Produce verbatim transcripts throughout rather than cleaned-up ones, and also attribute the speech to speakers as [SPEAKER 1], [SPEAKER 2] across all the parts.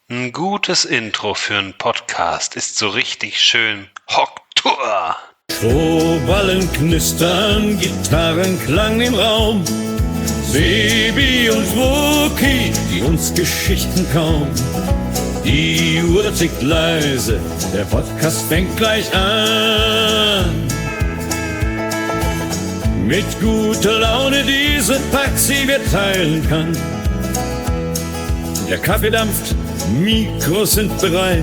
[SPEAKER 1] Ein gutes Intro für einen Podcast ist so richtig schön Hocktour.
[SPEAKER 2] Strohballen knistern, Gitarrenklang im Raum. Sebi und Wookie, die uns Geschichten kaum. Die Uhr tickt leise, der Podcast fängt gleich an. Mit guter Laune diese Taxi wir teilen kann. Der Kaffee dampft, Mikros sind bereit.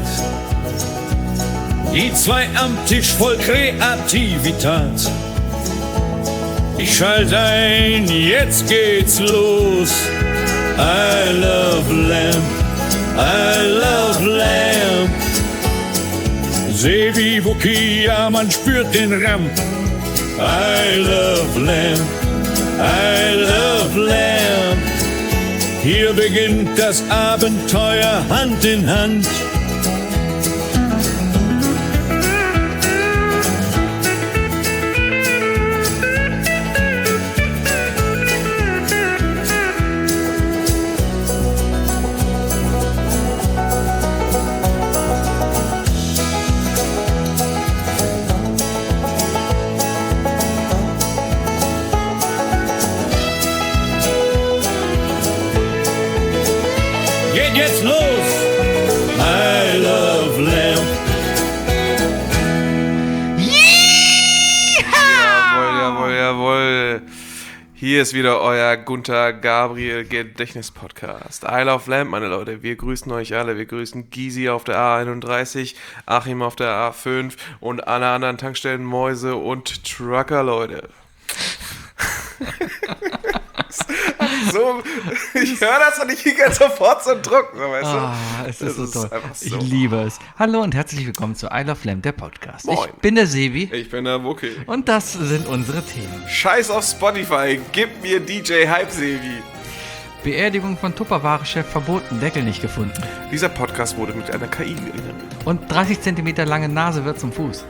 [SPEAKER 2] Die zwei am Tisch voll Kreativität. Ich schalte ein, jetzt geht's los. I love Lamp, I love Lamp. Sebi, Wookie, ja man spürt den Ramp. I love Lamp, I love Lamp. Hier beginnt das Abenteuer Hand in Hand. Jetzt los! I love Lamp.
[SPEAKER 3] Jawohl, jawohl, jawohl. Hier ist wieder euer Gunther Gabriel Gedächtnis-Podcast. I love Lamp, meine Leute. Wir grüßen euch alle. Wir grüßen Gysi auf der A einunddreißig, Achim auf der A fünf und alle anderen Tankstellenmäuse und Trucker, Leute. So, ich höre das und ich kriege jetzt sofort so einen Druck, so, weißt du?
[SPEAKER 4] Ah, es ist
[SPEAKER 3] das
[SPEAKER 4] so
[SPEAKER 3] ist
[SPEAKER 4] toll.
[SPEAKER 3] so.
[SPEAKER 4] Ich liebe es. Hallo und herzlich willkommen zu I Love Lamp, der Podcast.
[SPEAKER 3] Moin.
[SPEAKER 4] Ich bin der Sebi
[SPEAKER 3] Ich bin der Wookie.
[SPEAKER 4] und das sind unsere Themen.
[SPEAKER 3] Scheiß auf Spotify, gib mir D J Hype Sebi.
[SPEAKER 4] Beerdigung von Tupperware-Chef verboten, Deckel nicht gefunden.
[SPEAKER 3] Dieser Podcast wurde mit einer K I generiert.
[SPEAKER 4] Und dreißig Zentimeter lange Nase wird zum Fuß.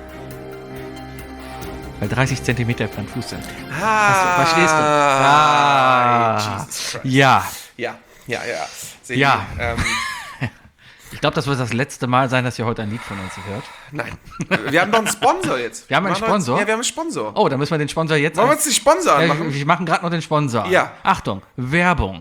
[SPEAKER 4] Weil dreißig Zentimeter kein Fuß sind.
[SPEAKER 3] Ah,
[SPEAKER 4] Verstehst du? Ah,
[SPEAKER 3] Jesus Christ.
[SPEAKER 4] ja.
[SPEAKER 3] Ja, ja, ja. Sebi,
[SPEAKER 4] Ja.
[SPEAKER 3] Ähm,
[SPEAKER 4] Ich glaube, das wird das letzte Mal sein, dass ihr heute ein Lied von uns hört.
[SPEAKER 3] nein. Wir haben doch einen Sponsor jetzt.
[SPEAKER 4] Wir haben einen
[SPEAKER 3] machen
[SPEAKER 4] Sponsor?
[SPEAKER 3] Uns, ja, wir haben einen Sponsor.
[SPEAKER 4] Oh, dann müssen wir den Sponsor jetzt...
[SPEAKER 3] Wollen wir uns den Sponsor
[SPEAKER 4] Äh,
[SPEAKER 3] anmachen?
[SPEAKER 4] Wir machen gerade noch den Sponsor.
[SPEAKER 3] Ja.
[SPEAKER 4] Achtung, Werbung.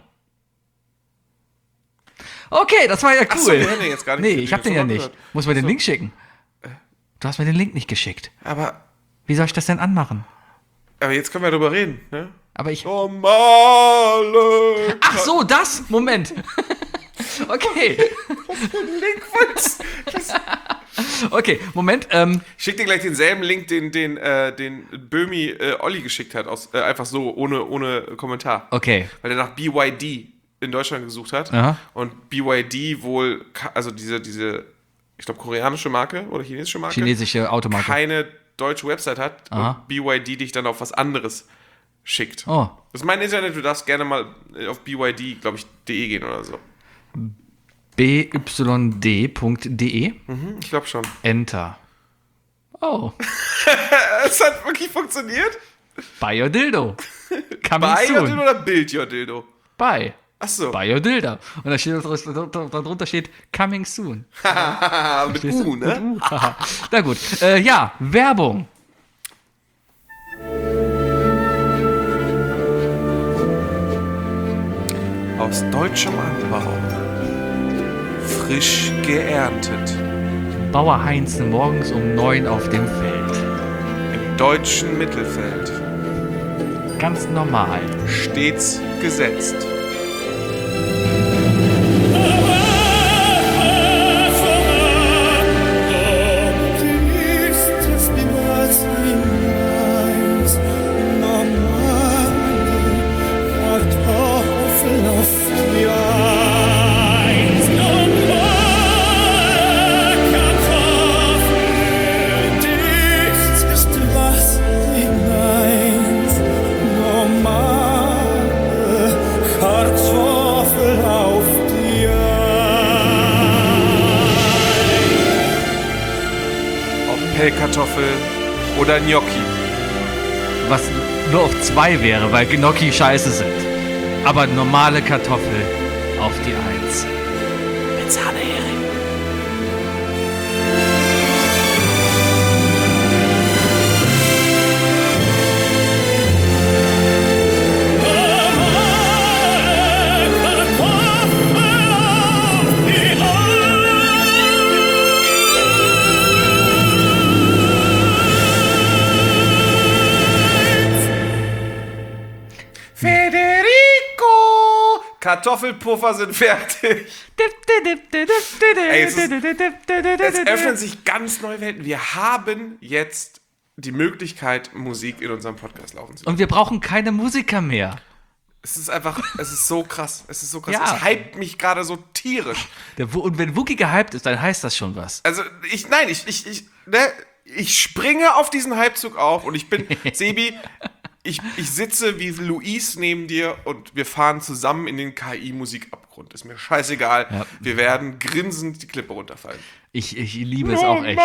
[SPEAKER 4] Okay, das war ja cool.
[SPEAKER 3] Ach so, wir haben den jetzt gar nicht.
[SPEAKER 4] Nee, ich hab den ja nicht.
[SPEAKER 3] gehört.
[SPEAKER 4] Muss mir den
[SPEAKER 3] So.
[SPEAKER 4] Link schicken. Du hast mir den Link nicht geschickt.
[SPEAKER 3] Aber,
[SPEAKER 4] Wie soll ich das denn anmachen?
[SPEAKER 3] aber jetzt können wir darüber reden, ne?
[SPEAKER 4] Aber ich...
[SPEAKER 3] Normale.
[SPEAKER 4] Ach so, das? Moment. Okay.
[SPEAKER 3] Link vollst.
[SPEAKER 4] Okay, Moment. Ähm,
[SPEAKER 3] Ich schick dir gleich denselben Link, den, den, äh, den Böhmi äh, Olli geschickt hat. Aus, äh, einfach so, ohne, ohne Kommentar.
[SPEAKER 4] okay.
[SPEAKER 3] Weil er nach B Y D in Deutschland gesucht hat.
[SPEAKER 4] Aha.
[SPEAKER 3] Und B Y D wohl, ka- also diese, diese, ich glaube, koreanische Marke oder chinesische Marke,
[SPEAKER 4] Chinesische Automarke.
[SPEAKER 3] keine deutsche Website hat
[SPEAKER 4] Aha.
[SPEAKER 3] und B Y D dich dann auf was anderes schickt.
[SPEAKER 4] Oh.
[SPEAKER 3] Das ist mein Internet, du darfst gerne mal auf B Y D, glaube ich, .de gehen oder so.
[SPEAKER 4] b y d punkt d e.
[SPEAKER 3] Hm, ich glaube schon.
[SPEAKER 4] Enter. Oh.
[SPEAKER 3] Es hat wirklich funktioniert?
[SPEAKER 4] Buy your dildo. Coming
[SPEAKER 3] Buy your
[SPEAKER 4] soon.
[SPEAKER 3] Dildo oder Build your Dildo?
[SPEAKER 4] Buy.
[SPEAKER 3] Achso.
[SPEAKER 4] Buy your dildo. Und da steht, darunter steht Coming soon.
[SPEAKER 3] Mit U, ne?
[SPEAKER 4] Uh, haha. Na gut. Äh, ja, Werbung.
[SPEAKER 3] Aus deutschem Anbau. Frisch geerntet.
[SPEAKER 4] Bauer Heinz morgens um neun auf dem Feld.
[SPEAKER 3] Im deutschen Mittelfeld.
[SPEAKER 4] Ganz normal.
[SPEAKER 3] Stets gesetzt. Pellkartoffel oder Gnocchi.
[SPEAKER 4] Was nur auf zwei wäre, weil Gnocchi scheiße sind. Aber normale Kartoffel auf die Eins.
[SPEAKER 3] als Hanehering. Kartoffelpuffer sind fertig. Ey, es, ist, es öffnen sich ganz neue Welten. Wir haben jetzt die Möglichkeit, Musik in unserem Podcast laufen zu lassen.
[SPEAKER 4] Und wir brauchen keine Musiker mehr.
[SPEAKER 3] Es ist einfach, es ist so krass. Es ist so krass.
[SPEAKER 4] Ja.
[SPEAKER 3] Es hypt mich gerade so tierisch.
[SPEAKER 4] Der, und wenn Wookie gehypt ist, dann heißt das schon was.
[SPEAKER 3] Also, ich, nein, ich, ich, ich, ne, ich springe auf diesen Hypezug auf und ich bin, Sebi, Ich, ich sitze wie Luis neben dir und wir fahren zusammen in den K I-Musikabgrund. Ist mir scheißegal. Ja. Wir werden grinsend die Klippe runterfallen.
[SPEAKER 4] Ich, ich liebe es auch echt.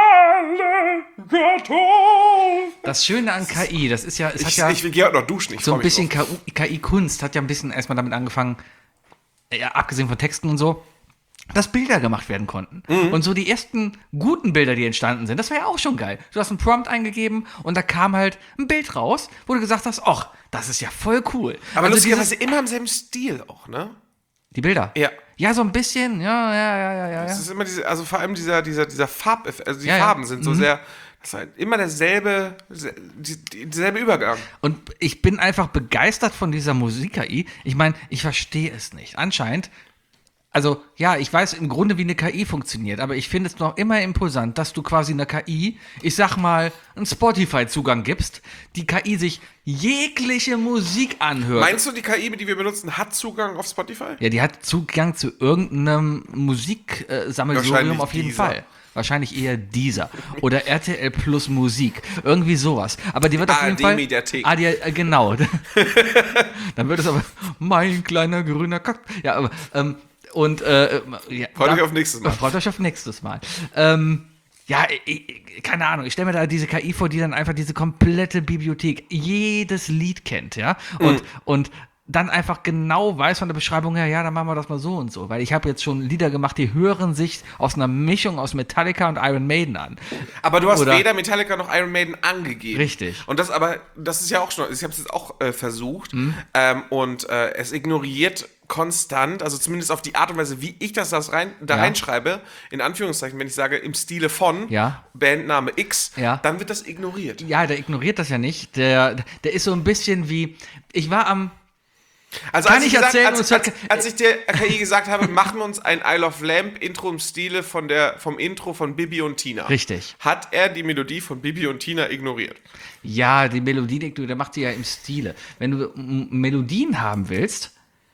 [SPEAKER 4] Das Schöne an K I, das ist ja... Es
[SPEAKER 3] ich,
[SPEAKER 4] hat ja
[SPEAKER 3] ich will gerne noch duschen. Ich
[SPEAKER 4] so ein bisschen K I-Kunst hat ja ein bisschen erstmal damit angefangen, ja, abgesehen von Texten und so, dass Bilder gemacht werden konnten. Mhm. Und so die ersten guten Bilder, die entstanden sind, das war ja auch schon geil. Du hast einen Prompt eingegeben und da kam halt ein Bild raus, wo du gesagt hast, ach, das ist ja voll cool.
[SPEAKER 3] Aber
[SPEAKER 4] also
[SPEAKER 3] lustigerweise immer im selben Stil auch, ne?
[SPEAKER 4] Die Bilder?
[SPEAKER 3] Ja.
[SPEAKER 4] Ja, so ein bisschen, ja, ja, ja, ja, ja.
[SPEAKER 3] Es ist immer diese, also vor allem dieser, dieser, dieser Farbeffekt, also die
[SPEAKER 4] ja,
[SPEAKER 3] Farben
[SPEAKER 4] ja.
[SPEAKER 3] sind so
[SPEAKER 4] mhm.
[SPEAKER 3] sehr, das ist halt immer derselbe, derselbe Übergang.
[SPEAKER 4] Und ich bin einfach begeistert von dieser Musik-K I. Ich meine, ich verstehe es nicht. Anscheinend Also, ja, ich weiß im Grunde, wie eine K I funktioniert, aber ich finde es noch immer imposant, dass du quasi einer K I, ich sag mal, einen Spotify-Zugang gibst, die K I sich jegliche Musik anhört.
[SPEAKER 3] Meinst du, die K I, die wir benutzen, hat Zugang auf Spotify?
[SPEAKER 4] Ja, die hat Zugang zu irgendeinem Musiksammelsurium auf jeden
[SPEAKER 3] Deezer.
[SPEAKER 4] Fall. Wahrscheinlich eher Deezer oder R T L Plus Musik, irgendwie sowas. Aber die wird auf
[SPEAKER 3] A R D
[SPEAKER 4] jeden Fall...
[SPEAKER 3] Mediathek.
[SPEAKER 4] Ah, die, äh, genau. Dann wird es aber, mein kleiner grüner Kack. Ja, aber... Ähm, Und, äh, ja,
[SPEAKER 3] freut
[SPEAKER 4] da,
[SPEAKER 3] euch auf nächstes Mal.
[SPEAKER 4] Freut euch auf nächstes Mal. Ähm, ja, ich, keine Ahnung, ich stelle mir da diese K I vor, die dann einfach diese komplette Bibliothek, jedes Lied kennt, ja, und, mhm. und dann einfach genau weiß von der Beschreibung her, ja, dann machen wir das mal so und so, weil ich habe jetzt schon Lieder gemacht, die hören sich aus einer Mischung aus Metallica und Iron Maiden an.
[SPEAKER 3] Aber du hast
[SPEAKER 4] Oder,
[SPEAKER 3] weder Metallica noch Iron Maiden angegeben.
[SPEAKER 4] Richtig.
[SPEAKER 3] Und das aber, das ist ja auch schon, ich habe es jetzt auch äh, versucht mhm. ähm, und äh, es ignoriert konstant, also zumindest auf die Art und Weise, wie ich das, das rein, da
[SPEAKER 4] ja.
[SPEAKER 3] reinschreibe, in Anführungszeichen, wenn ich sage, im Stile von
[SPEAKER 4] ja.
[SPEAKER 3] Bandname X,
[SPEAKER 4] ja.
[SPEAKER 3] dann wird das ignoriert.
[SPEAKER 4] Ja, der ignoriert das ja nicht. Der, der ist so ein bisschen wie, ich war am
[SPEAKER 3] Also
[SPEAKER 4] Kann
[SPEAKER 3] als
[SPEAKER 4] ich
[SPEAKER 3] ich, gesagt,
[SPEAKER 4] erzählen,
[SPEAKER 3] als, als, als ich der K I gesagt habe, machen wir uns ein I Love Lamp Intro im Stile von der, vom Intro von Bibi und Tina.
[SPEAKER 4] Richtig.
[SPEAKER 3] Hat er die Melodie von Bibi und Tina ignoriert?
[SPEAKER 4] Ja, die Melodie, der macht die ja im Stile. Wenn du M- Melodien haben willst,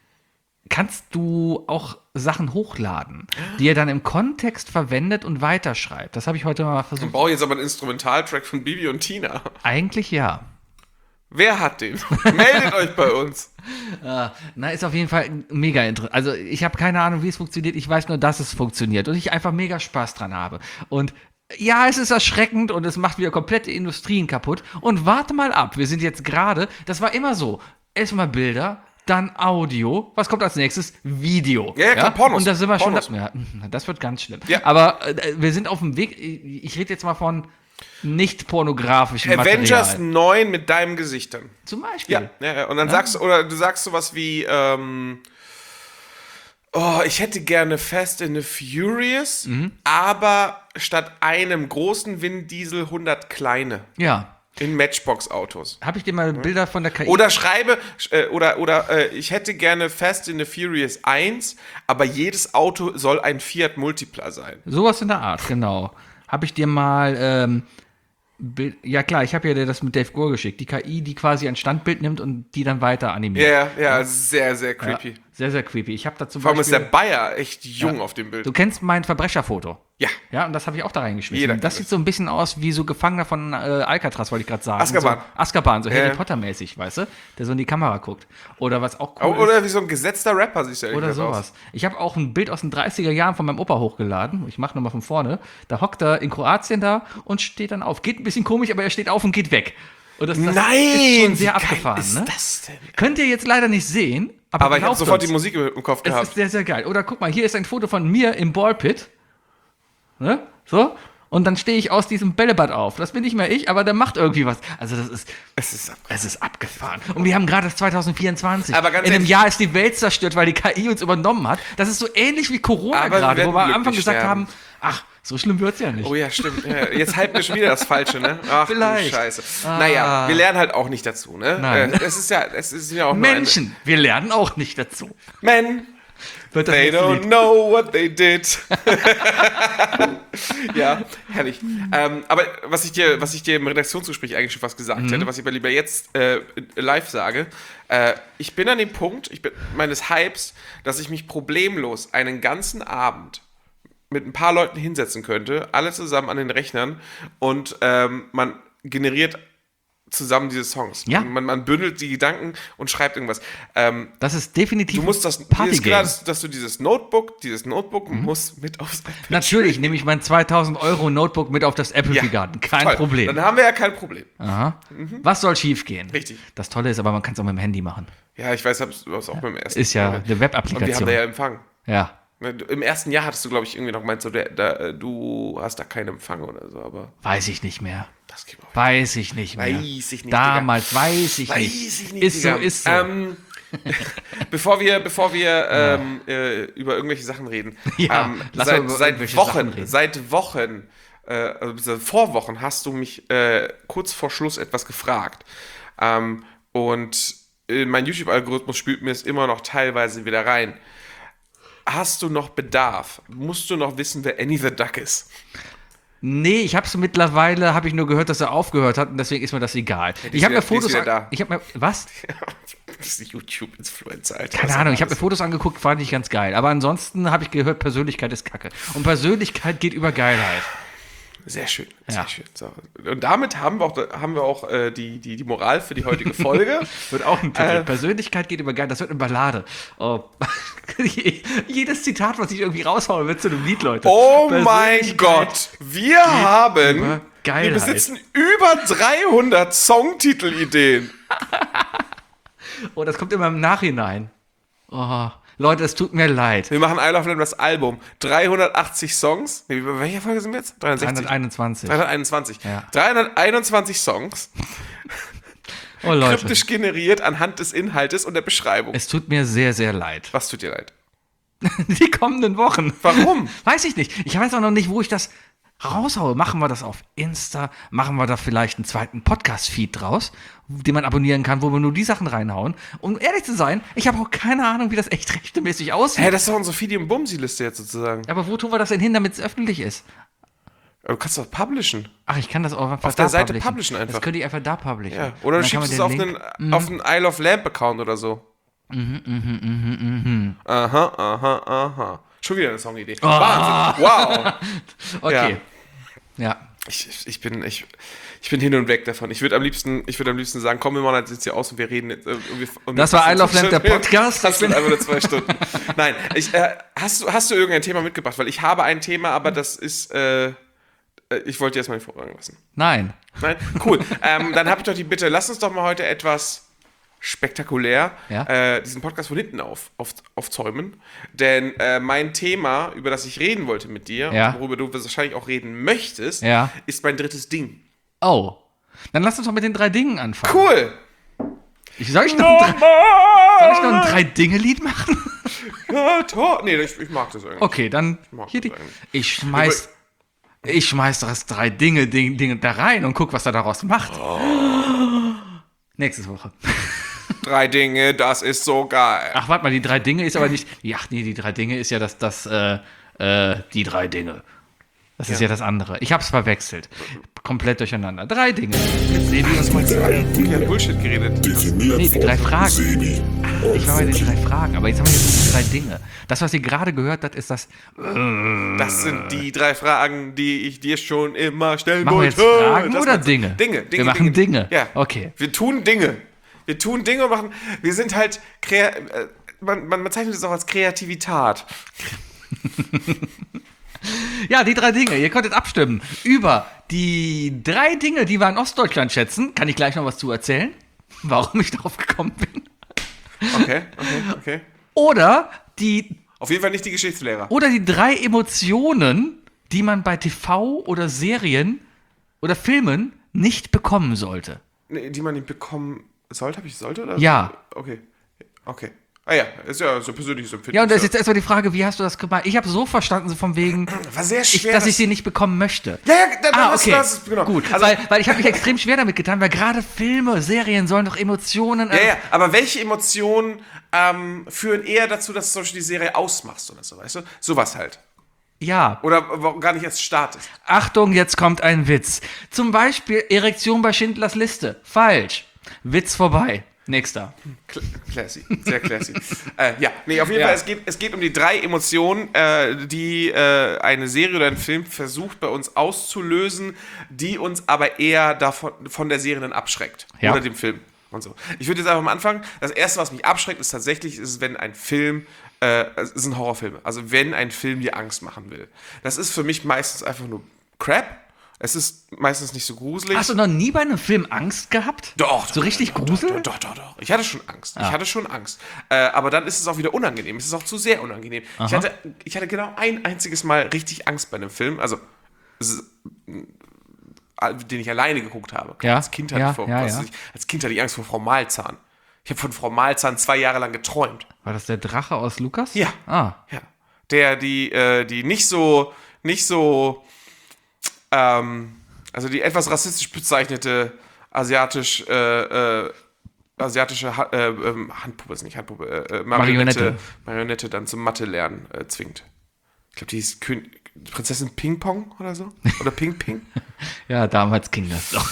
[SPEAKER 4] kannst du auch Sachen hochladen, die er dann im Kontext verwendet und weiterschreibt. Das habe ich heute mal versucht.
[SPEAKER 3] Ich brauche jetzt aber einen Instrumentaltrack von Bibi und Tina.
[SPEAKER 4] Eigentlich ja.
[SPEAKER 3] Wer hat den? Meldet euch bei uns.
[SPEAKER 4] Uh, na, ist auf jeden Fall mega interessant. Also ich habe keine Ahnung, wie es funktioniert. Ich weiß nur, dass es funktioniert und ich einfach mega Spaß dran habe. Und ja, es ist erschreckend und es macht wieder komplette Industrien kaputt. Und warte mal ab, wir sind jetzt gerade, das war immer so, erstmal Bilder, dann Audio, was kommt als nächstes? Video.
[SPEAKER 3] Ja, ja, klar, Pornos.
[SPEAKER 4] Und da sind wir
[SPEAKER 3] Pornos.
[SPEAKER 4] schon, da, ja, das wird ganz schlimm.
[SPEAKER 3] Ja.
[SPEAKER 4] Aber äh, wir sind auf dem Weg, ich, ich rede jetzt mal von nicht pornografischen
[SPEAKER 3] Avengers
[SPEAKER 4] Material.
[SPEAKER 3] neun mit deinem Gesicht dann.
[SPEAKER 4] Zum Beispiel.
[SPEAKER 3] Ja, ja, ja. Und dann ja. sagst du, oder du sagst sowas wie, ähm, oh, ich hätte gerne Fast and the Furious, mhm. aber statt einem großen Vin Diesel hundert kleine.
[SPEAKER 4] Ja.
[SPEAKER 3] In Matchbox-Autos.
[SPEAKER 4] Habe ich dir mal Bilder von der K I?
[SPEAKER 3] Oder schreibe, äh, oder, oder äh, ich hätte gerne Fast and the Furious eins, aber jedes Auto soll ein Fiat Multipla sein.
[SPEAKER 4] Sowas in der Art, genau. Habe ich dir mal, ähm, Bild, ja klar, ich habe ja dir das mit Dave Gore geschickt. Die K I, die quasi ein Standbild nimmt und die dann weiter animiert.
[SPEAKER 3] Ja, ja, ja, sehr, sehr creepy.
[SPEAKER 4] Ja, sehr, sehr creepy. Ich habe da zum
[SPEAKER 3] Vor allem
[SPEAKER 4] Beispiel,
[SPEAKER 3] ist der Bayer echt jung
[SPEAKER 4] ja,
[SPEAKER 3] auf dem Bild.
[SPEAKER 4] Du kennst mein Verbrecherfoto.
[SPEAKER 3] Ja.
[SPEAKER 4] Ja, und das habe ich auch da reingeschmissen.
[SPEAKER 3] Jeder
[SPEAKER 4] das sieht
[SPEAKER 3] es.
[SPEAKER 4] so ein bisschen aus wie so Gefangener von äh, Alcatraz, wollte ich gerade sagen.
[SPEAKER 3] Azkaban.
[SPEAKER 4] So, Azkaban, so
[SPEAKER 3] Ja.
[SPEAKER 4] Harry Potter-mäßig, weißt du? Der so in die Kamera guckt. Oder was auch cool
[SPEAKER 3] Oder
[SPEAKER 4] ist.
[SPEAKER 3] wie so ein gesetzter Rapper sich der
[SPEAKER 4] Oder sowas. Ich habe auch ein Bild aus den dreißiger Jahren von meinem Opa hochgeladen. Ich mache nochmal von vorne. Da hockt er in Kroatien da und steht dann auf. Geht ein bisschen komisch, aber er steht auf und geht weg. Und das, das
[SPEAKER 3] Nein!
[SPEAKER 4] ist schon
[SPEAKER 3] wie
[SPEAKER 4] sehr
[SPEAKER 3] geil
[SPEAKER 4] abgefahren,
[SPEAKER 3] ist
[SPEAKER 4] ne?
[SPEAKER 3] das denn?
[SPEAKER 4] Könnt ihr jetzt leider nicht sehen, aber,
[SPEAKER 3] Aber ich habe
[SPEAKER 4] glaubt
[SPEAKER 3] sofort
[SPEAKER 4] uns,
[SPEAKER 3] die Musik im Kopf
[SPEAKER 4] es
[SPEAKER 3] gehabt.
[SPEAKER 4] ist sehr, sehr geil. Oder guck mal, hier ist ein Foto von mir im Ballpit. Ne? So. Und dann stehe ich aus diesem Bällebad auf. Das bin nicht mehr ich, aber der macht irgendwie was. Also das ist,
[SPEAKER 3] Es ist
[SPEAKER 4] es ist abgefahren. Und wir haben gerade das zwanzig vierundzwanzig.
[SPEAKER 3] Aber ganz
[SPEAKER 4] In einem
[SPEAKER 3] ehrlich-
[SPEAKER 4] Jahr ist die Welt zerstört, weil die K I uns übernommen hat. Das ist so ähnlich wie Corona
[SPEAKER 3] Aber wir
[SPEAKER 4] gerade,
[SPEAKER 3] werden
[SPEAKER 4] wo wir am
[SPEAKER 3] glücklich
[SPEAKER 4] Anfang gesagt
[SPEAKER 3] sterben.
[SPEAKER 4] haben, ach, so schlimm wird's ja nicht.
[SPEAKER 3] Oh ja, stimmt. Ja, jetzt halten wir schon wieder das Falsche, ne? Ach,
[SPEAKER 4] Vielleicht.
[SPEAKER 3] du Scheiße.
[SPEAKER 4] Ah.
[SPEAKER 3] Naja, wir lernen halt auch nicht dazu, ne?
[SPEAKER 4] Nein.
[SPEAKER 3] Äh, Es ist ja, es ist ja auch nur
[SPEAKER 4] Menschen, wir lernen auch nicht dazu.
[SPEAKER 3] Eine, Men,
[SPEAKER 4] Wird das
[SPEAKER 3] they
[SPEAKER 4] nächste
[SPEAKER 3] don't
[SPEAKER 4] Lied.
[SPEAKER 3] know what they did. Ja, herrlich. Ähm, aber was ich dir, was ich dir im Redaktionsgespräch eigentlich schon fast gesagt
[SPEAKER 4] Mhm.
[SPEAKER 3] hätte, was ich aber lieber jetzt äh, live sage, äh, ich bin an dem Punkt, ich bin meines Hypes, dass ich mich problemlos einen ganzen Abend mit ein paar Leuten hinsetzen könnte, alle zusammen an den Rechnern und ähm, man generiert zusammen diese Songs.
[SPEAKER 4] Ja.
[SPEAKER 3] Man, man bündelt die Gedanken und schreibt irgendwas. Ähm,
[SPEAKER 4] Das ist definitiv
[SPEAKER 3] du musst das, dir
[SPEAKER 4] Party
[SPEAKER 3] ist klar, dass, dass du dieses Notebook, dieses Notebook muss mit aufs iPad.
[SPEAKER 4] Natürlich nehme ich mein zweitausend Euro Notebook mit auf das Apple
[SPEAKER 3] Ja,
[SPEAKER 4] Garden. Kein
[SPEAKER 3] toll.
[SPEAKER 4] Problem.
[SPEAKER 3] Dann haben wir ja kein Problem.
[SPEAKER 4] Aha. Was soll schief gehen?
[SPEAKER 3] Richtig.
[SPEAKER 4] Das Tolle ist aber, man kann es auch mit dem Handy machen.
[SPEAKER 3] Ja, ich weiß, du hast auch beim ersten.
[SPEAKER 4] Ist ja
[SPEAKER 3] Mal.
[SPEAKER 4] eine
[SPEAKER 3] Und wir haben
[SPEAKER 4] Web-Applikation.
[SPEAKER 3] da ja Empfang.
[SPEAKER 4] Ja.
[SPEAKER 3] Im ersten Jahr hattest du, glaube ich, irgendwie noch gemeint, so, der, da, du hast da keinen Empfang oder so, aber
[SPEAKER 4] Weiß ich nicht mehr.
[SPEAKER 3] das geht auch.
[SPEAKER 4] Weiß ich nicht mehr.
[SPEAKER 3] Weiß ich nicht,
[SPEAKER 4] Damals weiß ich
[SPEAKER 3] Weiß
[SPEAKER 4] nicht.
[SPEAKER 3] ich nicht,
[SPEAKER 4] Ist so,
[SPEAKER 3] Digga.
[SPEAKER 4] ist so.
[SPEAKER 3] Ähm, bevor wir, bevor wir ähm, äh, über irgendwelche Sachen reden,
[SPEAKER 4] Ja,
[SPEAKER 3] ähm,
[SPEAKER 4] lass
[SPEAKER 3] seit,
[SPEAKER 4] mal über
[SPEAKER 3] seit
[SPEAKER 4] irgendwelche Sachen
[SPEAKER 3] Wochen,
[SPEAKER 4] reden.
[SPEAKER 3] seit Wochen, äh, also seit vor Wochen hast du mich äh, kurz vor Schluss etwas gefragt. Ähm, und äh, mein YouTube-Algorithmus spült mir es immer noch teilweise wieder rein. Hast du noch Bedarf? Musst du noch wissen, wer Annie the Duck ist?
[SPEAKER 4] Nee, ich habe es mittlerweile, habe ich nur gehört, dass er aufgehört hat und deswegen ist mir das egal.
[SPEAKER 3] die
[SPEAKER 4] Ich habe
[SPEAKER 3] ist
[SPEAKER 4] mir
[SPEAKER 3] wieder- die ist
[SPEAKER 4] Fotos
[SPEAKER 3] wieder
[SPEAKER 4] an-
[SPEAKER 3] da.
[SPEAKER 4] Ich habe mir was?
[SPEAKER 3] Du bist ein YouTube-Influencer, Alter.
[SPEAKER 4] Keine
[SPEAKER 3] Was
[SPEAKER 4] Ahnung, ich habe mir
[SPEAKER 3] alles?
[SPEAKER 4] Fotos angeguckt, fand ich ganz geil. Aber ansonsten habe ich gehört, Persönlichkeit ist Kacke. Und Persönlichkeit geht über Geilheit.
[SPEAKER 3] Sehr schön, sehr
[SPEAKER 4] Ja.
[SPEAKER 3] schön. So. Und damit haben wir auch, haben wir auch äh, die, die, die Moral für die heutige Folge.
[SPEAKER 4] Wird auch ein Titel.
[SPEAKER 3] Äh.
[SPEAKER 4] Persönlichkeit geht über Geilheit. Das wird eine Ballade. Oh. Jedes Zitat, was ich irgendwie raushaue, wird zu einem Lied, Leute.
[SPEAKER 3] Oh mein
[SPEAKER 4] Persönlichkeit
[SPEAKER 3] Gott, wir
[SPEAKER 4] über
[SPEAKER 3] haben,
[SPEAKER 4] Geilheit.
[SPEAKER 3] wir besitzen über dreihundert Songtitelideen.
[SPEAKER 4] Oh, das kommt immer im Nachhinein. Oh, Leute, es tut mir leid.
[SPEAKER 3] Wir machen Isle of Lamb das Album. dreihundertachtzig Songs. Nee, bei welcher Folge sind wir jetzt? dreiundsechzig.
[SPEAKER 4] dreihunderteinundzwanzig.
[SPEAKER 3] dreihunderteinundzwanzig.
[SPEAKER 4] Ja.
[SPEAKER 3] dreihunderteinundzwanzig Songs,
[SPEAKER 4] Oh, Leute.
[SPEAKER 3] kryptisch generiert anhand des Inhaltes und der Beschreibung.
[SPEAKER 4] Es tut mir sehr, sehr leid.
[SPEAKER 3] Was tut dir leid?
[SPEAKER 4] Die kommenden Wochen.
[SPEAKER 3] Warum?
[SPEAKER 4] Weiß ich nicht. Ich weiß auch noch nicht, wo ich das raushaue. Machen wir das auf Insta? Machen wir da vielleicht einen zweiten Podcast-Feed draus, den man abonnieren kann, wo wir nur die Sachen reinhauen? Um ehrlich zu sein, ich habe auch keine Ahnung, wie das echt rechtmäßig aussieht.
[SPEAKER 3] Hä, das ist doch unsere Fidi- und Bumsi-Liste jetzt sozusagen.
[SPEAKER 4] Aber wo tun wir das denn hin, damit es öffentlich ist?
[SPEAKER 3] Aber du kannst doch publishen.
[SPEAKER 4] Ach, ich kann das auch einfach
[SPEAKER 3] Auf der
[SPEAKER 4] da
[SPEAKER 3] Seite publishen einfach.
[SPEAKER 4] Das könnte ich einfach da publishen.
[SPEAKER 3] Ja. Oder du
[SPEAKER 4] Und dann kann
[SPEAKER 3] schiebst es
[SPEAKER 4] man
[SPEAKER 3] auf
[SPEAKER 4] den
[SPEAKER 3] den,
[SPEAKER 4] Link-
[SPEAKER 3] auf den Isle of Lamp Account oder so. Mhm, mhm, mhm, mhm. Aha, aha, aha. Schon wieder eine Songidee.
[SPEAKER 4] Oh.
[SPEAKER 3] Wahnsinn. Wow.
[SPEAKER 4] Okay. Ja.
[SPEAKER 3] Ich, ich, ich, bin, ich, ich bin hin und weg davon. Ich würde am liebsten, ich würde am liebsten sagen, komm, wir machen jetzt hier aus und wir reden jetzt. Äh, und wir, und
[SPEAKER 4] Das
[SPEAKER 3] wir
[SPEAKER 4] war
[SPEAKER 3] fassen
[SPEAKER 4] Isle of Lamp, der
[SPEAKER 3] Stunden.
[SPEAKER 4] Podcast.
[SPEAKER 3] Das
[SPEAKER 4] Ich
[SPEAKER 3] sind
[SPEAKER 4] bin-
[SPEAKER 3] einfach nur zwei Stunden. Nein, ich, äh, hast, du, hast du irgendein Thema mitgebracht? Weil ich habe ein Thema, aber das ist, äh, äh, ich wollte dir erstmal nicht vortragen lassen.
[SPEAKER 4] Nein.
[SPEAKER 3] Nein? Cool. ähm, dann habe ich doch die Bitte, lass uns doch mal heute etwas spektakulär
[SPEAKER 4] Ja.
[SPEAKER 3] äh, diesen Podcast von hinten auf, auf, aufzäumen. Denn äh, mein Thema, über das ich reden wollte mit dir,
[SPEAKER 4] Ja.
[SPEAKER 3] worüber du wahrscheinlich auch reden möchtest,
[SPEAKER 4] Ja.
[SPEAKER 3] ist mein drittes Ding.
[SPEAKER 4] Oh. Dann lass uns doch mit den drei Dingen anfangen.
[SPEAKER 3] Cool!
[SPEAKER 4] Ich, soll, ich noch ein, drei- soll ich noch ein Drei-Dinge-Lied machen?
[SPEAKER 3] Ja, Tor. Nee, ich, ich mag das eigentlich.
[SPEAKER 4] Okay, dann
[SPEAKER 3] mag
[SPEAKER 4] hier
[SPEAKER 3] das
[SPEAKER 4] die.
[SPEAKER 3] eigentlich.
[SPEAKER 4] Ich schmeiß, ich schmeiß das drei Dinge, Ding, Dinge da rein und guck, was er daraus macht. Nächste Woche.
[SPEAKER 3] Drei Dinge, das ist so geil.
[SPEAKER 4] Ach, warte mal, die drei Dinge ist aber nicht. Ja, nee, die drei Dinge ist ja das, das, äh, äh, die drei Dinge. Das ist ja das andere. Ich hab's verwechselt. Komplett durcheinander. Drei Dinge. Mit Sebi und mit
[SPEAKER 3] Ich hab Bullshit geredet.
[SPEAKER 4] Nee, die drei Fragen. Ich war bei den drei Fragen, aber jetzt haben wir jetzt die drei Dinge. Das, was ihr gerade gehört habt, ist das.
[SPEAKER 3] Das sind die drei Fragen, die ich dir schon immer stellen
[SPEAKER 4] Machen wir
[SPEAKER 3] wollte.
[SPEAKER 4] jetzt Fragen
[SPEAKER 3] Das
[SPEAKER 4] oder
[SPEAKER 3] meinst du?
[SPEAKER 4] Dinge?
[SPEAKER 3] Dinge, Dinge.
[SPEAKER 4] Wir machen Dinge.
[SPEAKER 3] Ja.
[SPEAKER 4] Okay.
[SPEAKER 3] Wir tun Dinge. Wir tun Dinge und machen. Wir sind halt. Krea äh, man, man bezeichnet es auch als Kreativität.
[SPEAKER 4] Ja, die drei Dinge. Ihr konntet abstimmen über die drei Dinge, die wir in Ostdeutschland schätzen. Kann ich gleich noch was zu erzählen, warum ich darauf gekommen bin.
[SPEAKER 3] Okay, okay, okay.
[SPEAKER 4] Oder die,
[SPEAKER 3] Auf jeden Fall nicht die Geschichtslehrer.
[SPEAKER 4] oder die drei Emotionen, die man bei T V oder Serien oder Filmen nicht bekommen sollte.
[SPEAKER 3] Nee, die man nicht bekommen sollte, habe ich sollte oder?
[SPEAKER 4] Ja.
[SPEAKER 3] Okay, okay. Ah ja, ist ja so persönliches Empfinden.
[SPEAKER 4] Ja, und da ist jetzt erstmal die Frage, wie hast du das gemacht? Ich habe so verstanden, so von wegen,
[SPEAKER 3] War sehr
[SPEAKER 4] ich,
[SPEAKER 3] schwer.
[SPEAKER 4] dass ich
[SPEAKER 3] das-
[SPEAKER 4] sie nicht bekommen möchte.
[SPEAKER 3] Ja, ja, da,
[SPEAKER 4] Ah,
[SPEAKER 3] das,
[SPEAKER 4] okay.
[SPEAKER 3] das ist, genau.
[SPEAKER 4] Gut,
[SPEAKER 3] Also,
[SPEAKER 4] weil, weil ich habe mich extrem schwer damit getan, weil gerade Filme, Serien sollen doch Emotionen.
[SPEAKER 3] ja, ja, aber welche Emotionen ähm, führen eher dazu, dass du zum Beispiel die Serie ausmachst oder so, weißt du? Sowas halt.
[SPEAKER 4] Ja.
[SPEAKER 3] Oder wo gar nicht erst startest.
[SPEAKER 4] Achtung, jetzt kommt ein Witz. Zum Beispiel Erektion bei Schindlers Liste. Falsch. Witz vorbei. Nächster.
[SPEAKER 3] Cl- Classy, sehr classy. äh, ja, nee, auf jeden
[SPEAKER 4] Ja.
[SPEAKER 3] Fall, es geht, es geht um die drei Emotionen, äh, die äh, eine Serie oder ein Film versucht bei uns auszulösen, die uns aber eher davon, von der Serie dann abschreckt.
[SPEAKER 4] Ja.
[SPEAKER 3] Oder dem Film und so. Ich würde jetzt einfach am Anfang, das Erste, was mich abschreckt, ist tatsächlich, ist, wenn ein Film, äh, es sind Horrorfilme, also wenn ein Film dir Angst machen will. Das ist für mich meistens einfach nur Crap. Es ist meistens nicht so gruselig.
[SPEAKER 4] Hast du noch nie bei einem Film Angst gehabt?
[SPEAKER 3] Doch.
[SPEAKER 4] So
[SPEAKER 3] doch,
[SPEAKER 4] richtig
[SPEAKER 3] doch,
[SPEAKER 4] Grusel?
[SPEAKER 3] Doch, doch, doch, doch. Ich hatte schon Angst. Ich hatte schon Angst. Äh, aber dann ist es auch wieder unangenehm. Es ist auch zu sehr unangenehm. Ich hatte, ich hatte genau ein einziges Mal richtig Angst bei einem Film. Also, es ist, äh, den ich alleine geguckt habe.
[SPEAKER 4] Ja,
[SPEAKER 3] Als Kind hatte
[SPEAKER 4] ja,
[SPEAKER 3] ich vor,
[SPEAKER 4] ja,
[SPEAKER 3] was
[SPEAKER 4] ja.
[SPEAKER 3] weiß ich, als Kind hatte ich Angst vor Frau Malzahn. Ich habe von Frau Malzahn zwei Jahre lang geträumt.
[SPEAKER 4] War das der Drache aus Lukas?
[SPEAKER 3] Ja.
[SPEAKER 4] Ah.
[SPEAKER 3] Ja. Der, die, äh, die nicht so, nicht so, ähm, also die etwas rassistisch bezeichnete asiatisch, äh, äh, asiatische ha äh, ähm, Handpuppe ist nicht Handpuppe, äh, äh, Marionette,
[SPEAKER 4] Marionette.
[SPEAKER 3] Marionette dann zum Mathe-Lernen äh, zwingt. Ich glaube, die ist Kön Prinzessin Ping-Pong oder so? Oder Ping-Ping?
[SPEAKER 4] Ja, damals ging das doch.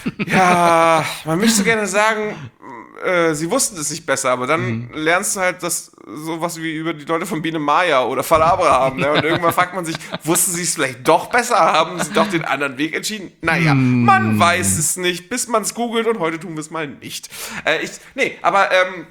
[SPEAKER 3] Ja, man möchte gerne sagen, äh, sie wussten es nicht besser, aber dann
[SPEAKER 4] Mhm.
[SPEAKER 3] lernst du halt das sowas wie über die Leute von Biene Maya oder Falabra haben. Ne? Und irgendwann fragt man sich, wussten sie es vielleicht doch besser? Haben sie doch den anderen Weg entschieden? Naja,
[SPEAKER 4] Mhm.
[SPEAKER 3] man weiß es nicht, bis man es googelt und heute tun wir es mal nicht. Äh, ich, nee, aber ähm,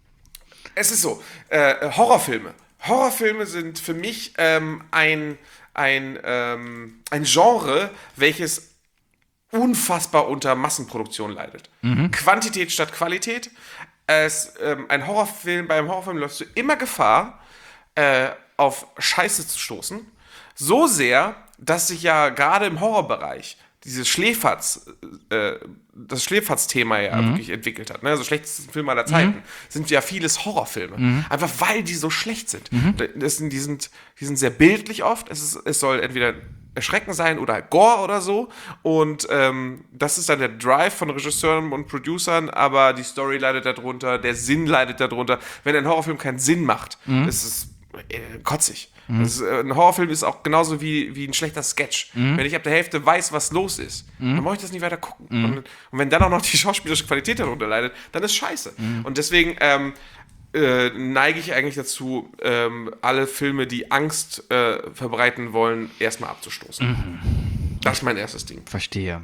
[SPEAKER 3] es ist so, äh, Horrorfilme. Horrorfilme sind für mich ähm, ein, ein, ähm, ein Genre, welches unfassbar unter Massenproduktion leidet. Quantität statt Qualität. Es, ähm, ein Horrorfilm, beim Horrorfilm läufst du immer Gefahr, äh, auf Scheiße zu stoßen. So sehr, dass sich ja gerade im Horrorbereich dieses Schläferz, äh, das Schläferz-Thema ja wirklich entwickelt hat. Ne? Also schlechtesten Film aller Zeiten sind ja vieles Horrorfilme. Einfach weil die so schlecht sind. Das sind, die, sind, die sind sehr bildlich oft. Es, ist, es soll entweder Erschrecken sein oder halt Gore oder so. Und ähm, das ist dann der Drive von Regisseuren und Producern, aber die Story leidet darunter, der Sinn leidet darunter. Wenn ein Horrorfilm keinen Sinn macht, ist es äh, kotzig. Das ist, äh, ein Horrorfilm ist auch genauso wie, wie ein schlechter Sketch. Wenn ich ab der Hälfte weiß, was los ist, dann brauche ich das nicht weiter gucken. Und, und wenn dann auch noch die schauspielerische Qualität darunter leidet, dann ist scheiße. Und deswegen ähm, äh, neige ich eigentlich dazu, ähm, alle Filme, die Angst äh, verbreiten wollen, erstmal abzustoßen. Das ist mein erstes Ding.
[SPEAKER 4] Verstehe.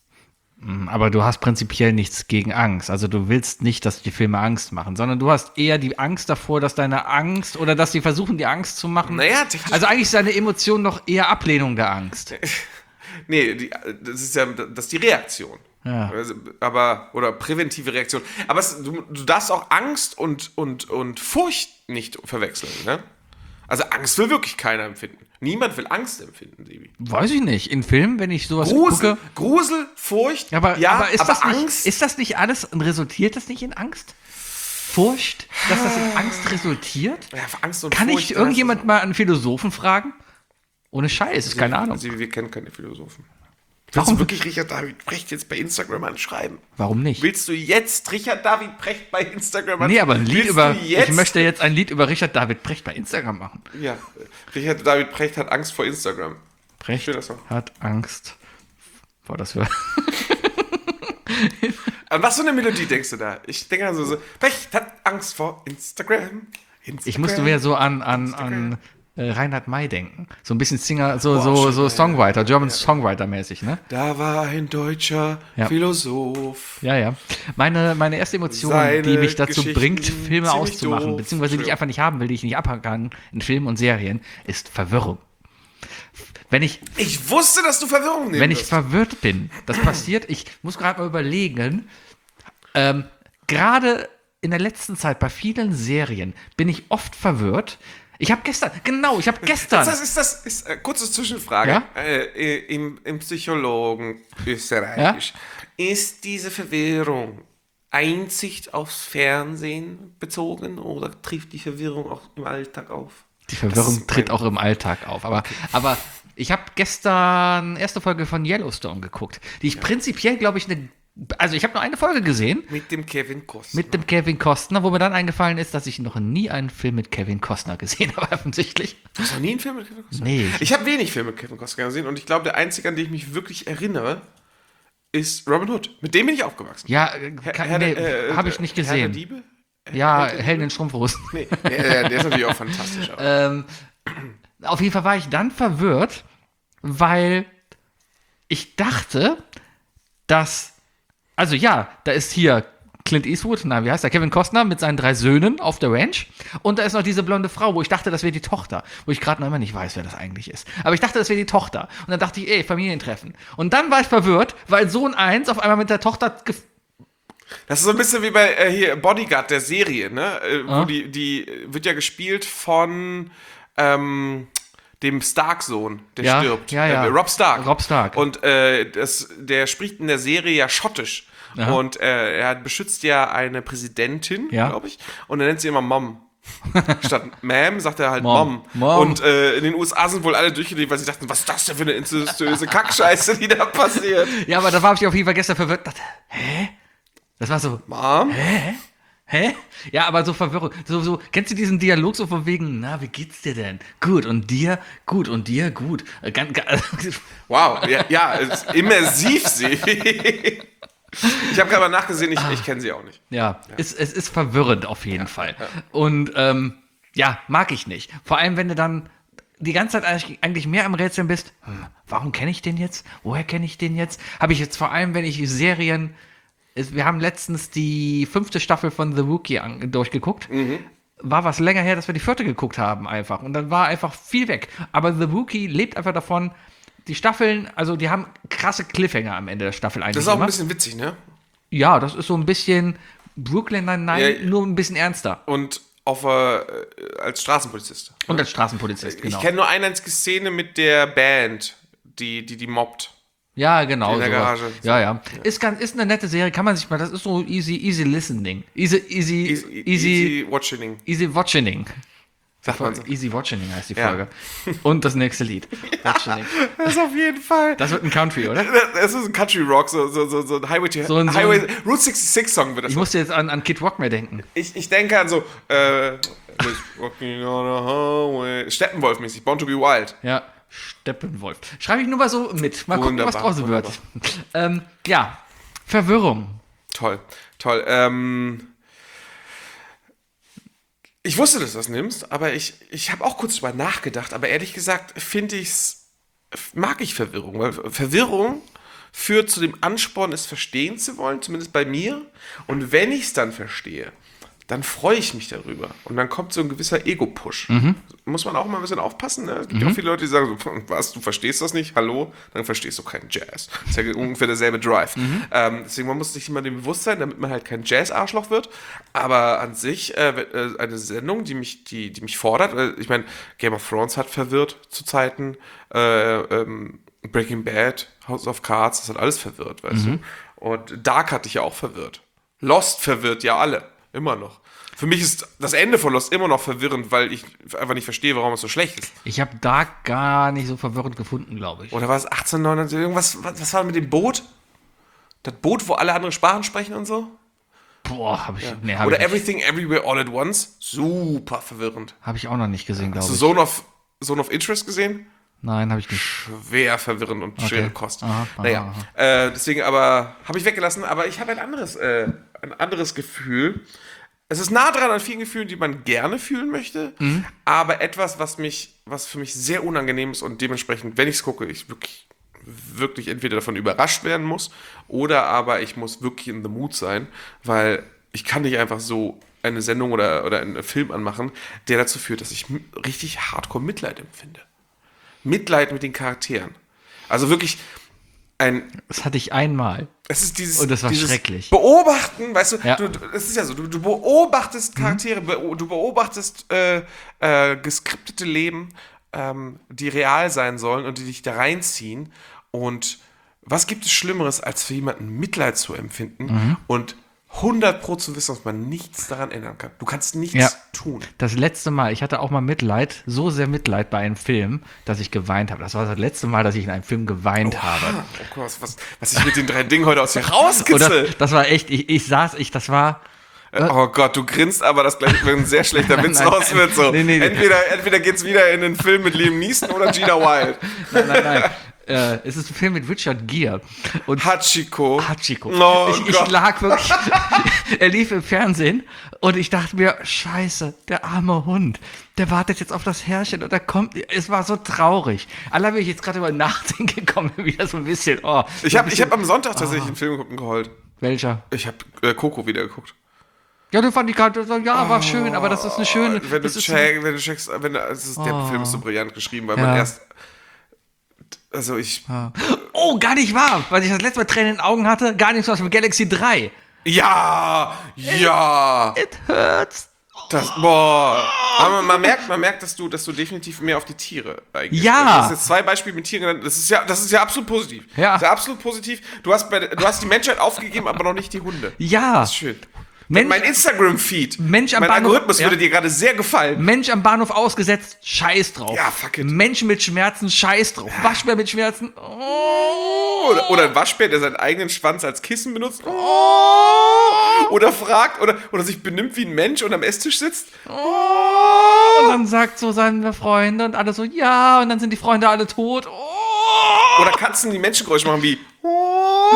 [SPEAKER 4] Mm, Aber du hast prinzipiell nichts gegen Angst. Also du willst nicht, dass die Filme Angst machen, sondern du hast eher die Angst davor, dass deine Angst oder dass die versuchen, die Angst zu machen.
[SPEAKER 3] Naja, technisch-
[SPEAKER 4] also eigentlich ist deine Emotion doch eher Ablehnung der Angst.
[SPEAKER 3] Nee, die, das ist ja das ist die Reaktion.
[SPEAKER 4] Ja.
[SPEAKER 3] Also, aber, oder präventive Reaktion. Aber es, du, du darfst auch Angst und, und, und Furcht nicht verwechseln. Ne? Also Angst will wirklich keiner empfinden. Niemand will Angst empfinden, Sebi.
[SPEAKER 4] Weiß ich nicht. In Filmen, wenn ich sowas
[SPEAKER 3] Grusel,
[SPEAKER 4] gucke.
[SPEAKER 3] Grusel, Furcht,
[SPEAKER 4] Ja, aber,
[SPEAKER 3] ja,
[SPEAKER 4] aber, ist,
[SPEAKER 3] aber
[SPEAKER 4] das nicht,
[SPEAKER 3] Angst.
[SPEAKER 4] ist das nicht alles und resultiert das nicht in Angst? Furcht? Dass das in Angst resultiert?
[SPEAKER 3] ja, Angst und
[SPEAKER 4] Kann
[SPEAKER 3] Furcht,
[SPEAKER 4] ich irgendjemand
[SPEAKER 3] das
[SPEAKER 4] mal einen Philosophen fragen? Ohne Scheiß, ist keine Ahnung.
[SPEAKER 3] Sebi, wir kennen keine Philosophen. Willst
[SPEAKER 4] Warum?
[SPEAKER 3] du wirklich Richard David Precht jetzt bei Instagram anschreiben?
[SPEAKER 4] Warum nicht?
[SPEAKER 3] Willst du jetzt Richard David Precht bei Instagram anschreiben?
[SPEAKER 4] Nee, aber ein Lied
[SPEAKER 3] Willst
[SPEAKER 4] über.
[SPEAKER 3] du jetzt?
[SPEAKER 4] Ich möchte jetzt ein Lied über Richard David Precht bei Instagram machen.
[SPEAKER 3] Ja, Richard David Precht hat Angst vor Instagram.
[SPEAKER 4] Precht
[SPEAKER 3] will das noch.
[SPEAKER 4] hat Angst. Boah, das wäre.
[SPEAKER 3] An was für eine Melodie denkst du da? Ich denke also so, Precht hat Angst vor Instagram. Instagram.
[SPEAKER 4] Ich musste mehr so an, an, an äh, Reinhard May denken. So ein bisschen Singer, so,
[SPEAKER 3] Boah,
[SPEAKER 4] so,
[SPEAKER 3] schön,
[SPEAKER 4] so
[SPEAKER 3] ja,
[SPEAKER 4] Songwriter, German Songwriter-mäßig, ne?
[SPEAKER 3] Da war ein deutscher
[SPEAKER 4] Ja.
[SPEAKER 3] Philosoph.
[SPEAKER 4] Ja, ja. Meine, meine erste Emotion,
[SPEAKER 3] Seine
[SPEAKER 4] die mich dazu
[SPEAKER 3] Geschichten
[SPEAKER 4] bringt, Filme
[SPEAKER 3] ziemlich
[SPEAKER 4] auszumachen,
[SPEAKER 3] doof.
[SPEAKER 4] beziehungsweise die ich einfach nicht haben will, die ich nicht abhaken kann in Filmen und Serien, ist Verwirrung. wenn ich,
[SPEAKER 3] Ich wusste, dass du Verwirrung nimmst.
[SPEAKER 4] wenn ich verwirrt bin, das passiert, ich muss gerade mal überlegen, ähm, gerade in der letzten Zeit bei vielen Serien bin ich oft verwirrt. Ich habe gestern, genau, ich habe gestern.
[SPEAKER 3] Das ist das, ist, äh, kurze Zwischenfrage.
[SPEAKER 4] Ja?
[SPEAKER 3] Äh, im, Im Psychologen Österreichisch. Ist diese Verwirrung einzig aufs Fernsehen bezogen oder trifft die Verwirrung auch im Alltag auf?
[SPEAKER 4] Die Verwirrung
[SPEAKER 3] Das ist
[SPEAKER 4] tritt
[SPEAKER 3] mein-
[SPEAKER 4] auch im Alltag auf. Aber, aber ich habe gestern erste Folge von Yellowstone geguckt, die ich prinzipiell, glaube ich, eine. Also ich habe nur eine Folge gesehen
[SPEAKER 3] Mit dem Kevin Costner.
[SPEAKER 4] mit dem Kevin Costner, wo mir dann eingefallen ist, dass ich noch nie einen Film mit Kevin Costner gesehen habe, offensichtlich.
[SPEAKER 3] Hast du noch nie einen Film mit Kevin Costner?
[SPEAKER 4] Nee.
[SPEAKER 3] Ich habe wenig Filme mit Kevin Costner gesehen und ich glaube, der einzige, an den ich mich wirklich erinnere, ist Robin Hood. Mit dem bin ich aufgewachsen.
[SPEAKER 4] Ja, äh, kann- nee,
[SPEAKER 3] äh,
[SPEAKER 4] habe ich nicht
[SPEAKER 3] Herr der
[SPEAKER 4] gesehen.
[SPEAKER 3] Diebe?
[SPEAKER 4] Ja,
[SPEAKER 3] Herr der
[SPEAKER 4] Helden in Strumpfhosen.
[SPEAKER 3] Nee, der, der, der ist natürlich auch fantastisch. Aber.
[SPEAKER 4] Ähm, auf jeden Fall war ich dann verwirrt, weil ich dachte, dass, also ja, da ist hier Clint Eastwood, na, wie heißt der, Kevin Costner mit seinen drei Söhnen auf der Ranch und da ist noch diese blonde Frau, wo ich dachte, das wäre die Tochter, wo ich gerade noch immer nicht weiß, wer das eigentlich ist. Aber ich dachte, das wäre die Tochter und dann dachte ich, ey, Familientreffen. Und dann war ich verwirrt, weil Sohn eins auf einmal mit der Tochter gef-
[SPEAKER 3] Das ist so ein bisschen wie bei äh, hier Bodyguard, der Serie, ne? Äh, wo
[SPEAKER 4] Ah.
[SPEAKER 3] die, die wird ja gespielt von ähm, dem Stark-Sohn, der
[SPEAKER 4] Ja,
[SPEAKER 3] stirbt.
[SPEAKER 4] ja, ja.
[SPEAKER 3] Äh, Rob Stark.
[SPEAKER 4] Rob Stark.
[SPEAKER 3] Und äh, das, der spricht in der Serie ja schottisch.
[SPEAKER 4] Aha.
[SPEAKER 3] Und äh, er beschützt ja eine Präsidentin,
[SPEAKER 4] Ja.
[SPEAKER 3] glaube ich. Und er nennt sie immer Mom. Statt Ma'am sagt er halt
[SPEAKER 4] Mom.
[SPEAKER 3] Mom.
[SPEAKER 4] Mom.
[SPEAKER 3] Und äh, in den U S A sind wohl alle durchgedreht, weil sie dachten, was ist das denn für eine incestuöse Kackscheiße, die da passiert.
[SPEAKER 4] Ja, aber da war ich auf jeden Fall gestern verwirrt. Dachte, hä? Das war so,
[SPEAKER 3] Mom?
[SPEAKER 4] hä? Ja, aber so Verwirrung. So, so, kennst du diesen Dialog so von wegen, na, wie geht's dir denn? Gut, und dir? Gut, und dir? Gut. Äh, Ganz, ganz,
[SPEAKER 3] Wow, ja, ja es ist immersiv sie. Ich habe gerade mal nachgesehen, ich, ich kenne sie auch nicht.
[SPEAKER 4] ja, Es, es ist verwirrend auf jeden Fall. Und ähm, ja, mag ich nicht. Vor allem, wenn du dann die ganze Zeit eigentlich, eigentlich mehr am Rätseln bist, hm, warum kenne ich den jetzt? Woher kenne ich den jetzt? Habe ich jetzt vor allem, wenn ich Serien, es- wir haben letztens die fünfte Staffel von The Rookie an, durchgeguckt. War was länger her, dass wir die vierte geguckt haben einfach. Und dann war einfach viel weg. Aber The Rookie lebt einfach davon, die Staffeln, also die haben krasse Cliffhanger am Ende der Staffel eigentlich
[SPEAKER 3] Das ist auch
[SPEAKER 4] immer.
[SPEAKER 3] ein bisschen witzig, ne?
[SPEAKER 4] Ja, das ist so ein bisschen Brooklyn Nine-Nine,
[SPEAKER 3] Ja,
[SPEAKER 4] nur ein bisschen ernster.
[SPEAKER 3] Und auf, äh, als Straßenpolizist.
[SPEAKER 4] Und als Straßenpolizist, genau.
[SPEAKER 3] Ich kenne nur eine einzige Szene mit der Band, die die, die mobbt.
[SPEAKER 4] Ja, genau.
[SPEAKER 3] In der
[SPEAKER 4] sowas.
[SPEAKER 3] Garage.
[SPEAKER 4] Ja, ja. Ist, ganz, ist eine nette Serie, kann man sich mal, das ist so easy, easy listening. Easy, easy,
[SPEAKER 3] Easy,
[SPEAKER 4] easy,
[SPEAKER 3] easy watching.
[SPEAKER 4] easy watching.
[SPEAKER 3] Sagt man so.
[SPEAKER 4] Easy watching heißt die
[SPEAKER 3] Ja.
[SPEAKER 4] Folge. Und das nächste Lied. Watching.
[SPEAKER 3] Das ist auf jeden Fall.
[SPEAKER 4] Das wird ein Country, oder?
[SPEAKER 3] Das ist ein Country Rock, so, so, so, so ein Highway to
[SPEAKER 4] So ein- so
[SPEAKER 3] Highway,
[SPEAKER 4] ein-
[SPEAKER 3] Route sechsundsechzig Song wird das.
[SPEAKER 4] Ich musste jetzt an, an Kid Rock mehr denken.
[SPEAKER 3] Ich, ich denke an so, äh, just walking on a highway. Steppenwolf-mäßig, Born to be Wild.
[SPEAKER 4] Ja, Steppenwolf. Schreibe ich nur mal so mit. Mal gucken, was
[SPEAKER 3] Wunderbar,
[SPEAKER 4] draus wird. Ähm, ja, Verwirrung.
[SPEAKER 3] Toll, toll. Ähm, ich wusste, dass du das nimmst, aber ich, ich habe auch kurz drüber nachgedacht. Aber ehrlich gesagt finde ich's, mag ich Verwirrung. Weil Verwirrung führt zu dem Ansporn, es verstehen zu wollen, zumindest bei mir. Und wenn ich es dann verstehe, dann freue ich mich darüber. Und dann kommt so ein gewisser Ego-Push. Muss man auch mal ein bisschen aufpassen. Ne? Es gibt ja auch viele Leute, die sagen so, was, du verstehst das nicht? Hallo? Dann verstehst du keinen Jazz. Das ist ja ungefähr derselbe Drive. Ähm, deswegen, man muss sich immer dem bewusst sein, damit man halt kein Jazz-Arschloch wird. Aber an sich äh, äh, eine Sendung, die mich, die, die mich fordert. Äh, ich meine, Game of Thrones hat verwirrt zu Zeiten. Äh, ähm, Breaking Bad, House of Cards, das hat alles verwirrt, weißt du. Und Dark hat dich ja auch verwirrt. Lost verwirrt ja alle. Immer noch. Für mich ist das Ende von Lost immer noch verwirrend, weil ich einfach nicht verstehe, warum es so schlecht ist.
[SPEAKER 4] Ich habe Dark gar nicht so verwirrend gefunden, glaube ich.
[SPEAKER 3] Oder war es achtzehnhundertneunundneunzig? Irgendwas, was, was war mit dem Boot? Das Boot, wo alle anderen Sprachen sprechen und so?
[SPEAKER 4] Boah, habe ich, nee, hab
[SPEAKER 3] Oder
[SPEAKER 4] ich, nicht-
[SPEAKER 3] Everything Everywhere All at Once? Super verwirrend.
[SPEAKER 4] hab ich auch noch nicht gesehen, glaube
[SPEAKER 3] Hast du
[SPEAKER 4] ich.
[SPEAKER 3] Zone of, Zone of Interest gesehen?
[SPEAKER 4] Nein, habe ich nicht.
[SPEAKER 3] Schwer verwirrend und schwere Kost.
[SPEAKER 4] Aha, aha,
[SPEAKER 3] naja, äh, deswegen aber, habe ich weggelassen, aber ich habe ein anderes, äh, ein anderes Gefühl. Es ist nah dran an vielen Gefühlen, die man gerne fühlen möchte,
[SPEAKER 4] Mhm.
[SPEAKER 3] aber etwas, was mich, was für mich sehr unangenehm ist und dementsprechend, wenn ich es gucke, ich wirklich, wirklich entweder davon überrascht werden muss oder aber ich muss wirklich in the mood sein, weil ich kann nicht einfach so eine Sendung oder, oder einen Film anmachen, der dazu führt, dass ich m- richtig hardcore Mitleid empfinde. Mitleid mit den Charakteren. Also wirklich ein...
[SPEAKER 4] Das hatte ich einmal.
[SPEAKER 3] Es ist dieses,
[SPEAKER 4] Und das war
[SPEAKER 3] dieses
[SPEAKER 4] schrecklich.
[SPEAKER 3] Beobachten, weißt du,
[SPEAKER 4] Ja.
[SPEAKER 3] du, du, es ist ja so, du, du beobachtest Charaktere, beo- du beobachtest äh, äh, geskriptete Leben, ähm, die real sein sollen und die dich da reinziehen. Und was gibt es Schlimmeres, als für jemanden Mitleid zu empfinden
[SPEAKER 4] Mhm.
[SPEAKER 3] und hundert Pro zu wissen, dass man nichts daran ändern kann. Du kannst nichts
[SPEAKER 4] Ja.
[SPEAKER 3] tun.
[SPEAKER 4] Das letzte Mal, ich hatte auch mal Mitleid, so sehr Mitleid bei einem Film, dass ich geweint habe. Das war das letzte Mal, dass ich in einem Film geweint habe.
[SPEAKER 3] Ah, oh Gott, was, was, was ich mit den drei Dingen heute aus dir
[SPEAKER 4] Und
[SPEAKER 3] rauskitzel.
[SPEAKER 4] das, das war echt, ich, ich saß, ich, das war,
[SPEAKER 3] Oh Gott, du grinst aber, das gleich ein sehr schlechter Witz
[SPEAKER 4] Nein,
[SPEAKER 3] raus wird. So.
[SPEAKER 4] nee, nee, nee.
[SPEAKER 3] Entweder, entweder geht's wieder in den Film mit Liam Neeson oder Gina Wild.
[SPEAKER 4] nein, nein, nein. Äh, es ist ein Film mit Richard Gere. Und
[SPEAKER 3] Hachiko.
[SPEAKER 4] Hachiko.
[SPEAKER 3] Oh
[SPEAKER 4] ich, ich
[SPEAKER 3] Gott.
[SPEAKER 4] lag wirklich, er lief im Fernsehen und ich dachte mir, scheiße, der arme Hund, der wartet jetzt auf das Herrchen und er kommt, es war so traurig. Allein bin ich jetzt gerade über Nachdenken gekommen, wieder so ein bisschen, oh.
[SPEAKER 3] Ich habe ich hab am Sonntag tatsächlich einen Film geguckt und geheult.
[SPEAKER 4] Welcher?
[SPEAKER 3] Ich habe äh, Coco wieder geguckt.
[SPEAKER 4] Ja, du fand die gerade, so, ja, war schön, aber das ist eine schöne,
[SPEAKER 3] Wenn du
[SPEAKER 4] das ist
[SPEAKER 3] check, wenn du checkst, wenn du, es ist, der Film ist so brillant geschrieben, weil man
[SPEAKER 4] Ja.
[SPEAKER 3] erst, also ich,
[SPEAKER 4] oh, gar nicht wahr, weil ich das letzte Mal Tränen in den Augen hatte, gar nichts aus dem Galaxy drei.
[SPEAKER 3] ja, ja,
[SPEAKER 4] It hurts.
[SPEAKER 3] das, boah, aber man, man merkt, man merkt, dass du, dass du definitiv mehr auf die Tiere eigentlich.
[SPEAKER 4] Ja.
[SPEAKER 3] Du hast jetzt zwei Beispiele mit Tieren genannt, das ist ja, das ist ja absolut positiv.
[SPEAKER 4] Ja.
[SPEAKER 3] Das ist ja absolut positiv. Du hast bei, du hast die Menschheit aufgegeben, aber noch nicht die Hunde.
[SPEAKER 4] Ja.
[SPEAKER 3] Das ist schön.
[SPEAKER 4] Mensch-
[SPEAKER 3] mein Instagram-Feed,
[SPEAKER 4] Mensch am
[SPEAKER 3] mein
[SPEAKER 4] Bahnhof-
[SPEAKER 3] Algorithmus
[SPEAKER 4] ja.
[SPEAKER 3] würde dir gerade sehr gefallen.
[SPEAKER 4] Mensch am Bahnhof ausgesetzt, scheiß drauf.
[SPEAKER 3] Ja, fuck it.
[SPEAKER 4] Menschen mit Schmerzen, scheiß drauf. Waschbär mit Schmerzen, oh.
[SPEAKER 3] Oder, oder ein Waschbär, der seinen eigenen Schwanz als Kissen benutzt. Oh. Oder fragt, oder, oder sich benimmt wie ein Mensch und am Esstisch sitzt.
[SPEAKER 4] Und dann sagt so seine Freunde und alle so, ja, und dann sind die Freunde alle tot. Oh.
[SPEAKER 3] Oder Katzen, die Menschengeräusche machen wie. Oh.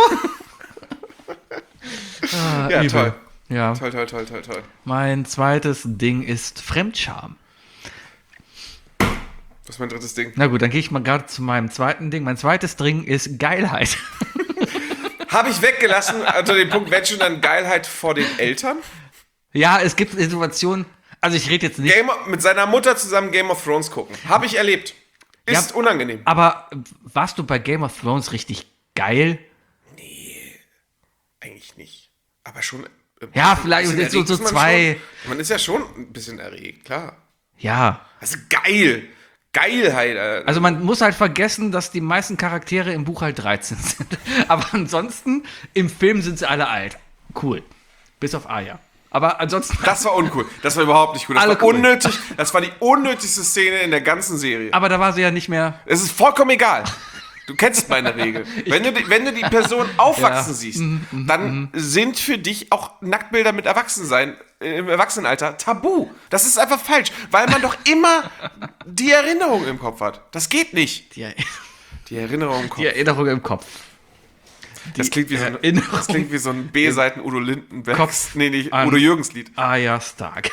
[SPEAKER 4] Ah,
[SPEAKER 3] Ja,
[SPEAKER 4] übel.
[SPEAKER 3] toll.
[SPEAKER 4] Ja.
[SPEAKER 3] Toll, toll, toll, toll, toll.
[SPEAKER 4] Mein zweites Ding ist Fremdscham.
[SPEAKER 3] Das ist mein drittes Ding.
[SPEAKER 4] Na gut, dann gehe ich mal gerade zu meinem zweiten Ding. Mein zweites Ding ist Geilheit.
[SPEAKER 3] Habe ich weggelassen, unter dem Punkt, wenn schon dann Geilheit vor den Eltern?
[SPEAKER 4] Ja, es gibt Situationen, also ich rede jetzt nicht,
[SPEAKER 3] Game of, mit seiner Mutter zusammen Game of Thrones gucken. Habe ich erlebt. Ist
[SPEAKER 4] Ja.
[SPEAKER 3] unangenehm.
[SPEAKER 4] aber warst du bei Game of Thrones richtig geil?
[SPEAKER 3] Eigentlich nicht. Aber schon. äh,
[SPEAKER 4] Ja,
[SPEAKER 3] ein
[SPEAKER 4] vielleicht
[SPEAKER 3] bisschen
[SPEAKER 4] so-
[SPEAKER 3] erregt
[SPEAKER 4] so
[SPEAKER 3] ist man
[SPEAKER 4] zwei-
[SPEAKER 3] Schon. Man ist ja schon ein bisschen erregt, klar.
[SPEAKER 4] Ja.
[SPEAKER 3] Also geil. Geilheit. Alter.
[SPEAKER 4] Also man muss halt vergessen, dass die meisten Charaktere im Buch halt dreizehn sind. Aber ansonsten, im Film sind sie alle alt. Cool. Bis auf Arya. Aber ansonsten...
[SPEAKER 3] Das war uncool. Das war überhaupt nicht cool. Das
[SPEAKER 4] Alle
[SPEAKER 3] war
[SPEAKER 4] cool.
[SPEAKER 3] unnötig. Das war die unnötigste Szene in der ganzen Serie.
[SPEAKER 4] Aber da war sie ja nicht mehr...
[SPEAKER 3] Es ist vollkommen egal. Du kennst meine Regel. Wenn du, die- wenn du die Person aufwachsen
[SPEAKER 4] Ja.
[SPEAKER 3] siehst, dann sind für dich auch Nacktbilder mit Erwachsensein äh, im Erwachsenenalter tabu. Das ist einfach falsch, weil man doch immer die Erinnerung im Kopf hat. Das geht nicht.
[SPEAKER 4] Die,
[SPEAKER 3] Die Erinnerung im Kopf.
[SPEAKER 4] die Erinnerung im Kopf.
[SPEAKER 3] das, klingt wie so ein,
[SPEAKER 4] Erinnerung
[SPEAKER 3] das klingt wie so ein B-Seiten Udo Lindenberg.
[SPEAKER 4] Kopf
[SPEAKER 3] Nee, nicht
[SPEAKER 4] an-
[SPEAKER 3] Udo Jürgens Lied.
[SPEAKER 4] Arya Stark.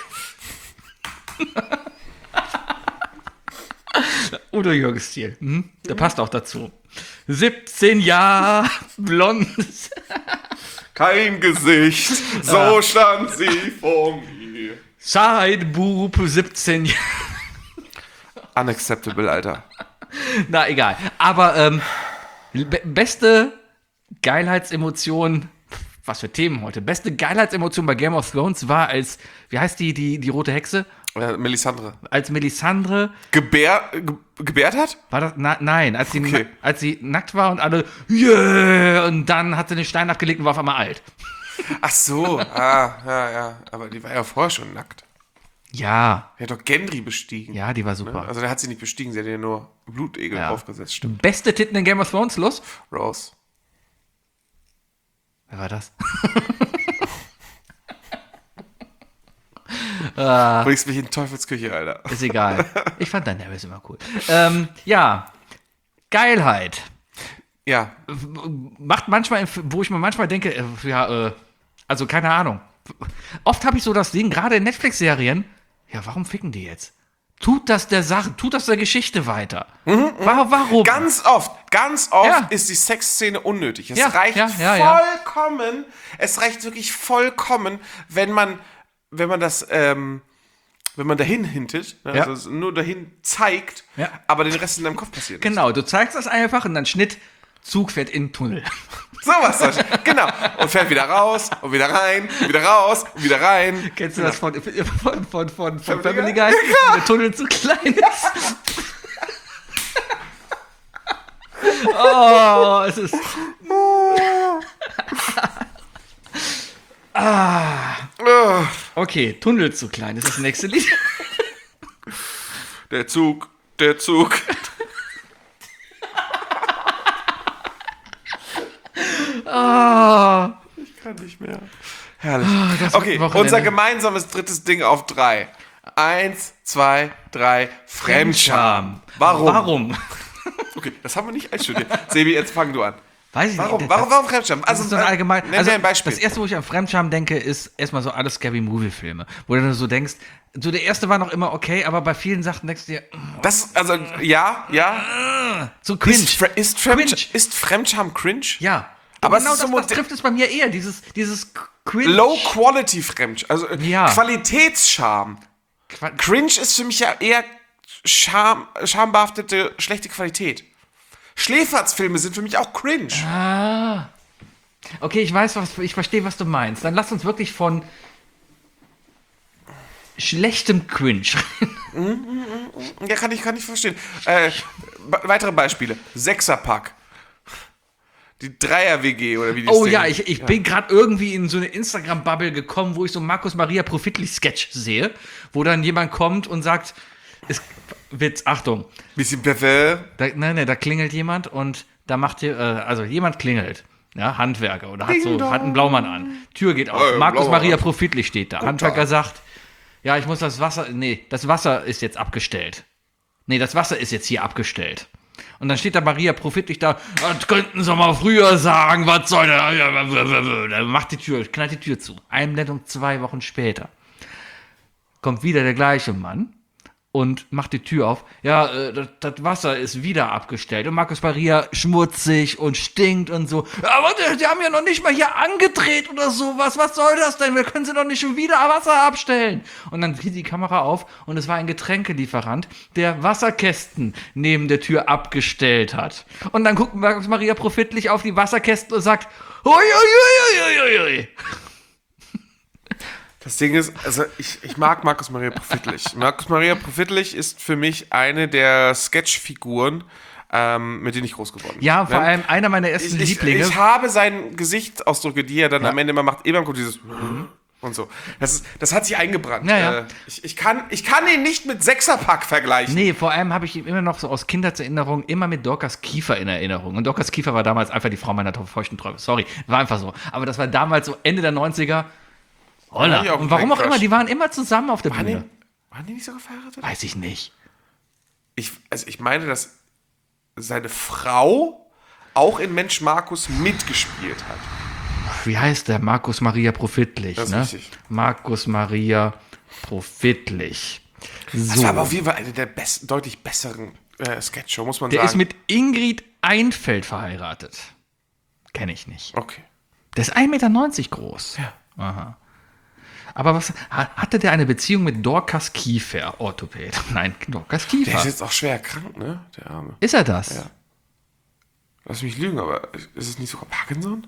[SPEAKER 4] Udo Jürgens Stil. Hm? Der passt auch dazu. siebzehn Jahre blondes.
[SPEAKER 3] Kein Gesicht, so stand sie vor mir.
[SPEAKER 4] Sideboob, siebzehn Jahre.
[SPEAKER 3] Unacceptable, Alter.
[SPEAKER 4] Na, egal. Aber ähm, be beste Geilheitsemotion, was für Themen heute, beste Geilheitsemotion bei Game of Thrones war als, wie heißt die, die, die rote Hexe?
[SPEAKER 3] Ja, Melisandre.
[SPEAKER 4] Als Melisandre,
[SPEAKER 3] Gebär, ge, gebärt hat?
[SPEAKER 4] war das, na, nein, als sie,
[SPEAKER 3] Okay.
[SPEAKER 4] na, als sie nackt war und alle, yeah, und dann hat sie den Stein abgelegt und war auf einmal alt.
[SPEAKER 3] Ach so, ah, ja, ja. Aber die war ja vorher schon nackt.
[SPEAKER 4] Ja,
[SPEAKER 3] Er hat doch Gendry bestiegen.
[SPEAKER 4] ja, die war super.
[SPEAKER 3] Also der hat sie nicht bestiegen, sie hat ihr nur Blutegel
[SPEAKER 4] Ja.
[SPEAKER 3] aufgesetzt. Stimmt.
[SPEAKER 4] Beste Titten in Game of Thrones, los?
[SPEAKER 3] Rose.
[SPEAKER 4] Wer war das?
[SPEAKER 3] Du bringst mich in Teufelsküche, Alter.
[SPEAKER 4] Ist egal. Ich fand Daenerys immer cool. Ähm, ja, Geilheit.
[SPEAKER 3] Ja.
[SPEAKER 4] Macht manchmal, wo ich mir manchmal denke, äh, ja, äh, also keine Ahnung. Oft habe ich so das Ding, gerade in Netflix-Serien, ja, warum ficken die jetzt? Tut das der Sache, tut das der Geschichte weiter? Wa- Warum?
[SPEAKER 3] Ganz oft, ganz oft
[SPEAKER 4] Ja.
[SPEAKER 3] ist die Sexszene unnötig. Es
[SPEAKER 4] Ja,
[SPEAKER 3] reicht
[SPEAKER 4] ja, ja, ja.
[SPEAKER 3] vollkommen, es reicht wirklich vollkommen, wenn man, wenn man das, ähm, wenn man dahin hintet, ne,
[SPEAKER 4] Ja.
[SPEAKER 3] also nur dahin zeigt,
[SPEAKER 4] Ja.
[SPEAKER 3] aber den Rest in deinem Kopf passiert.
[SPEAKER 4] Genau, du zeigst das einfach und dann Schnitt, Zug fährt in den Tunnel.
[SPEAKER 3] So was, Sascha. Genau. Und fährt wieder raus und wieder rein, wieder raus und wieder rein.
[SPEAKER 4] Kennst du das von, von, von, von, von
[SPEAKER 3] Family
[SPEAKER 4] Family
[SPEAKER 3] Guy?
[SPEAKER 4] Guy? Wenn der Tunnel zu klein ist. Oh, es ist...
[SPEAKER 3] Oh,
[SPEAKER 4] Okay, Tunnel zu klein, das ist das nächste Lied.
[SPEAKER 3] der Zug, der Zug.
[SPEAKER 4] Oh,
[SPEAKER 3] Ich kann nicht mehr. Herrlich.
[SPEAKER 4] das
[SPEAKER 3] Okay,
[SPEAKER 4] Wochenende.
[SPEAKER 3] unser gemeinsames drittes Ding auf drei. Eins, zwei, drei. Fremdscham. Warum?
[SPEAKER 4] Warum?
[SPEAKER 3] Okay, das haben wir nicht einstudiert. Sebi, jetzt fang du an.
[SPEAKER 4] Weiß ich
[SPEAKER 3] Warum?
[SPEAKER 4] nicht.
[SPEAKER 3] Warum, warum Fremdscham?
[SPEAKER 4] Das ist so ein allgemein.
[SPEAKER 3] Nenn
[SPEAKER 4] Also,
[SPEAKER 3] mir ein Beispiel.
[SPEAKER 4] das erste, wo ich an Fremdscham denke, ist erstmal so alle Scary Movie-Filme, wo du dann so denkst, so der erste war noch immer okay, aber bei vielen Sachen denkst du dir,
[SPEAKER 3] Das, also, ja, ja.
[SPEAKER 4] so cringe.
[SPEAKER 3] Ist, Fre ist, Fremd
[SPEAKER 4] Cringe.
[SPEAKER 3] ist Fremdscham cringe?
[SPEAKER 4] Ja.
[SPEAKER 3] Aber
[SPEAKER 4] genau
[SPEAKER 3] es ist
[SPEAKER 4] das,
[SPEAKER 3] so
[SPEAKER 4] das
[SPEAKER 3] moder-
[SPEAKER 4] trifft es bei mir eher, dieses, dieses Cringe.
[SPEAKER 3] Low-Quality Fremdscham. Also,
[SPEAKER 4] Ja.
[SPEAKER 3] Qualitätsscham.
[SPEAKER 4] Qua-
[SPEAKER 3] Cringe ist für mich ja eher Scham, schambehaftete, schlechte Qualität. Schläferzfilme sind für mich auch cringe.
[SPEAKER 4] Ah. Okay, ich weiß, was, ich verstehe, was du meinst. Dann lass uns wirklich von schlechtem Cringe reden.
[SPEAKER 3] Ja, kann ich, kann ich verstehen. Äh, be- weitere Beispiele. Sechserpack. Die Dreier-W G oder wie die
[SPEAKER 4] Oh
[SPEAKER 3] das
[SPEAKER 4] ja,
[SPEAKER 3] Ding-
[SPEAKER 4] ich, ich bin gerade irgendwie in so eine Instagram-Bubble gekommen, wo ich so Markus Maria Profitlich-Sketch sehe, wo dann jemand kommt und sagt, es, Witz, Achtung,
[SPEAKER 3] Bisschen Pfeffer.
[SPEAKER 4] da, nein, nein, da klingelt jemand und da macht ihr, äh, also jemand klingelt, ja, Handwerker oder hat so, hat einen Blaumann an, Tür geht auf,
[SPEAKER 3] Äh,
[SPEAKER 4] Markus
[SPEAKER 3] Blaumann.
[SPEAKER 4] Maria Profitlich steht da, Handwerker sagt, ja, ich muss das Wasser, nee, das Wasser ist jetzt abgestellt. Nee, das Wasser ist jetzt hier abgestellt. Und dann steht da Maria Profitlich da, das könnten sie mal früher sagen, was soll da? Dann macht die Tür, knallt die Tür zu. Einblendung zwei Wochen später. Kommt wieder der gleiche Mann und macht die Tür auf. Ja, äh, das, das Wasser ist wieder abgestellt. Und Markus Maria schmutzig und stinkt und so. Ja, aber die, die haben ja noch nicht mal hier angedreht oder sowas. Was soll das denn? Wir können sie doch nicht schon wieder Wasser abstellen. Und dann geht die Kamera auf und es war ein Getränkelieferant, der Wasserkästen neben der Tür abgestellt hat. Und dann guckt Markus Maria Profitlich auf die Wasserkästen und sagt, hui, hui, hui, hui, hui.
[SPEAKER 3] Das Ding ist, also ich, ich mag Markus Maria Profitlich. Markus Maria Profitlich ist für mich eine der Sketchfiguren, ähm, mit denen ich groß geworden bin.
[SPEAKER 4] Ja, vor
[SPEAKER 3] Ne?
[SPEAKER 4] allem einer meiner ersten
[SPEAKER 3] ich, ich,
[SPEAKER 4] Lieblinge.
[SPEAKER 3] ich habe seinen Gesichtsausdrücke, die er dann
[SPEAKER 4] Ja.
[SPEAKER 3] am Ende immer macht, immer kommt dieses und so. Das, ist, das hat sich eingebrannt.
[SPEAKER 4] Ja, ja.
[SPEAKER 3] Äh, ich, ich, kann, ich kann ihn nicht mit Sechserpack vergleichen.
[SPEAKER 4] Nee, vor allem habe ich ihn immer noch so aus Kindheitserinnerung immer mit Dorcas Kiefer in Erinnerung. Und Dorcas Kiefer war damals einfach die Frau meiner feuchten Träume. Sorry, war einfach so. Aber das war damals so Ende der neunziger. Holla.
[SPEAKER 3] Ja,
[SPEAKER 4] Und warum auch
[SPEAKER 3] Crush.
[SPEAKER 4] immer, die waren immer zusammen auf der
[SPEAKER 3] Waren
[SPEAKER 4] Bühne.
[SPEAKER 3] die, waren die nicht sogar verheiratet?
[SPEAKER 4] Weiß ich nicht.
[SPEAKER 3] Ich, also ich meine, dass seine Frau auch in Mensch Markus mitgespielt hat.
[SPEAKER 4] Wie heißt der? Markus Maria Profitlich,
[SPEAKER 3] Das ist
[SPEAKER 4] ne?
[SPEAKER 3] richtig.
[SPEAKER 4] Markus Maria Profitlich.
[SPEAKER 3] Das
[SPEAKER 4] So.
[SPEAKER 3] war aber auf jeden Fall eine der besten, deutlich besseren äh, Sketchshow, muss man
[SPEAKER 4] Der
[SPEAKER 3] sagen.
[SPEAKER 4] ist mit Ingrid Einfeld verheiratet. Kenne ich nicht.
[SPEAKER 3] Okay.
[SPEAKER 4] Der ist ein Meter neunzig groß.
[SPEAKER 3] Ja.
[SPEAKER 4] Aha. Aber was ha- hatte der eine Beziehung mit Dorcas Kiefer, Orthopäd? Nein, Dorcas
[SPEAKER 3] Der
[SPEAKER 4] Kiefer.
[SPEAKER 3] ist jetzt auch schwer krank, ne? Der Arme.
[SPEAKER 4] Ist er das?
[SPEAKER 3] Ja. Lass mich lügen, aber ist es nicht sogar Parkinson?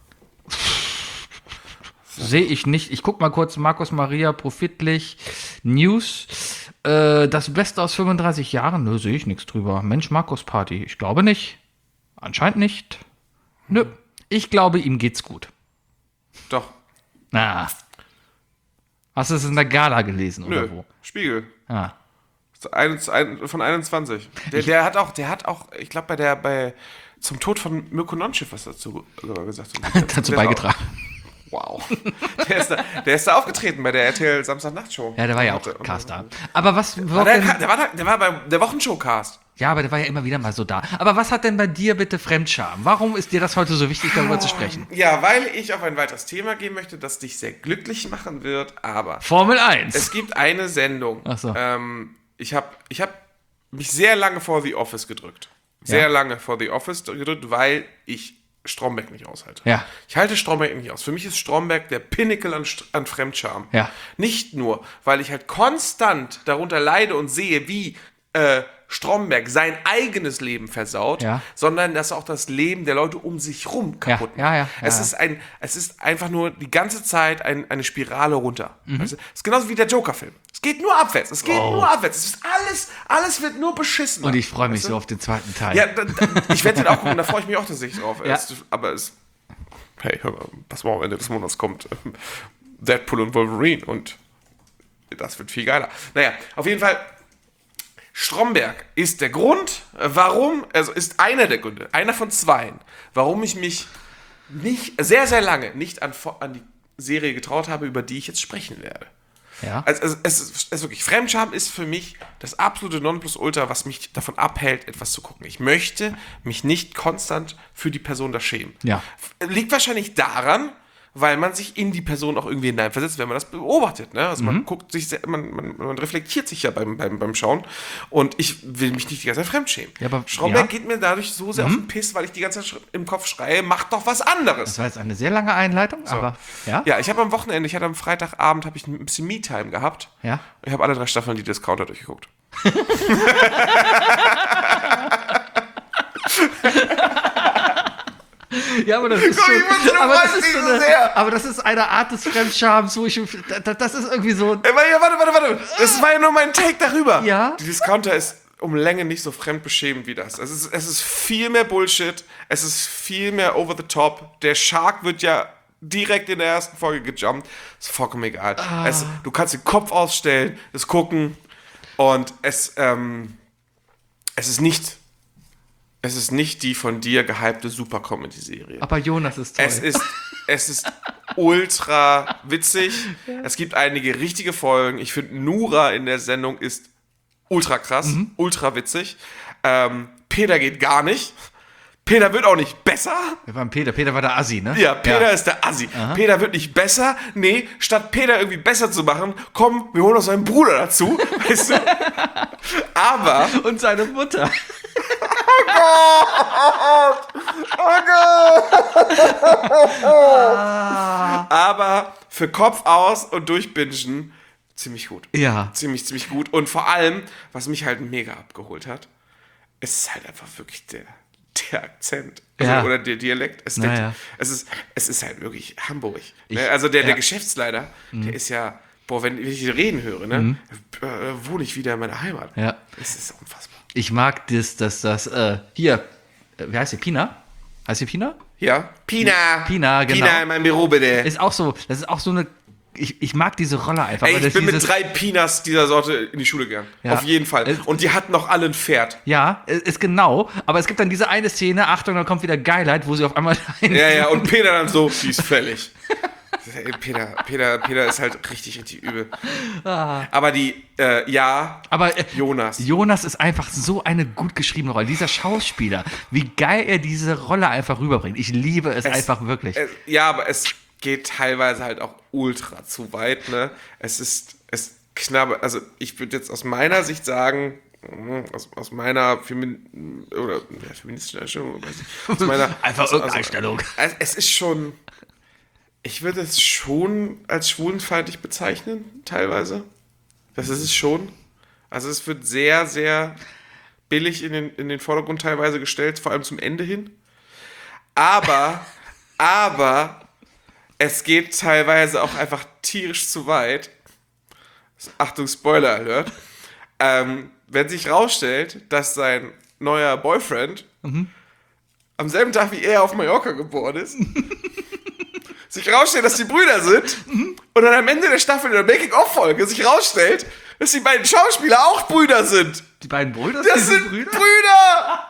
[SPEAKER 4] Sehe ich nicht. Ich guck mal kurz Markus Maria Profitlich News. Äh, das Beste aus fünfunddreißig Jahren? Nö, sehe ich nichts drüber. Mensch, Markus Party. Ich glaube nicht. Anscheinend nicht. Nö. Ich glaube, ihm geht's gut.
[SPEAKER 3] Doch.
[SPEAKER 4] Na. Hast du es in der Gala gelesen
[SPEAKER 3] Nö.
[SPEAKER 4] oder wo?
[SPEAKER 3] Spiegel.
[SPEAKER 4] Ah.
[SPEAKER 3] Ein, ein, von einundzwanzig. Der, der hat auch, der hat auch, ich glaube, bei der, bei zum Tod von Mirko Nonchef was dazu sogar gesagt.
[SPEAKER 4] Dazu
[SPEAKER 3] Der
[SPEAKER 4] beigetragen.
[SPEAKER 3] Ist auch, wow. Der ist, da, der ist da aufgetreten bei der R T L Samstagnacht-Show.
[SPEAKER 4] Ja, der war ja
[SPEAKER 3] Und-
[SPEAKER 4] auch
[SPEAKER 3] und-
[SPEAKER 4] Caster. Aber was
[SPEAKER 3] War
[SPEAKER 4] wird
[SPEAKER 3] der,
[SPEAKER 4] denn,
[SPEAKER 3] der, war da, der war beim der Wochenshow-Cast.
[SPEAKER 4] ja, aber der war ja immer wieder mal so da. Aber was hat denn bei dir bitte Fremdscham? Warum ist dir das heute so wichtig, darüber zu sprechen?
[SPEAKER 3] Ja, weil ich auf ein weiteres Thema gehen möchte, das dich sehr glücklich machen wird, aber
[SPEAKER 4] Formel eins.
[SPEAKER 3] es gibt eine Sendung.
[SPEAKER 4] Ach so.
[SPEAKER 3] Ähm, ich habe ich hab mich sehr lange vor The Office gedrückt. Sehr
[SPEAKER 4] Ja.
[SPEAKER 3] lange vor The Office gedrückt, weil ich Stromberg nicht aushalte.
[SPEAKER 4] Ja.
[SPEAKER 3] Ich halte Stromberg nicht aus. Für mich ist Stromberg der Pinnacle an, an Fremdscham.
[SPEAKER 4] Ja.
[SPEAKER 3] Nicht nur, weil ich halt konstant darunter leide und sehe, wie äh, Stromberg sein eigenes Leben versaut,
[SPEAKER 4] Ja.
[SPEAKER 3] sondern dass auch das Leben der Leute um sich rum kaputt macht.
[SPEAKER 4] Ja, ja, ja,
[SPEAKER 3] es,
[SPEAKER 4] ja.
[SPEAKER 3] Ist ein, es ist einfach nur die ganze Zeit ein, eine Spirale runter.
[SPEAKER 4] Mhm.
[SPEAKER 3] Weißt du? Es ist genauso wie der Joker-Film. Es geht nur abwärts. Es geht
[SPEAKER 4] Oh.
[SPEAKER 3] nur abwärts. Es ist alles, alles wird nur beschissen.
[SPEAKER 4] Und ich freue mich so auf den zweiten Teil.
[SPEAKER 3] Ja, da, da, ich werde den auch gucken, da freue ich mich auch tatsächlich drauf.
[SPEAKER 4] Ja.
[SPEAKER 3] Es, aber es. Hey, hör mal, was mal am Ende des Monats kommt. ähm, Deadpool und Wolverine und das wird viel geiler. Naja, auf jeden Fall. Stromberg ist der Grund, warum, also ist einer der Gründe, einer von zweien, warum ich mich nicht, sehr, sehr lange nicht an, an die Serie getraut habe, über die ich jetzt sprechen werde.
[SPEAKER 4] Ja.
[SPEAKER 3] Also, also es, ist, es ist wirklich, Fremdscham ist für mich das absolute Nonplusultra, was mich davon abhält, etwas zu gucken. Ich möchte mich nicht konstant für die Person da schämen.
[SPEAKER 4] Ja.
[SPEAKER 3] Liegt wahrscheinlich daran, weil man sich in die Person auch irgendwie hineinversetzt, wenn man das beobachtet. Ne? Also
[SPEAKER 4] Mhm.
[SPEAKER 3] man guckt sich, sehr, man, man, man reflektiert sich ja beim, beim, beim Schauen und ich will mich nicht die ganze Zeit fremdschämen.
[SPEAKER 4] Ja, aber-
[SPEAKER 3] Stromberg
[SPEAKER 4] ja.
[SPEAKER 3] geht mir dadurch so sehr auf den Piss, weil ich die ganze Zeit im Kopf schreie, mach doch was anderes.
[SPEAKER 4] Das war jetzt eine sehr lange Einleitung, aber ja.
[SPEAKER 3] Ja, ich habe am Wochenende, ich hatte am Freitagabend habe ich ein bisschen Me-Time gehabt.
[SPEAKER 4] Ja.
[SPEAKER 3] Ich habe alle drei Staffeln die Discounter durchgeguckt.
[SPEAKER 4] Ja, aber das ist
[SPEAKER 3] Guck,
[SPEAKER 4] schon,
[SPEAKER 3] ich wusste, du
[SPEAKER 4] aber, das
[SPEAKER 3] wolltest
[SPEAKER 4] ist
[SPEAKER 3] nicht
[SPEAKER 4] so
[SPEAKER 3] so
[SPEAKER 4] eine,
[SPEAKER 3] sehr.
[SPEAKER 4] aber das ist eine Art des Fremdschams, wo ich, das, das ist irgendwie so,
[SPEAKER 3] Ey, warte, warte, warte, warte. Das war ja nur mein Take darüber.
[SPEAKER 4] Ja.
[SPEAKER 3] Die Discounter ist um Länge nicht so fremdbeschämend wie das. Es ist, es ist viel mehr Bullshit. Es ist viel mehr over the top. Der Shark wird ja direkt in der ersten Folge gejumpt. Ist vollkommen egal.
[SPEAKER 4] Ah.
[SPEAKER 3] Es, du kannst den Kopf ausstellen, das gucken und es, ähm, es ist nicht, es ist nicht die von dir gehypte Super-Comedy-Serie.
[SPEAKER 4] aber Jonas ist toll.
[SPEAKER 3] Es ist, es ist ultra witzig. Es gibt einige richtige Folgen. Ich finde, Nura in der Sendung ist ultra krass,
[SPEAKER 4] Mhm.
[SPEAKER 3] ultra witzig. Ähm, Peter geht gar nicht. Peter wird auch nicht besser.
[SPEAKER 4] Wir waren Peter, Peter war der Assi, ne?
[SPEAKER 3] Ja, Peter ist der Assi. Peter wird nicht besser. Nee, statt Peter irgendwie besser zu machen, komm, wir holen noch seinen Bruder dazu. Weißt du? Aber
[SPEAKER 4] Und seine Mutter.
[SPEAKER 3] Aber für Kopf aus und durchbingen ziemlich gut.
[SPEAKER 4] Ja.
[SPEAKER 3] Ziemlich, ziemlich gut. Und vor allem, was mich halt mega abgeholt hat, es ist halt einfach wirklich der, der Akzent. Also,
[SPEAKER 4] Ja.
[SPEAKER 3] Oder der Dialekt. Es,
[SPEAKER 4] Na
[SPEAKER 3] der,
[SPEAKER 4] ja.
[SPEAKER 3] es, ist, es ist halt wirklich Hamburg.
[SPEAKER 4] Ich-
[SPEAKER 3] ne? Also der,
[SPEAKER 4] ja.
[SPEAKER 3] der Geschäftsleiter, der ist ja, boah, wenn, wenn ich ihn reden höre, ne, äh, wohne ich wieder in meiner Heimat.
[SPEAKER 4] Ja.
[SPEAKER 3] Es ist unfassbar.
[SPEAKER 4] Ich mag das, dass das, äh, hier, äh, wie heißt die, Pina? Heißt die Pina?
[SPEAKER 3] Ja? Pina.
[SPEAKER 4] Pina, genau.
[SPEAKER 3] Pina in meinem Büro, bitte.
[SPEAKER 4] Ist auch so, das ist auch so eine, ich, ich mag diese Rolle einfach.
[SPEAKER 3] Ey,
[SPEAKER 4] weil
[SPEAKER 3] ich
[SPEAKER 4] das
[SPEAKER 3] bin mit
[SPEAKER 4] dieses-
[SPEAKER 3] drei Pinas dieser Sorte in die Schule gegangen.
[SPEAKER 4] Ja.
[SPEAKER 3] Auf jeden Fall.
[SPEAKER 4] Es-
[SPEAKER 3] Und die hatten noch alle ein Pferd.
[SPEAKER 4] Ja, ist ist genau, aber es gibt dann diese eine Szene, Achtung, dann kommt wieder Geilheit, wo sie auf einmal
[SPEAKER 3] Ja, ja, und Peter dann so, die ist fällig. Ey, Peter, Peter, Peter ist halt richtig, richtig übel. Aber die, äh, ja,
[SPEAKER 4] Aber äh,
[SPEAKER 3] Jonas.
[SPEAKER 4] Jonas ist einfach so eine gut geschriebene Rolle. Dieser Schauspieler, wie geil er diese Rolle einfach rüberbringt. Ich liebe es, einfach wirklich.
[SPEAKER 3] Es, ja, aber es geht teilweise halt auch ultra zu weit, ne? Es ist, es knabbert, also ich würde jetzt aus meiner Sicht sagen, mh, aus, aus meiner Femin oder ja, feministischen Einstellung, weiß ich, aus meiner,
[SPEAKER 4] Einfach
[SPEAKER 3] aus,
[SPEAKER 4] irgendeine Einstellung.
[SPEAKER 3] Es, es ist schon, ich würde es schon als schwulenfeindlich bezeichnen, teilweise. Das ist es schon. Also es wird sehr, sehr billig in den, in den Vordergrund teilweise gestellt, vor allem zum Ende hin. Aber, aber es geht teilweise auch einfach tierisch zu weit. Achtung, Spoiler Alert. Ähm, wenn sich rausstellt, dass sein neuer Boyfriend am selben Tag wie er auf Mallorca geboren ist, sich rausstellt, dass die Brüder sind und dann am Ende der Staffel in der Making-of-Folge sich rausstellt, dass die beiden Schauspieler auch Brüder sind.
[SPEAKER 4] Die beiden Brüder?
[SPEAKER 3] Das
[SPEAKER 4] diese
[SPEAKER 3] sind Brüder!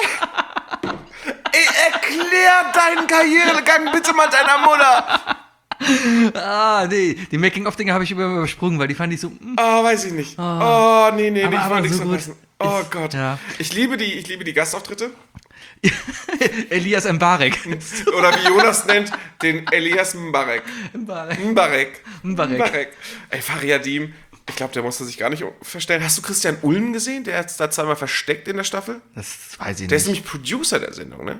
[SPEAKER 3] Ey, erklär deinen Karrieregang bitte mal deiner Mutter.
[SPEAKER 4] Ah, nee, die Making-of-Dinge habe ich über- übersprungen, weil die fand ich so, mm,
[SPEAKER 3] Oh, weiß ich nicht. Oh, nee, nee,
[SPEAKER 4] Aber-
[SPEAKER 3] nee, ich
[SPEAKER 4] aber
[SPEAKER 3] will nichts
[SPEAKER 4] so gut.
[SPEAKER 3] verpassen. Oh
[SPEAKER 4] Ich-
[SPEAKER 3] Gott.
[SPEAKER 4] ja.
[SPEAKER 3] Ich liebe die, ich liebe die Gastauftritte.
[SPEAKER 4] Elias Mbarek.
[SPEAKER 3] Oder wie Jonas nennt, den Elias Mbarek.
[SPEAKER 4] Mbarek.
[SPEAKER 3] Mbarek.
[SPEAKER 4] Mbarek.
[SPEAKER 3] Ey, Fariadim, ich glaube, der musste sich gar nicht verstellen. Hast du Christian Ulm gesehen? Der ist da zweimal versteckt in der Staffel.
[SPEAKER 4] Das weiß ich
[SPEAKER 3] Der ist
[SPEAKER 4] nicht.
[SPEAKER 3] nämlich Producer der Sendung, ne?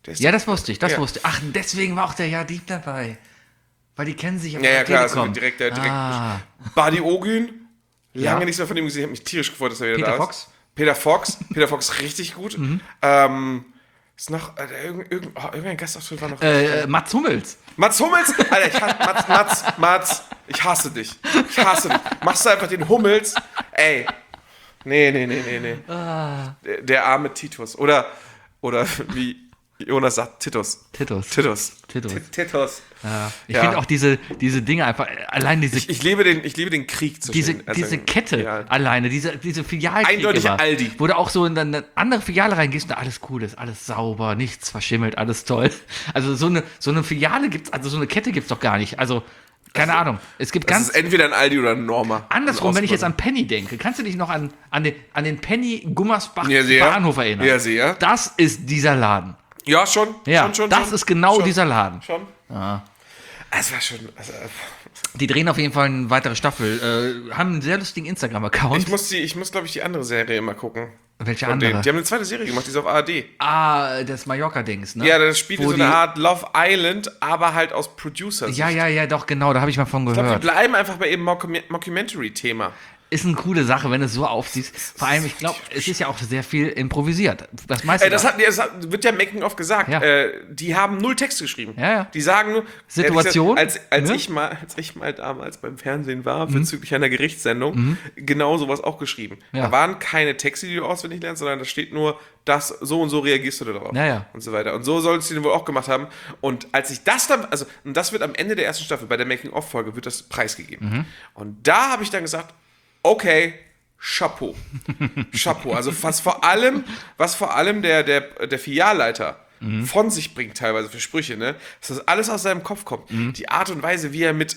[SPEAKER 3] Der ist
[SPEAKER 4] Ja,
[SPEAKER 3] doch-
[SPEAKER 4] das wusste ich, das
[SPEAKER 3] Ja.
[SPEAKER 4] wusste ich. Ach, deswegen war auch der Ja Dieb dabei. Weil die kennen sich auf
[SPEAKER 3] Ja, ja,
[SPEAKER 4] der
[SPEAKER 3] klar, also
[SPEAKER 4] Telekom.
[SPEAKER 3] direkt, der direkt.
[SPEAKER 4] Ah.
[SPEAKER 3] Buddy Ogün, lange
[SPEAKER 4] Ja.
[SPEAKER 3] nichts mehr von ihm gesehen, hat mich tierisch gefreut, dass er wieder
[SPEAKER 4] Peter
[SPEAKER 3] da
[SPEAKER 4] Fox?
[SPEAKER 3] ist. Peter Fox. Peter Fox, richtig gut. Ähm, ist noch, äh, irgend, irgend, oh, irgendein Gastauftritt war noch.
[SPEAKER 4] Äh, Mats Hummels.
[SPEAKER 3] Mats Hummels? Alter, ich hasse, Mats, Mats, Mats, ich hasse dich. Ich hasse dich. Machst du einfach den Hummels? Ey. Nee, nee, nee, nee, nee.
[SPEAKER 4] Ah.
[SPEAKER 3] Der, der arme Titus. Oder, oder wie Jonas sagt, Titus.
[SPEAKER 4] Titus.
[SPEAKER 3] Titus.
[SPEAKER 4] Titus.
[SPEAKER 3] Ti- Titus.
[SPEAKER 4] Ja. Ich
[SPEAKER 3] Ja.
[SPEAKER 4] finde auch diese, diese Dinge einfach, äh, allein diese,
[SPEAKER 3] Ich liebe den, ich liebe den Krieg zwischen
[SPEAKER 4] diese,
[SPEAKER 3] den- also,
[SPEAKER 4] diese Kette
[SPEAKER 3] ja.
[SPEAKER 4] alleine, diese, diese Filialkrieg
[SPEAKER 3] Eindeutig
[SPEAKER 4] immer,
[SPEAKER 3] Aldi.
[SPEAKER 4] wo du auch so in eine andere Filiale reingehst und da alles cool ist, alles sauber, nichts verschimmelt, alles toll. Also so eine, so eine Filiale gibt's, also so eine Kette gibt's doch gar nicht. Also, keine Ahnung. Es gibt
[SPEAKER 3] Das
[SPEAKER 4] ganz
[SPEAKER 3] ist entweder ein Aldi oder ein Norma.
[SPEAKER 4] andersrum,
[SPEAKER 3] Ein
[SPEAKER 4] wenn ich jetzt
[SPEAKER 3] Osborne.
[SPEAKER 4] an Penny denke. Kannst du dich noch an, an den, an den Penny Gummersbach
[SPEAKER 3] Ja, sehr.
[SPEAKER 4] Bahnhof erinnern?
[SPEAKER 3] Ja, sehr.
[SPEAKER 4] Das ist dieser Laden.
[SPEAKER 3] Ja, schon.
[SPEAKER 4] Ja,
[SPEAKER 3] schon, schon,
[SPEAKER 4] das
[SPEAKER 3] schon,
[SPEAKER 4] ist genau
[SPEAKER 3] schon,
[SPEAKER 4] dieser Laden.
[SPEAKER 3] Schon.
[SPEAKER 4] Ja.
[SPEAKER 3] Es war schon. Also,
[SPEAKER 4] Die drehen auf jeden Fall eine weitere Staffel. Äh, haben einen sehr lustigen Instagram-Account.
[SPEAKER 3] ich muss, die, ich muss glaube ich, die andere Serie immer gucken.
[SPEAKER 4] Welche
[SPEAKER 3] Von
[SPEAKER 4] andere?
[SPEAKER 3] denen. Die haben eine zweite Serie gemacht, die ist auf A R D.
[SPEAKER 4] Ah, das Mallorca-Dings, ne?
[SPEAKER 3] Ja, das spielt
[SPEAKER 4] Wo
[SPEAKER 3] so eine
[SPEAKER 4] die-
[SPEAKER 3] Art Love Island, aber halt aus Producer.
[SPEAKER 4] Ja, ja, ja, doch, genau, da habe ich mal von
[SPEAKER 3] Ich glaube,
[SPEAKER 4] gehört.
[SPEAKER 3] die bleiben einfach bei eben Mockum- Mockumentary-Thema.
[SPEAKER 4] Ist eine coole Sache, wenn du es so aufsiehst. Vor allem, ich glaube, es ist ja auch sehr viel improvisiert. Das meiste.
[SPEAKER 3] Ey, das, hat, das hat, wird ja Making of gesagt.
[SPEAKER 4] Ja.
[SPEAKER 3] Äh, die haben null Text geschrieben.
[SPEAKER 4] Ja, ja.
[SPEAKER 3] Die sagen nur.
[SPEAKER 4] Situation,
[SPEAKER 3] Ehrlich gesagt, Als, als,
[SPEAKER 4] ne?
[SPEAKER 3] ich mal, als ich mal damals beim Fernsehen war, bezüglich einer Gerichtssendung, genau sowas auch geschrieben.
[SPEAKER 4] Ja.
[SPEAKER 3] Da waren keine Texte, die du auswendig lernst, sondern da steht nur, das, so und so reagierst du darauf.
[SPEAKER 4] Ja, ja.
[SPEAKER 3] Und so weiter. Und so sollten sie den wohl auch gemacht haben. Und als ich das dann, also, und das wird am Ende der ersten Staffel, bei der Making-of-Folge, wird das preisgegeben.
[SPEAKER 4] Mhm.
[SPEAKER 3] Und da habe ich dann gesagt, okay, Chapeau. Chapeau. Also was vor allem, was vor allem der, der, der Filialleiter
[SPEAKER 4] Mhm.
[SPEAKER 3] von sich bringt, teilweise für Sprüche, ne? Dass das alles aus seinem Kopf kommt.
[SPEAKER 4] Mhm.
[SPEAKER 3] Die Art und Weise, wie er mit,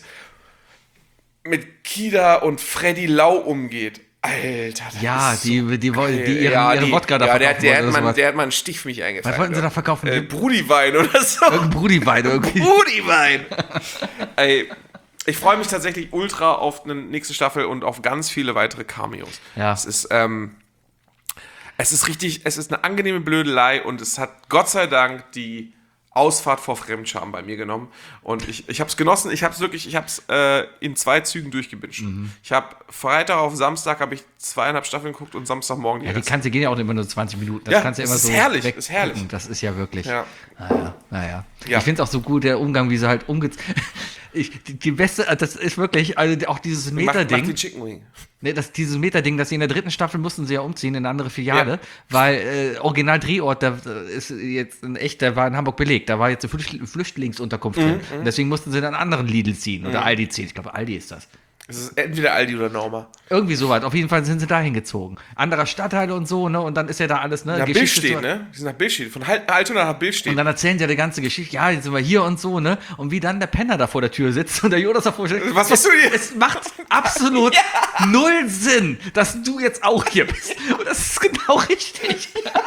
[SPEAKER 3] mit Kida und Freddy Lau umgeht. Alter, das
[SPEAKER 4] Ja,
[SPEAKER 3] ist
[SPEAKER 4] die, die, wollen, die ihren,
[SPEAKER 3] ja,
[SPEAKER 4] ihre
[SPEAKER 3] die-
[SPEAKER 4] Wodka da
[SPEAKER 3] ja, der,
[SPEAKER 4] verkaufen
[SPEAKER 3] der,
[SPEAKER 4] wollten
[SPEAKER 3] hat
[SPEAKER 4] oder
[SPEAKER 3] man,
[SPEAKER 4] sowas.
[SPEAKER 3] der hat mal einen Stich für mich eingefallen.
[SPEAKER 4] Was wollten sie da verkaufen?
[SPEAKER 3] Äh, Brudiwein oder so.
[SPEAKER 4] Irgendein Brudiwein irgendwie.
[SPEAKER 3] Brudiwein. Ey, ich freue mich tatsächlich ultra auf eine nächste Staffel und auf ganz viele weitere Cameos.
[SPEAKER 4] Ja.
[SPEAKER 3] Es ist, ähm, es ist richtig, es ist eine angenehme Blödelei und es hat Gott sei Dank die Ausfahrt vor Fremdscham bei mir genommen. Und ich, ich habe es genossen, ich habe es wirklich, ich habe es äh, in zwei Zügen durchgebinscht.
[SPEAKER 4] Mhm.
[SPEAKER 3] Ich habe Freitag auf Samstag habe ich zweieinhalb Staffeln geguckt und Samstagmorgen die
[SPEAKER 4] Ja, die
[SPEAKER 3] Rest.
[SPEAKER 4] kannst du gehen ja auch immer nur zwanzig Minuten. Das
[SPEAKER 3] Ja,
[SPEAKER 4] kannst du ja
[SPEAKER 3] das
[SPEAKER 4] immer
[SPEAKER 3] ist
[SPEAKER 4] so
[SPEAKER 3] herrlich,
[SPEAKER 4] weggucken.
[SPEAKER 3] das ist herrlich.
[SPEAKER 4] Das ist ja wirklich.
[SPEAKER 3] Ja.
[SPEAKER 4] Naja, naja.
[SPEAKER 3] Ja.
[SPEAKER 4] Ich finde es auch so gut, der Umgang, wie sie halt umgeht. Ich, die, die beste, das ist wirklich, also auch dieses
[SPEAKER 3] Mach, mach
[SPEAKER 4] Meta-Ding.
[SPEAKER 3] den Chicken Wing.
[SPEAKER 4] Ne, das, dieses Meta-Ding, dass sie in der dritten Staffel mussten sie ja umziehen in eine andere Filiale,
[SPEAKER 3] Ja.
[SPEAKER 4] weil äh, Original-Drehort, da äh, ist jetzt ein echt, der war in Hamburg belegt, da war jetzt eine Flüchtl- Flüchtlingsunterkunft
[SPEAKER 3] Mhm,
[SPEAKER 4] drin. Und deswegen mussten sie in einen anderen Lidl ziehen oder Aldi ziehen. Ich glaube, Aldi ist das.
[SPEAKER 3] Es ist entweder Aldi oder Norma.
[SPEAKER 4] Irgendwie sowas. Auf jeden Fall sind sie da hingezogen. Anderer Stadtteil und so, ne? Und dann ist ja da alles, ne?
[SPEAKER 3] Nach
[SPEAKER 4] Geschichte
[SPEAKER 3] Billstedt,
[SPEAKER 4] zu-
[SPEAKER 3] ne? Die sind nach Billstedt. Von Hal- Altona nach Billstedt.
[SPEAKER 4] Und dann erzählen sie ja die ganze Geschichte, ja, jetzt sind wir hier und so, ne? Und wie dann der Penner da vor der Tür sitzt und der Jonas davor steht.
[SPEAKER 3] Was machst du hier?
[SPEAKER 4] Es macht absolut null Sinn, dass du jetzt auch hier bist. Und das ist genau richtig.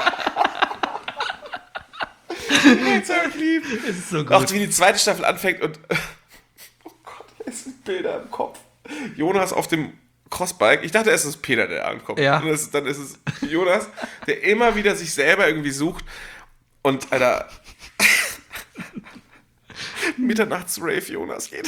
[SPEAKER 3] so lieb.
[SPEAKER 4] Es ist so gut.
[SPEAKER 3] Auch wie die zweite Staffel anfängt und oh Gott, es sind Bilder im Kopf. Jonas auf dem Crossbike. Ich dachte, es ist Peter, der ankommt.
[SPEAKER 4] Ja.
[SPEAKER 3] Und das, dann ist es Jonas, der immer wieder sich selber irgendwie sucht. Und Alter, Mitternachts-Rave Jonas geht.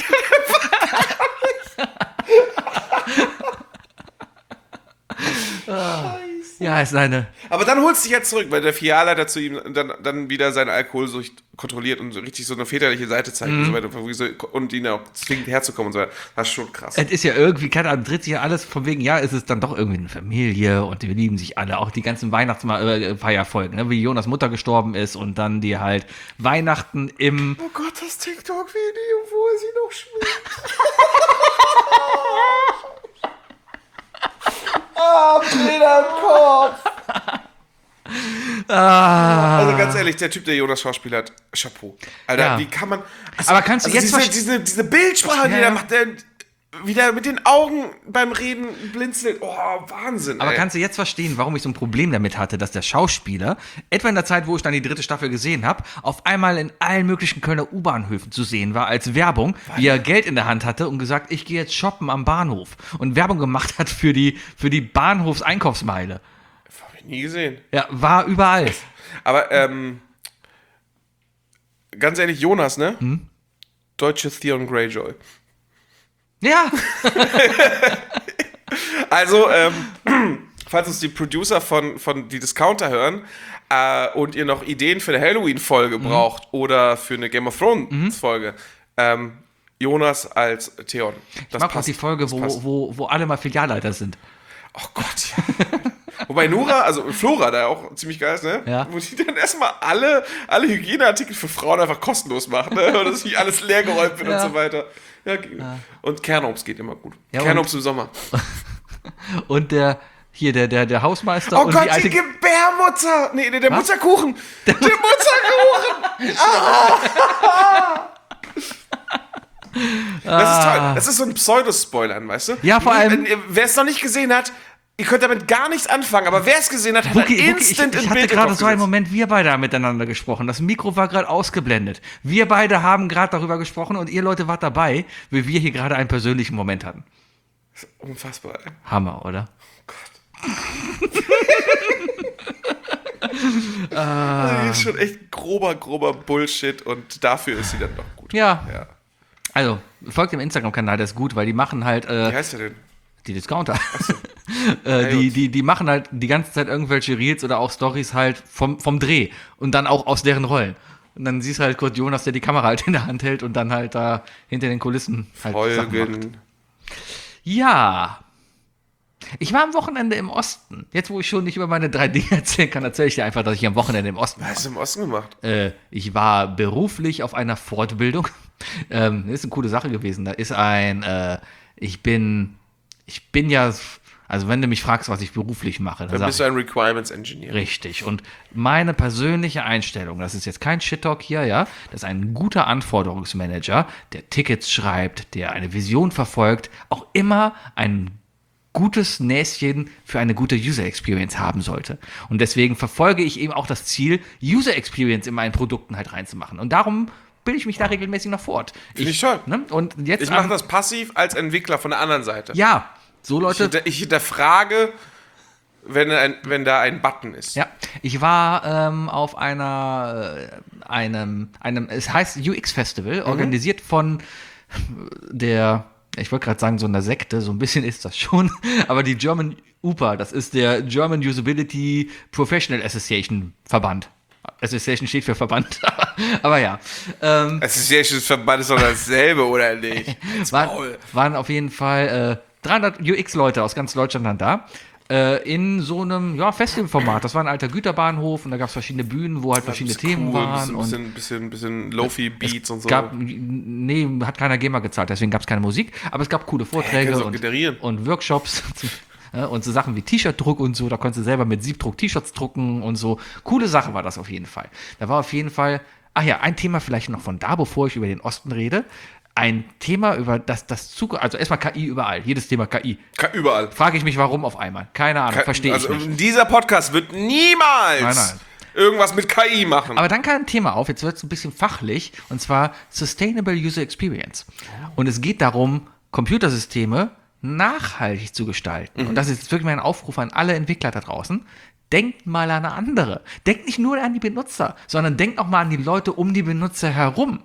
[SPEAKER 4] Ja, ist eine.
[SPEAKER 3] Aber dann holst du dich jetzt zurück, weil der Filialleiter zu ihm dann, dann wieder seine Alkoholsucht kontrolliert und so richtig so eine väterliche Seite zeigt
[SPEAKER 4] Mhm.
[SPEAKER 3] und so weiter und ihn auch zwingt herzukommen und so weiter. Das ist schon krass.
[SPEAKER 4] Es ist ja irgendwie, keine Ahnung, dreht sich ja alles von wegen, ja, es ist dann doch irgendwie eine Familie und die lieben sich alle. Auch die ganzen Weihnachtsfeierfolgen, ne? Wie Jonas Mutter gestorben ist und dann die halt Weihnachten im.
[SPEAKER 3] Oh Gott, das TikTok-Video, wo er sie noch schminkt. Ah, Bilder im Kopf.
[SPEAKER 4] Ah,
[SPEAKER 3] Also ganz ehrlich, der Typ, der Jonas Schauspieler hat, Chapeau. Alter,
[SPEAKER 4] Ja.
[SPEAKER 3] wie kann man... Also,
[SPEAKER 4] Aber kannst du jetzt
[SPEAKER 3] diese,
[SPEAKER 4] verst-
[SPEAKER 3] diese, diese Bildsprache, die
[SPEAKER 4] Ja,
[SPEAKER 3] der
[SPEAKER 4] ja.
[SPEAKER 3] macht, der wieder mit den Augen beim Reden blinzelt. Oh, Wahnsinn,
[SPEAKER 4] aber
[SPEAKER 3] ey.
[SPEAKER 4] kannst du jetzt verstehen, warum ich so ein Problem damit hatte, dass der Schauspieler, etwa in der Zeit, wo ich dann die dritte Staffel gesehen habe, auf einmal in allen möglichen Kölner U-Bahnhöfen zu sehen war als Werbung, wie er Geld in der Hand hatte und gesagt, ich gehe jetzt shoppen am Bahnhof und Werbung gemacht hat für die, für die Bahnhofseinkaufsmeile.
[SPEAKER 3] Hab ich nie gesehen.
[SPEAKER 4] Ja, war überall.
[SPEAKER 3] Aber, ähm... ganz ehrlich, Jonas, ne?
[SPEAKER 4] Hm?
[SPEAKER 3] Deutsche Theon Greyjoy.
[SPEAKER 4] Ja.
[SPEAKER 3] Also, ähm, falls uns die Producer von, von die Discounter hören äh, und ihr noch Ideen für eine Halloween-Folge mhm. braucht oder für eine Game of Thrones-Folge, mhm. ähm, Jonas als Theon. Das
[SPEAKER 4] ich mag
[SPEAKER 3] passt.
[SPEAKER 4] auch die Folge, wo, wo, wo alle mal Filialleiter sind.
[SPEAKER 3] Oh Gott, ja. Wobei Nora, also Flora, da auch ziemlich geil ist, ne?
[SPEAKER 4] Ja.
[SPEAKER 3] Wo die dann erstmal alle, alle Hygieneartikel für Frauen einfach kostenlos machen, ne? Und dass nicht alles leergeräumt wird
[SPEAKER 4] ja.
[SPEAKER 3] und so weiter. Ja, ja. Und Kernobst geht immer gut. Ja, Kernobst im Sommer.
[SPEAKER 4] Und der, hier, der, der, der Hausmeister
[SPEAKER 3] oh
[SPEAKER 4] und
[SPEAKER 3] Gott,
[SPEAKER 4] die alte
[SPEAKER 3] die Gebärmutter! Nee, nee, der
[SPEAKER 4] Was?
[SPEAKER 3] Mutterkuchen! Der Mutterkuchen! ah. Das ist toll. Das ist so ein Pseudospoilern, weißt du?
[SPEAKER 4] Ja, vor allem.
[SPEAKER 3] Wer es noch nicht gesehen hat, ihr könnt damit gar nichts anfangen, aber wer es gesehen hat, hat
[SPEAKER 4] Buki,
[SPEAKER 3] dann
[SPEAKER 4] Buki,
[SPEAKER 3] instant
[SPEAKER 4] ich, ich
[SPEAKER 3] in
[SPEAKER 4] hatte
[SPEAKER 3] Bild
[SPEAKER 4] gerade so einen
[SPEAKER 3] gesetzt.
[SPEAKER 4] Moment, wir beide haben miteinander gesprochen. Das Mikro war gerade ausgeblendet. Wir beide haben gerade darüber gesprochen und ihr Leute wart dabei, wie wir hier gerade einen persönlichen Moment hatten.
[SPEAKER 3] Unfassbar, ey.
[SPEAKER 4] Hammer, oder?
[SPEAKER 3] Oh Gott. ah. Das ist schon echt grober, grober Bullshit und dafür ist sie dann doch gut.
[SPEAKER 4] Ja.
[SPEAKER 3] ja.
[SPEAKER 4] Also, folgt dem Instagram-Kanal, der ist gut, weil die machen halt. Äh,
[SPEAKER 3] Wie heißt der denn?
[SPEAKER 4] Die Discounter. So. äh, die, die, die machen halt die ganze Zeit irgendwelche Reels oder auch Stories halt vom, vom Dreh und dann auch aus deren Rollen. Und dann siehst du halt kurz Jonas, der die Kamera halt in der Hand hält und dann halt da hinter den Kulissen halt Sachen macht. Ja. Ich war am Wochenende im Osten. Jetzt, wo ich schon nicht über meine drei Dinge erzählen kann, erzähle ich dir einfach, dass ich am Wochenende im Osten war.
[SPEAKER 3] Was hast du im Osten gemacht?
[SPEAKER 4] Äh, ich war beruflich auf einer Fortbildung. Ähm, das ist eine coole Sache gewesen. Da ist ein, äh, ich bin, ich bin ja, also wenn du mich fragst, was ich beruflich mache, dann,
[SPEAKER 3] dann bist du ein Requirements Engineer.
[SPEAKER 4] Richtig. Und meine persönliche Einstellung, das ist jetzt kein Shit-Talk hier, ja, das ist ein guter Anforderungsmanager, der Tickets schreibt, der eine Vision verfolgt, auch immer ein gutes Näschen für eine gute User Experience haben sollte. Und deswegen verfolge ich eben auch das Ziel, User Experience in meinen Produkten halt reinzumachen. Und darum bilde ich mich da regelmäßig noch fort.
[SPEAKER 3] Finde ich toll.
[SPEAKER 4] Ne? Und jetzt
[SPEAKER 3] ich mache das passiv als Entwickler von der anderen Seite.
[SPEAKER 4] Ja, so Leute.
[SPEAKER 3] Ich, hinter, ich hinterfrage, wenn, ein, wenn da ein Button ist.
[SPEAKER 4] Ja, ich war ähm, auf einer, äh, einem, einem, es heißt U X Festival, mhm. organisiert von der, ich wollte gerade sagen, so einer Sekte, so ein bisschen ist das schon, aber die German U P A, das ist der German Usability Professional Association Verband. Association steht für Verband, aber ja. Ähm,
[SPEAKER 3] Association Verband ist doch dasselbe, oder nicht?
[SPEAKER 4] waren, waren auf jeden Fall äh, dreihundert U X-Leute aus ganz Deutschland dann da. Äh, in so einem ja, Festivalformat. Das war ein alter Güterbahnhof und da gab es verschiedene Bühnen, wo halt verschiedene Themen
[SPEAKER 3] cool,
[SPEAKER 4] waren.
[SPEAKER 3] Ein bisschen, bisschen, bisschen Lofi-Beats und so.
[SPEAKER 4] Gab, nee, hat keiner GEMA gezahlt, deswegen gab es keine Musik, aber es gab coole Vorträge
[SPEAKER 3] hey,
[SPEAKER 4] und, und Workshops. Und so Sachen wie T-Shirt-Druck und so, da konntest du selber mit Siebdruck T-Shirts drucken und so. Coole Sache war das auf jeden Fall. Da war auf jeden Fall, ach ja, ein Thema vielleicht noch von da, bevor ich über den Osten rede. Ein Thema über das, das Zukunft, also erstmal K I überall, jedes Thema K I.
[SPEAKER 3] K überall.
[SPEAKER 4] Frage ich mich, warum auf einmal? Keine Ahnung, verstehe
[SPEAKER 3] also
[SPEAKER 4] ich nicht.
[SPEAKER 3] Dieser Podcast wird niemals
[SPEAKER 4] nein, nein.
[SPEAKER 3] irgendwas mit K I machen.
[SPEAKER 4] Aber dann kam ein Thema auf, jetzt wird es ein bisschen fachlich, und zwar Sustainable User Experience. Und es geht darum, Computersysteme nachhaltig zu gestalten. Mhm. Und das ist jetzt wirklich mein Aufruf an alle Entwickler da draußen. Denkt mal an andere. Denkt nicht nur an die Benutzer, sondern denkt auch mal an die Leute um die Benutzer herum.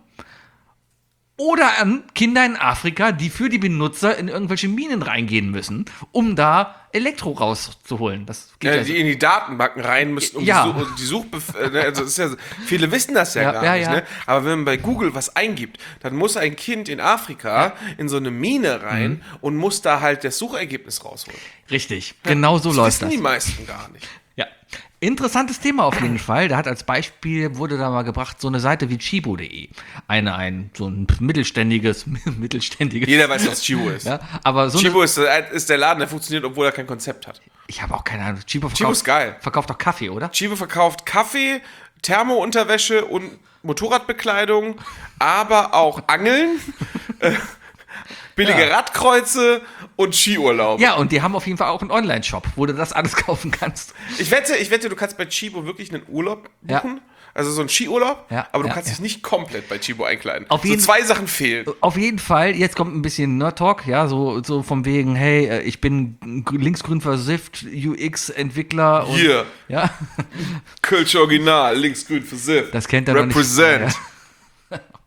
[SPEAKER 4] Oder an Kinder in Afrika, die für die Benutzer in irgendwelche Minen reingehen müssen, um da Elektro rauszuholen. Das geht
[SPEAKER 3] ja,
[SPEAKER 4] ja
[SPEAKER 3] die
[SPEAKER 4] so.
[SPEAKER 3] in die Datenbanken rein müssen, um
[SPEAKER 4] ja.
[SPEAKER 3] die, Such, die Suchbef also ist ja, viele wissen das ja,
[SPEAKER 4] ja
[SPEAKER 3] gar
[SPEAKER 4] ja,
[SPEAKER 3] nicht,
[SPEAKER 4] ja.
[SPEAKER 3] Ne? Aber wenn man bei Google was eingibt, dann muss ein Kind in Afrika ja. in so eine Mine rein mhm. und muss da halt das Suchergebnis rausholen.
[SPEAKER 4] Richtig, ja. genau so
[SPEAKER 3] das
[SPEAKER 4] läuft
[SPEAKER 3] wissen
[SPEAKER 4] das.
[SPEAKER 3] die meisten gar nicht.
[SPEAKER 4] Ja, interessantes Thema auf jeden Fall. Da hat als Beispiel, wurde da mal gebracht, so eine Seite wie Chibo punkt de. Eine, ein, so ein mittelständiges, mittelständiges.
[SPEAKER 3] Jeder weiß, was Chibo ist.
[SPEAKER 4] Ja, aber so
[SPEAKER 3] Chibo ist, ist der Laden, der funktioniert, obwohl er kein Konzept hat.
[SPEAKER 4] Ich habe auch keine Ahnung. Chibo verkauft,
[SPEAKER 3] Chibo ist geil.
[SPEAKER 4] Verkauft doch Kaffee, oder?
[SPEAKER 3] Chibo verkauft Kaffee, Thermounterwäsche und Motorradbekleidung, aber auch Angeln, äh, billige ja. Radkreuze und Skiurlaub.
[SPEAKER 4] Ja, und die haben auf jeden Fall auch einen Online-Shop, wo du das alles kaufen kannst.
[SPEAKER 3] Ich wette, ich wette, du kannst bei Chibo wirklich einen Urlaub buchen. Ja. Also so einen Skiurlaub,
[SPEAKER 4] ja,
[SPEAKER 3] aber du
[SPEAKER 4] ja,
[SPEAKER 3] kannst
[SPEAKER 4] ja.
[SPEAKER 3] dich nicht komplett bei Chibo einkleiden.
[SPEAKER 4] Auf
[SPEAKER 3] so
[SPEAKER 4] jeden,
[SPEAKER 3] zwei Sachen fehlen.
[SPEAKER 4] Auf jeden Fall, jetzt kommt ein bisschen Nerd-Talk, ja, so, so vom wegen, hey, ich bin linksgrün versifft, U X-Entwickler.
[SPEAKER 3] Hier.
[SPEAKER 4] Ja.
[SPEAKER 3] Kölsch Original, linksgrün versifft.
[SPEAKER 4] Das kennt er noch nicht.
[SPEAKER 3] Represent.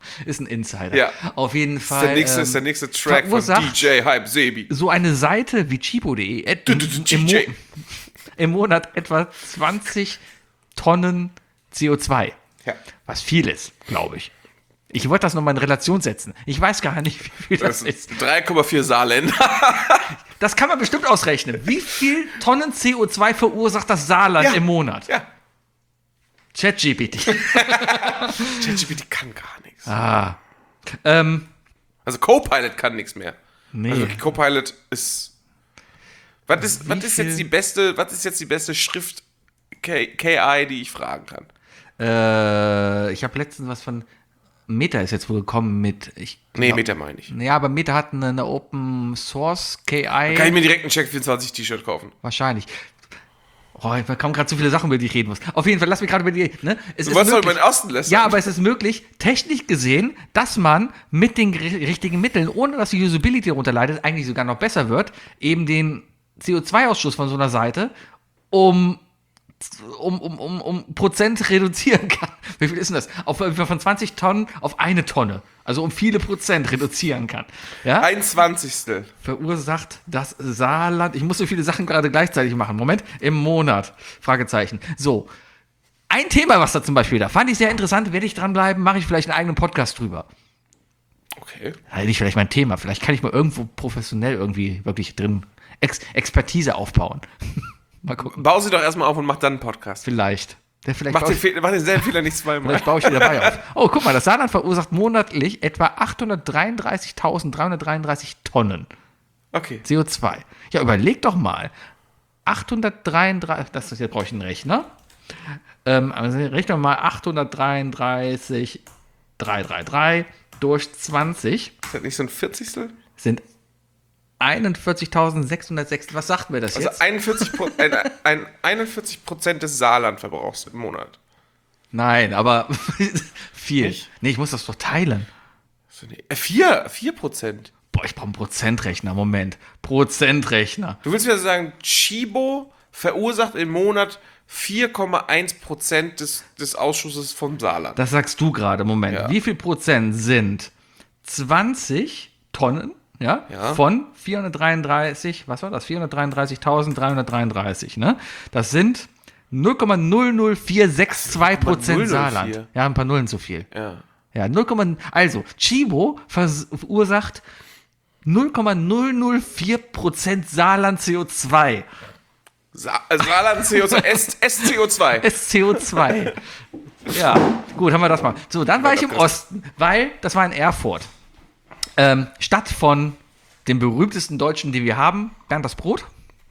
[SPEAKER 4] Ist ein Insider.
[SPEAKER 3] Ja.
[SPEAKER 4] Auf jeden Fall.
[SPEAKER 3] ist, der nächste,
[SPEAKER 4] ähm,
[SPEAKER 3] ist der nächste Track von
[SPEAKER 4] verursacht
[SPEAKER 3] D J Hype Sebi.
[SPEAKER 4] so eine Seite wie Chibo punkt de et- im, im, Mo- im Monat etwa zwanzig Tonnen C O zwei.
[SPEAKER 3] Ja.
[SPEAKER 4] Was viel ist, glaube ich. Ich wollte das nochmal in Relation setzen. Ich weiß gar nicht, wie viel das,
[SPEAKER 3] Das
[SPEAKER 4] ist.
[SPEAKER 3] ist drei Komma vier Saarländer.
[SPEAKER 4] Das kann man bestimmt ausrechnen. Wie viel Tonnen C O zwei verursacht das Saarland
[SPEAKER 3] Ja.
[SPEAKER 4] im Monat?
[SPEAKER 3] Ja.
[SPEAKER 4] ChatGPT.
[SPEAKER 3] ChatGPT kann gar nichts.
[SPEAKER 4] ah. Ähm,
[SPEAKER 3] Also Copilot kann nichts mehr.
[SPEAKER 4] nee.
[SPEAKER 3] Also Copilot ist. Was ist, was ist
[SPEAKER 4] viel-
[SPEAKER 3] jetzt die beste, was ist jetzt die beste Schrift K I, die ich fragen kann?
[SPEAKER 4] äh, ich habe letztens was von Meta ist jetzt wohl gekommen mit. Ich
[SPEAKER 3] Nee,
[SPEAKER 4] glaub-
[SPEAKER 3] Meta meine ich.
[SPEAKER 4] Ja, aber Meta hat eine, eine Open Source K I.
[SPEAKER 3] Kann ich mir direkt ein Check vierundzwanzig T-Shirt kaufen?
[SPEAKER 4] Wahrscheinlich. Oh, ich bekomme gerade zu viele Sachen, über die ich reden muss. Auf jeden Fall, lass mich gerade über die. Ne? Es
[SPEAKER 3] Du
[SPEAKER 4] ist
[SPEAKER 3] wolltest doch
[SPEAKER 4] möglich-
[SPEAKER 3] über den Osten lästern.
[SPEAKER 4] Ja, aber es ist möglich, technisch gesehen, dass man mit den gr- richtigen Mitteln, ohne dass die Usability darunter leidet, eigentlich sogar noch besser wird, eben den C O zwei Ausstoß von so einer Seite um, um, um, um, um Prozent reduzieren kann. Wie viel ist denn das? Auf, von zwanzig Tonnen auf eine Tonne. Also um viele Prozent reduzieren kann. Ja?
[SPEAKER 3] Ein Zwanzigstel.
[SPEAKER 4] Verursacht das Saarland. Ich muss so viele Sachen gerade gleichzeitig machen. Moment, im Monat. Fragezeichen. So. Ein Thema, was da zum Beispiel da fand ich sehr interessant, werde ich dranbleiben, mache ich vielleicht einen eigenen Podcast drüber.
[SPEAKER 3] Okay.
[SPEAKER 4] Ja, nicht vielleicht mein Thema. Vielleicht kann ich mal irgendwo professionell irgendwie wirklich drin Ex Expertise aufbauen. Mal gucken.
[SPEAKER 3] Bau sie doch erstmal auf und mach dann einen Podcast.
[SPEAKER 4] Vielleicht. Der vielleicht
[SPEAKER 3] Mach
[SPEAKER 4] baue
[SPEAKER 3] den,
[SPEAKER 4] ich,
[SPEAKER 3] Fe mach denselben Fehler nicht zweimal.
[SPEAKER 4] vielleicht baue ich wieder bei auf. Oh, guck mal, das Saarland verursacht monatlich etwa achthundertdreiunddreißigtausenddreihundertdreiunddreißig Tonnen
[SPEAKER 3] Okay.
[SPEAKER 4] C O zwei. Ja, überleg doch mal. achthundertdreiunddreißig, das ist jetzt brauche ich einen Rechner. Ähm, also rechnen wir mal achthundertdreiunddreißig, dreihundertdreiunddreißig durch zwanzig
[SPEAKER 3] Ist das nicht so ein Vierzigstel?
[SPEAKER 4] sind einundvierzigtausendsechshundertsechs. Was sagt mir das
[SPEAKER 3] Also
[SPEAKER 4] jetzt?
[SPEAKER 3] einundvierzig, Pro- ein, ein einundvierzig Prozent des Saarlandverbrauchs im Monat.
[SPEAKER 4] Nein, aber viel.
[SPEAKER 3] Nicht?
[SPEAKER 4] Nee, ich muss das doch teilen.
[SPEAKER 3] So, nee. Äh, Vier, vier Prozent.
[SPEAKER 4] Boah, ich brauche einen Prozentrechner. Moment. Prozentrechner.
[SPEAKER 3] Du willst mir sagen, Chibo verursacht im Monat vier Komma eins Prozent des, des Ausschusses vom Saarland.
[SPEAKER 4] Das sagst du gerade. Moment.
[SPEAKER 3] Ja.
[SPEAKER 4] Wie viel Prozent sind zwanzig Tonnen ja,
[SPEAKER 3] Ja.
[SPEAKER 4] von vierhundertdreiunddreißig, was war das? vierhundertdreiunddreißigtausenddreihundertdreiunddreißig, ne? Das sind null Komma null null vier sechs zwei Prozent
[SPEAKER 3] null null vier.
[SPEAKER 4] Saarland. Ja, ein paar Nullen zu viel.
[SPEAKER 3] Ja.
[SPEAKER 4] Ja, null, also, Chibo vers- verursacht null Komma null null vier Prozent Saarland C O zwei.
[SPEAKER 3] Sa äh, Saarland C O zwei, S C O zwei.
[SPEAKER 4] S C O zwei. Ja, gut, haben wir das mal. So, dann war ich im Osten, weil das war in Erfurt. Ähm, Stadt von dem berühmtesten Deutschen, den wir haben, Bernd das Brot.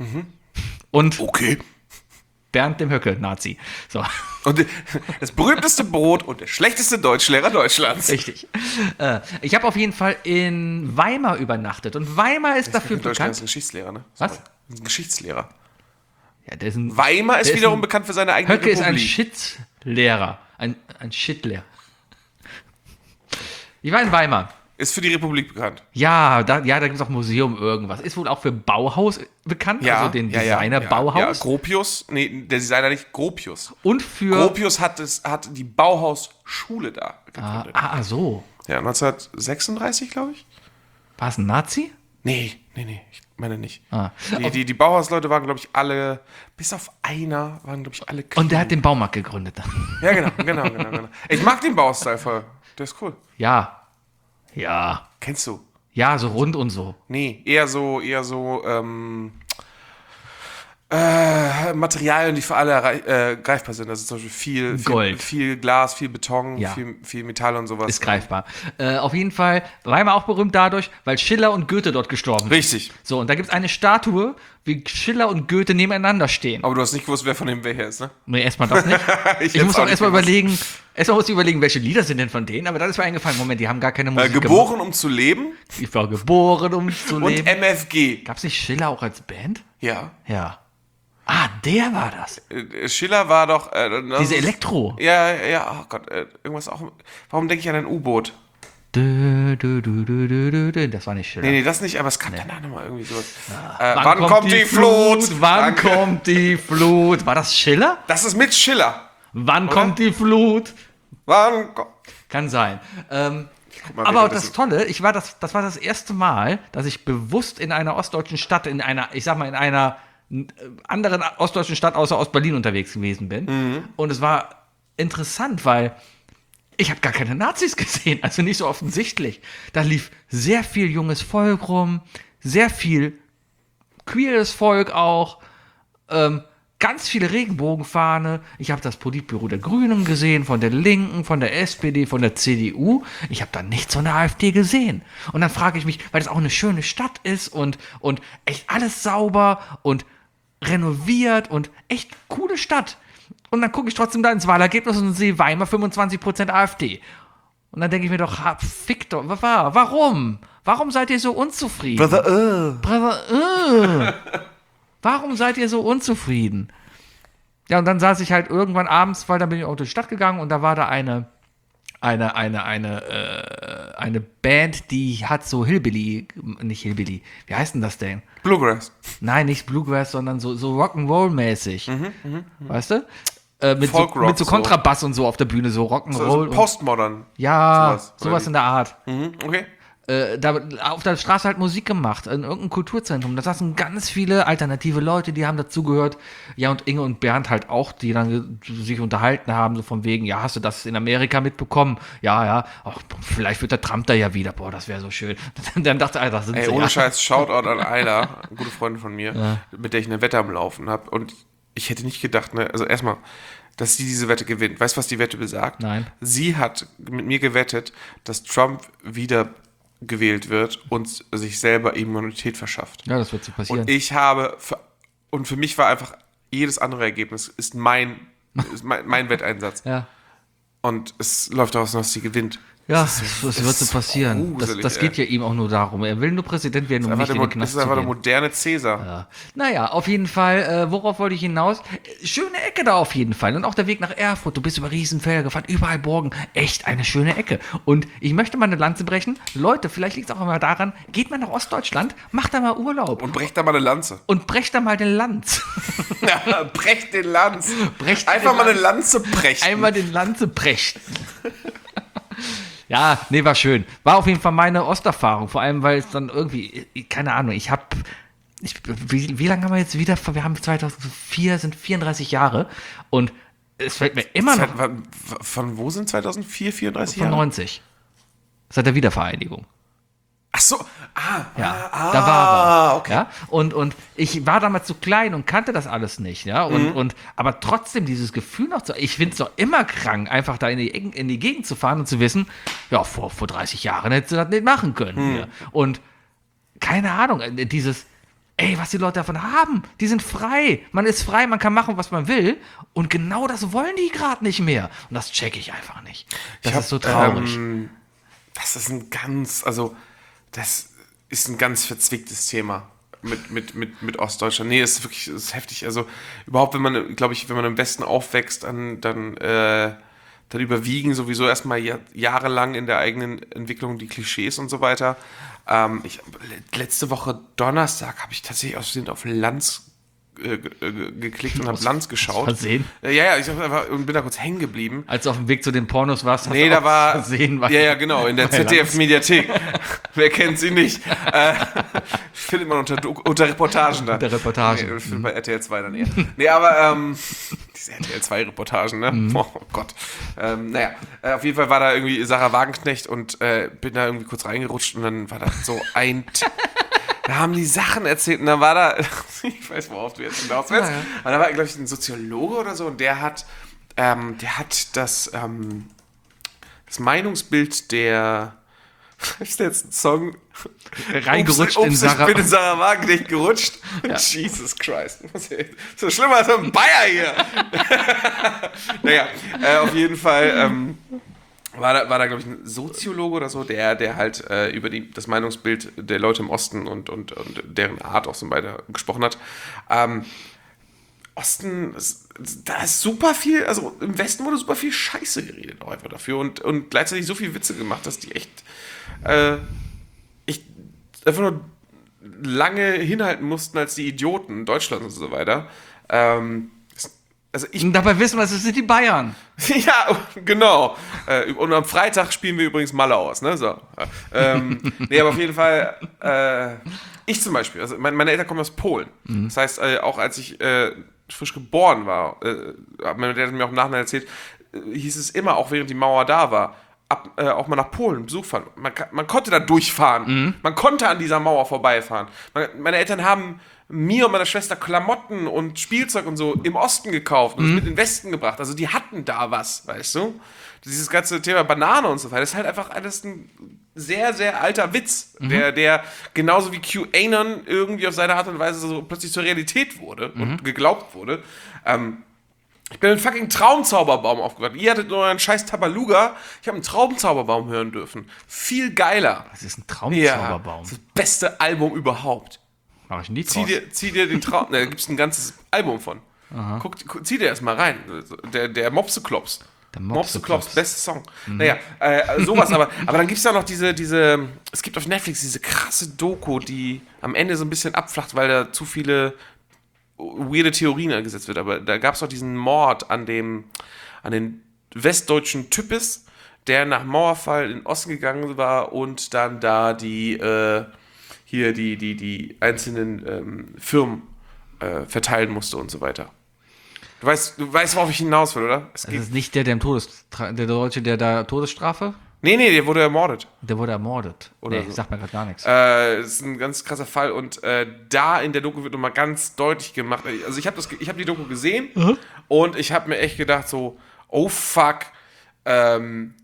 [SPEAKER 4] Und
[SPEAKER 3] Okay.
[SPEAKER 4] Bernd dem Höcke, Nazi. So,
[SPEAKER 3] Und das berühmteste Brot und der schlechteste Deutschlehrer Deutschlands.
[SPEAKER 4] richtig. Äh, ich habe auf jeden Fall in Weimar übernachtet. Und Weimar ist dafür
[SPEAKER 3] Deutschland ist
[SPEAKER 4] bekannt.
[SPEAKER 3] ein Geschichtslehrer, ne?
[SPEAKER 4] Was?
[SPEAKER 3] Ein Geschichtslehrer.
[SPEAKER 4] Ja, der ist ein,
[SPEAKER 3] Weimar ist
[SPEAKER 4] der
[SPEAKER 3] wiederum
[SPEAKER 4] ein-
[SPEAKER 3] bekannt für seine eigene
[SPEAKER 4] Höcke ist ein
[SPEAKER 3] Republik.
[SPEAKER 4] Shitlehrer. Ein, ein Shitlehrer. Ich war in Weimar.
[SPEAKER 3] Ist für die Republik bekannt.
[SPEAKER 4] Ja, da, ja, da gibt es auch Museum irgendwas. Ist wohl auch für Bauhaus bekannt, also den Designer
[SPEAKER 3] ja,
[SPEAKER 4] Bauhaus.
[SPEAKER 3] Ja, Gropius, nee, der Designer nicht, Gropius.
[SPEAKER 4] Und für.
[SPEAKER 3] Gropius hat, es, hat die Bauhausschule da
[SPEAKER 4] ah,
[SPEAKER 3] gegründet.
[SPEAKER 4] ah, so.
[SPEAKER 3] Ja, neunzehnhundertsechsunddreißig, glaube ich.
[SPEAKER 4] War es ein Nazi?
[SPEAKER 3] Nee, nee, nee, ich meine nicht.
[SPEAKER 4] Ah.
[SPEAKER 3] Die, die, die Bauhausleute waren, glaube ich, alle, bis auf einer, waren, glaube ich, alle
[SPEAKER 4] Und der hat den Baumarkt gegründet.
[SPEAKER 3] Ja, genau, genau, genau, genau. Ich mag den Baustyle voll. Der ist cool.
[SPEAKER 4] Ja. Ja.
[SPEAKER 3] Kennst du?
[SPEAKER 4] Ja, so rund und so.
[SPEAKER 3] Nee, eher so, eher so, ähm, äh, Materialien, die für alle errei- äh, greifbar sind. Also zum Beispiel viel, viel,
[SPEAKER 4] Gold.
[SPEAKER 3] viel Glas, viel Beton,
[SPEAKER 4] Ja.
[SPEAKER 3] viel, viel Metall und sowas.
[SPEAKER 4] Ist greifbar. Äh, auf jeden Fall Weimar auch berühmt dadurch, weil Schiller und Goethe dort gestorben sind.
[SPEAKER 3] Richtig.
[SPEAKER 4] So, und da gibt es eine Statue, wie Schiller und Goethe nebeneinander stehen.
[SPEAKER 3] Aber du hast nicht gewusst, wer von dem wer ist, ne?
[SPEAKER 4] Nee, erstmal das nicht.
[SPEAKER 3] Ich
[SPEAKER 4] Ich,
[SPEAKER 3] hab's
[SPEAKER 4] muss
[SPEAKER 3] auch
[SPEAKER 4] auch
[SPEAKER 3] nicht
[SPEAKER 4] erstmal
[SPEAKER 3] gewusst.
[SPEAKER 4] überlegen, erstmal muss ich überlegen, welche Lieder sind denn von denen, aber dann ist mir eingefallen, Moment, die haben gar keine
[SPEAKER 3] Äh,
[SPEAKER 4] Musik
[SPEAKER 3] geboren, um zu leben
[SPEAKER 4] gemacht. Ich war geboren, um zu
[SPEAKER 3] und
[SPEAKER 4] leben.
[SPEAKER 3] M F G.
[SPEAKER 4] Gab es nicht Schiller auch als Band?
[SPEAKER 3] Ja.
[SPEAKER 4] Ja. Ah, der war das.
[SPEAKER 3] Äh, Schiller war doch. Äh, das
[SPEAKER 4] Diese
[SPEAKER 3] ist-
[SPEAKER 4] Elektro.
[SPEAKER 3] Ja, ja, oh Gott, äh, irgendwas auch. Warum denke ich an ein U-Boot?
[SPEAKER 4] Dö, dö, dö, dö, dö, dö, dö. Das war nicht Schiller.
[SPEAKER 3] Nee, nee, das nicht, aber es kam danach nochmal irgendwie sowas. Äh,
[SPEAKER 4] Wann,
[SPEAKER 3] kommt, die Flut?
[SPEAKER 4] Wann
[SPEAKER 3] Danke.
[SPEAKER 4] kommt die Flut? War das Schiller?
[SPEAKER 3] Das ist mit Schiller.
[SPEAKER 4] Wann kommt die Flut?
[SPEAKER 3] Wann kommt?
[SPEAKER 4] Kann sein. Ähm,
[SPEAKER 3] mal,
[SPEAKER 4] aber
[SPEAKER 3] wer
[SPEAKER 4] das
[SPEAKER 3] das-
[SPEAKER 4] Tolle, ich war das, das war das erste Mal, dass ich bewusst in einer ostdeutschen Stadt, in einer, ich sag mal, in einer äh, anderen ostdeutschen Stadt außer Ostberlin unterwegs gewesen bin.
[SPEAKER 3] Mhm.
[SPEAKER 4] Und es war interessant, weil ich habe gar keine Nazis gesehen, also nicht so offensichtlich. Da lief sehr viel junges Volk rum, sehr viel queeres Volk auch, ähm, ganz viele Regenbogenfahne. Ich habe das Politbüro der Grünen gesehen, von der Linken, von der S P D, von der C D U. Ich habe da nichts von der AfD gesehen. Und dann frage ich mich, weil das auch eine schöne Stadt ist und, und echt alles sauber und renoviert und echt coole Stadt. Und dann gucke ich trotzdem da ins Wahlergebnis und sehe Weimar fünfundzwanzig Prozent AfD. Und dann denke ich mir doch, ha, fick doch, wa- wa- warum? Warum seid ihr so unzufrieden?
[SPEAKER 3] Brother, uh.
[SPEAKER 4] Brother, äh. Warum seid ihr so unzufrieden? Ja, und dann saß ich halt irgendwann abends, weil dann bin ich auch durch die Stadt gegangen und da war da eine, eine, eine, eine, äh, eine Band, die hat so Hillbilly, nicht Hillbilly, wie heißt denn das denn?
[SPEAKER 3] Bluegrass.
[SPEAKER 4] Nein, nicht Bluegrass, sondern so, so Rock'n'Roll-mäßig. Weißt du? Äh, mit, so,
[SPEAKER 3] Folkrock
[SPEAKER 4] mit so
[SPEAKER 3] so.
[SPEAKER 4] Kontrabass und so auf der Bühne, so
[SPEAKER 3] So,
[SPEAKER 4] Rock'n'Roll.
[SPEAKER 3] so
[SPEAKER 4] und-
[SPEAKER 3] Postmodern.
[SPEAKER 4] ja,
[SPEAKER 3] sowas,
[SPEAKER 4] sowas,
[SPEAKER 3] oder wie?
[SPEAKER 4] in der Art.
[SPEAKER 3] Mhm, okay.
[SPEAKER 4] Äh, da auf der Straße halt Musik gemacht, in irgendeinem Kulturzentrum. Da saßen ganz viele alternative Leute, die haben dazugehört. Ja, und Inge und Bernd halt auch, die dann ge- sich unterhalten haben, so von wegen, ja, hast du das in Amerika mitbekommen? Ja, ja, ach, vielleicht wird der Trump da ja wieder. Boah, das wäre so schön. Dann dachte ich, das sind
[SPEAKER 3] Ey,
[SPEAKER 4] sie.
[SPEAKER 3] ohne
[SPEAKER 4] ja.
[SPEAKER 3] Scheiß, Shoutout an Ayla, eine gute Freundin von mir, mit der ich eine Wette am Laufen habe. Und ich hätte nicht gedacht, ne, also erstmal, dass sie diese Wette gewinnt. Weißt du, was die Wette besagt?
[SPEAKER 4] Nein.
[SPEAKER 3] Sie hat mit mir gewettet, dass Trump wieder gewählt wird und sich selber Immunität verschafft.
[SPEAKER 4] Ja, das wird so passieren.
[SPEAKER 3] Und ich habe, für, und für mich war einfach, jedes andere Ergebnis ist mein, ist mein, mein Wetteinsatz.
[SPEAKER 4] ja.
[SPEAKER 3] Und es läuft daraus, dass sie gewinnt.
[SPEAKER 4] Ja,
[SPEAKER 3] Das
[SPEAKER 4] das,
[SPEAKER 3] ist so-
[SPEAKER 4] das
[SPEAKER 3] das
[SPEAKER 4] wird so
[SPEAKER 3] ist
[SPEAKER 4] passieren. Das,
[SPEAKER 3] gruselig,
[SPEAKER 4] das
[SPEAKER 3] ey.
[SPEAKER 4] geht ja ihm auch nur darum. Er will nur Präsident werden, um
[SPEAKER 3] Das
[SPEAKER 4] nicht
[SPEAKER 3] ist
[SPEAKER 4] in
[SPEAKER 3] einfach
[SPEAKER 4] den
[SPEAKER 3] der, das
[SPEAKER 4] Knast
[SPEAKER 3] ist einfach
[SPEAKER 4] zu
[SPEAKER 3] der
[SPEAKER 4] gehen.
[SPEAKER 3] moderne Cäsar.
[SPEAKER 4] Ja. Naja, auf jeden Fall, äh, worauf wollte ich hinaus? Äh, Schöne Ecke da auf jeden Fall. Und auch der Weg nach Erfurt. Du bist über Riesenfelder gefahren, überall Burgen. Echt eine schöne Ecke. Und ich möchte mal eine Lanze brechen. Leute, vielleicht liegt es auch immer daran, geht mal nach Ostdeutschland, macht da mal Urlaub.
[SPEAKER 3] Und brecht da mal eine Lanze.
[SPEAKER 4] Und brecht da mal den Lanz.
[SPEAKER 3] Ja, brecht den Lanz.
[SPEAKER 4] Brecht
[SPEAKER 3] Einfach
[SPEAKER 4] den
[SPEAKER 3] mal eine
[SPEAKER 4] Lanz.
[SPEAKER 3] Lanze brechen.
[SPEAKER 4] Einmal den Lanze brechen. Ja, nee, war schön. War auf jeden Fall meine Osterfahrung. Vor allem, weil es dann irgendwie, keine Ahnung, ich habe, ich, wie, wie lange haben wir jetzt wieder, wir haben zweitausendvier, sind vierunddreißig Jahre und es fällt mir immer noch
[SPEAKER 3] Seit, wann- von wo sind zweitausendvier, vierunddreißig
[SPEAKER 4] von
[SPEAKER 3] Jahre?
[SPEAKER 4] neunzig. Seit der Wiedervereinigung.
[SPEAKER 3] Ach so, ah,
[SPEAKER 4] Ja,
[SPEAKER 3] ah,
[SPEAKER 4] da war er.
[SPEAKER 3] okay.
[SPEAKER 4] Ja, und, und ich war damals zu klein und kannte das alles nicht, ja. Und,
[SPEAKER 3] Mhm.
[SPEAKER 4] und aber trotzdem dieses Gefühl noch zu. Ich finde es doch immer krank, einfach da in die, Ecken- in die Gegend zu fahren und zu wissen, ja, vor, vor dreißig Jahren hättest du das nicht machen können.
[SPEAKER 3] Mhm.
[SPEAKER 4] Hier. Und keine Ahnung, äh, dieses, ey, was die Leute davon haben, die sind frei. Man ist frei, man kann machen, was man will. Und genau das wollen die gerade nicht mehr. Und das checke ich einfach nicht. Das
[SPEAKER 3] Ich hab,
[SPEAKER 4] ist so traurig.
[SPEAKER 3] Ähm, das ist ein ganz, also, das ist ein ganz verzwicktes Thema mit, mit, mit, mit Ostdeutschland. Nee, das ist wirklich das ist heftig. Also, überhaupt, wenn man, glaube ich, wenn man im Westen aufwächst, dann, dann, äh, dann überwiegen sowieso erstmal jahr, jahrelang in der eigenen Entwicklung die Klischees und so weiter. Ähm, ich, le- letzte Woche Donnerstag habe ich tatsächlich aus Versehen auf Lanz äh, ge- äh, geklickt und habe Lanz geschaut.
[SPEAKER 4] Versehen?
[SPEAKER 3] Ja, ja, ich hab einfach, und bin da kurz hängen geblieben.
[SPEAKER 4] Als du auf dem Weg zu den Pornos warst, hast
[SPEAKER 3] Nee,
[SPEAKER 4] du
[SPEAKER 3] da
[SPEAKER 4] auch
[SPEAKER 3] war.
[SPEAKER 4] versehen,
[SPEAKER 3] ja, ja, genau, in der
[SPEAKER 4] bei
[SPEAKER 3] Z D F-Mediathek. Wer kennt sie nicht? Äh, findet man unter, Doku- unter Reportagen da.
[SPEAKER 4] Unter Reportagen.
[SPEAKER 3] Nee, findet bei R T L zwei dann eher. Nee, aber, ähm, diese R T L zwei Reportagen, ne?
[SPEAKER 4] Mhm.
[SPEAKER 3] Oh Gott. Ähm, naja, äh, auf jeden Fall war da irgendwie Sarah Wagenknecht und äh, bin da irgendwie kurz reingerutscht und dann war da so ein. T- Da haben die Sachen erzählt und da war da, ich weiß, worauf du jetzt hinaus willst,
[SPEAKER 4] Ja, ja.
[SPEAKER 3] aber da war, glaube ich, ein Soziologe oder so und der hat, ähm, der hat das, ähm, das Meinungsbild der, ist der jetzt ein Song?
[SPEAKER 4] Reingerutscht
[SPEAKER 3] ups,
[SPEAKER 4] in
[SPEAKER 3] ups,
[SPEAKER 4] Sarah-
[SPEAKER 3] Ich bin in Sarah Wagenknecht gerutscht. Jesus Christ. So schlimmer als ein Bayer hier. Naja, äh, auf jeden Fall, ähm, war da, war da glaube ich, ein Soziologe oder so, der, der halt äh, über die, das Meinungsbild der Leute im Osten und, und, und deren Art auch so weiter gesprochen hat. Ähm, Osten, ist- da ist super viel, also im Westen wurde super viel Scheiße geredet auch einfach dafür und, und gleichzeitig so viel Witze gemacht, dass die echt, äh, echt einfach nur lange hinhalten mussten als die Idioten Deutschlands und so weiter. Ähm, Also ich,
[SPEAKER 4] Und dabei wissen wir, es sind die Bayern.
[SPEAKER 3] ja, genau. Äh, und am Freitag spielen wir übrigens Malle aus, ne? So. Ähm, nee, aber auf jeden Fall, äh, ich zum Beispiel, also mein, meine Eltern kommen aus Polen. Mhm. Das heißt, äh, auch als ich äh, frisch geboren war, äh, meine Eltern haben mir auch im Nachhinein erzählt, äh, hieß es immer, auch während die Mauer da war, ab, äh, auch mal nach Polen Besuch fahren. Man, man konnte da durchfahren. Mhm. Man konnte an dieser Mauer vorbeifahren. Man, meine Eltern haben mir und meiner Schwester Klamotten und Spielzeug und so im Osten gekauft und mhm. es mit in den Westen gebracht. Also die hatten da was, weißt du? Dieses ganze Thema Banane und so weiter, das ist halt einfach alles ein sehr, sehr alter Witz, mhm. der, der genauso wie QAnon irgendwie auf seine Art und Weise so plötzlich zur Realität wurde mhm. und geglaubt wurde. Ähm, ich bin ein fucking Traumzauberbaum aufgewacht. Ihr hattet nur einen scheiß Tabaluga. Ich habe einen Traumzauberbaum hören dürfen. Viel geiler.
[SPEAKER 4] Was ist ein Traumzauberbaum?
[SPEAKER 3] Ja, das beste Album überhaupt.
[SPEAKER 4] Mach ich nie
[SPEAKER 3] zieh dir, zieh dir den Traum. Ne, da gibt es ein ganzes Album von. Guck, guck, zieh dir erst mal rein. Der, der Mopseklops.
[SPEAKER 4] Der
[SPEAKER 3] Mopseklops, beste Song. Mhm. Naja, äh, sowas, aber, aber dann gibt es da noch diese, diese, es gibt auf Netflix diese krasse Doku, die am Ende so ein bisschen abflacht, weil da zu viele weirde Theorien angesetzt wird. Aber da gab es auch diesen Mord an dem, an den westdeutschen Typis, der nach Mauerfall in den Osten gegangen war und dann da die, äh, hier die, die, die einzelnen ähm, Firmen äh, verteilen musste und so weiter. Du weißt, du weißt, worauf ich hinaus will, oder? Es
[SPEAKER 4] das ist nicht der, der im Todes... Der Deutsche, der da Todesstrafe?
[SPEAKER 3] Nee, nee, der wurde ermordet.
[SPEAKER 4] Der wurde ermordet.
[SPEAKER 3] Oder
[SPEAKER 4] nee,
[SPEAKER 3] so.
[SPEAKER 4] Sagt mir gerade gar nichts.
[SPEAKER 3] Äh, das ist ein ganz krasser Fall und äh, da in der Doku wird nochmal ganz deutlich gemacht. Also ich habe hab die Doku gesehen mhm. und ich habe mir echt gedacht so, oh fuck, ähm,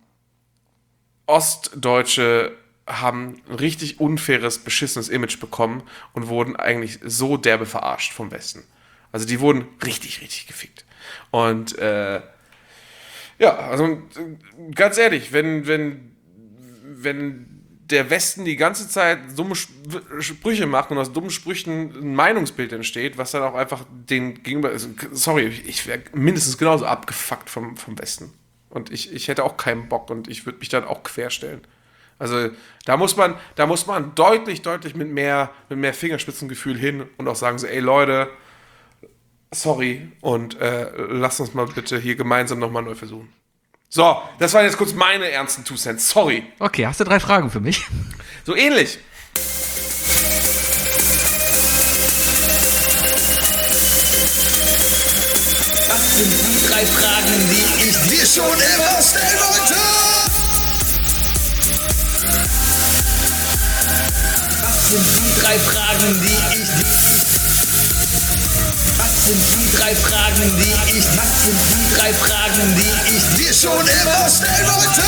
[SPEAKER 3] Ostdeutsche haben ein richtig unfaires, beschissenes Image bekommen und wurden eigentlich so derbe verarscht vom Westen. Also die wurden richtig, richtig gefickt. Und äh, ja, also ganz ehrlich, wenn, wenn, wenn der Westen die ganze Zeit dumme Sprüche macht und aus dummen Sprüchen ein Meinungsbild entsteht, was dann auch einfach den gegenüber, also, sorry, ich wäre mindestens genauso abgefuckt vom, vom Westen. Und ich, ich hätte auch keinen Bock und ich würde mich dann auch querstellen. Also da muss man, da muss man deutlich, deutlich mit mehr, mit mehr Fingerspitzengefühl hin und auch sagen so, ey Leute, sorry und äh, lasst uns mal bitte hier gemeinsam nochmal neu versuchen. So, das waren jetzt kurz meine ernsten Two Cents, sorry.
[SPEAKER 4] Okay, hast du drei Fragen für mich?
[SPEAKER 3] So ähnlich.
[SPEAKER 5] Das sind die drei Fragen, die ich dir schon immer stellen wollte. Was sind die drei Fragen, die ich dir... Was sind die drei Fragen, die ich... Was sind die drei Fragen, die ich dir schon immer stellen wollte?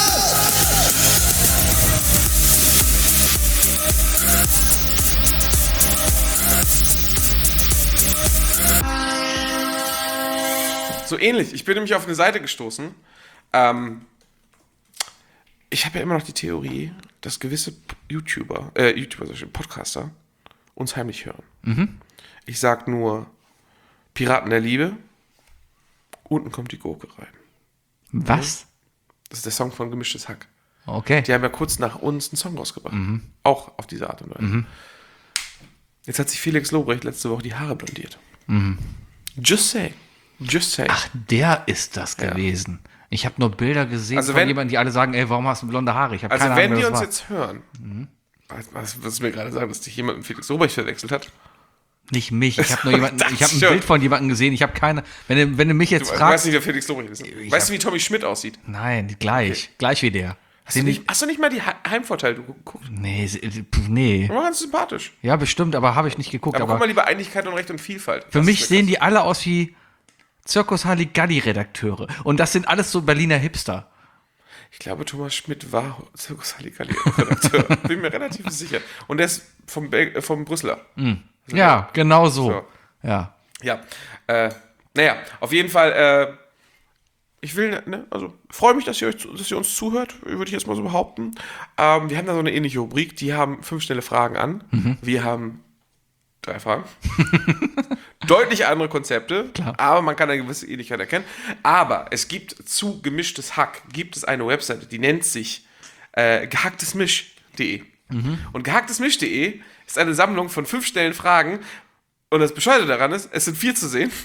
[SPEAKER 3] So ähnlich. Ich bin nämlich auf eine Seite gestoßen. Ähm, ich habe ja immer noch die Theorie, dass gewisse YouTuber, äh, YouTuber, Podcaster uns heimlich hören. Mhm. Ich sag nur Piraten der Liebe. Unten kommt die Gurke rein.
[SPEAKER 4] Was?
[SPEAKER 3] Das ist der Song von Gemischtes Hack.
[SPEAKER 4] Okay.
[SPEAKER 3] Die haben ja kurz nach uns einen Song rausgebracht. Mhm. Auch auf diese Art und Weise. Mhm. Jetzt hat sich Felix Lobrecht letzte Woche die Haare blondiert. Mhm. Just saying. Just saying.
[SPEAKER 4] Ach, der ist das gewesen. Ja. Ich habe nur Bilder gesehen
[SPEAKER 3] also
[SPEAKER 4] von
[SPEAKER 3] wenn,
[SPEAKER 4] jemandem, die alle sagen, ey, warum hast du blonde Haare? Ich habe
[SPEAKER 3] also
[SPEAKER 4] keine
[SPEAKER 3] wenn
[SPEAKER 4] Ahnung,
[SPEAKER 3] die uns
[SPEAKER 4] war.
[SPEAKER 3] jetzt hören, mhm. was, was mir gerade sagen, dass dich jemand mit Felix Lobrecht verwechselt hat.
[SPEAKER 4] Nicht mich, ich habe nur jemanden, ich habe ein schon. Bild von jemandem gesehen, ich habe keine, wenn du, wenn du mich jetzt
[SPEAKER 3] du,
[SPEAKER 4] fragst.
[SPEAKER 3] Du weißt nicht, wer Felix Lobrecht ist. Ne? Weißt du, wie Tommy Schmidt aussieht?
[SPEAKER 4] Nein, gleich, okay. gleich wie der.
[SPEAKER 3] Hast du, nicht, hast du nicht mal die Heimvorteile geguckt?
[SPEAKER 4] Nee, nee.
[SPEAKER 3] War ganz sympathisch.
[SPEAKER 4] Ja, bestimmt, aber habe ich nicht geguckt.
[SPEAKER 3] Aber, aber guck mal lieber Einigkeit und Recht und Vielfalt.
[SPEAKER 4] Für das mich sehen die alle aus wie Zirkus Halligalli-Redakteure. Und das sind alles so Berliner Hipster.
[SPEAKER 3] Ich glaube, Thomas Schmidt war Zirkus Halligalli-Redakteur. Bin mir relativ sicher. Und der ist vom, Bel- vom Brüsseler.
[SPEAKER 4] Mm. Also ja, der, genau so. so. Ja.
[SPEAKER 3] Ja. Äh, naja, auf jeden Fall, äh, ich will, ne, also freue mich, dass ihr, euch, dass ihr uns zuhört, würde ich jetzt mal so behaupten. Ähm, wir haben da so eine ähnliche Rubrik, die haben fünf schnelle Fragen an. Mhm. Wir haben drei Fragen. Deutlich andere Konzepte, Klar. aber man kann eine gewisse Ähnlichkeit erkennen. Aber es gibt zu Gemischtes Hack, gibt es eine Webseite, die nennt sich äh, gehacktesmisch punkt de. Mhm. Und gehacktesmisch punkt de ist eine Sammlung von fünf schnellen Fragen. Und das Bescheuerte daran ist, es sind vier zu sehen.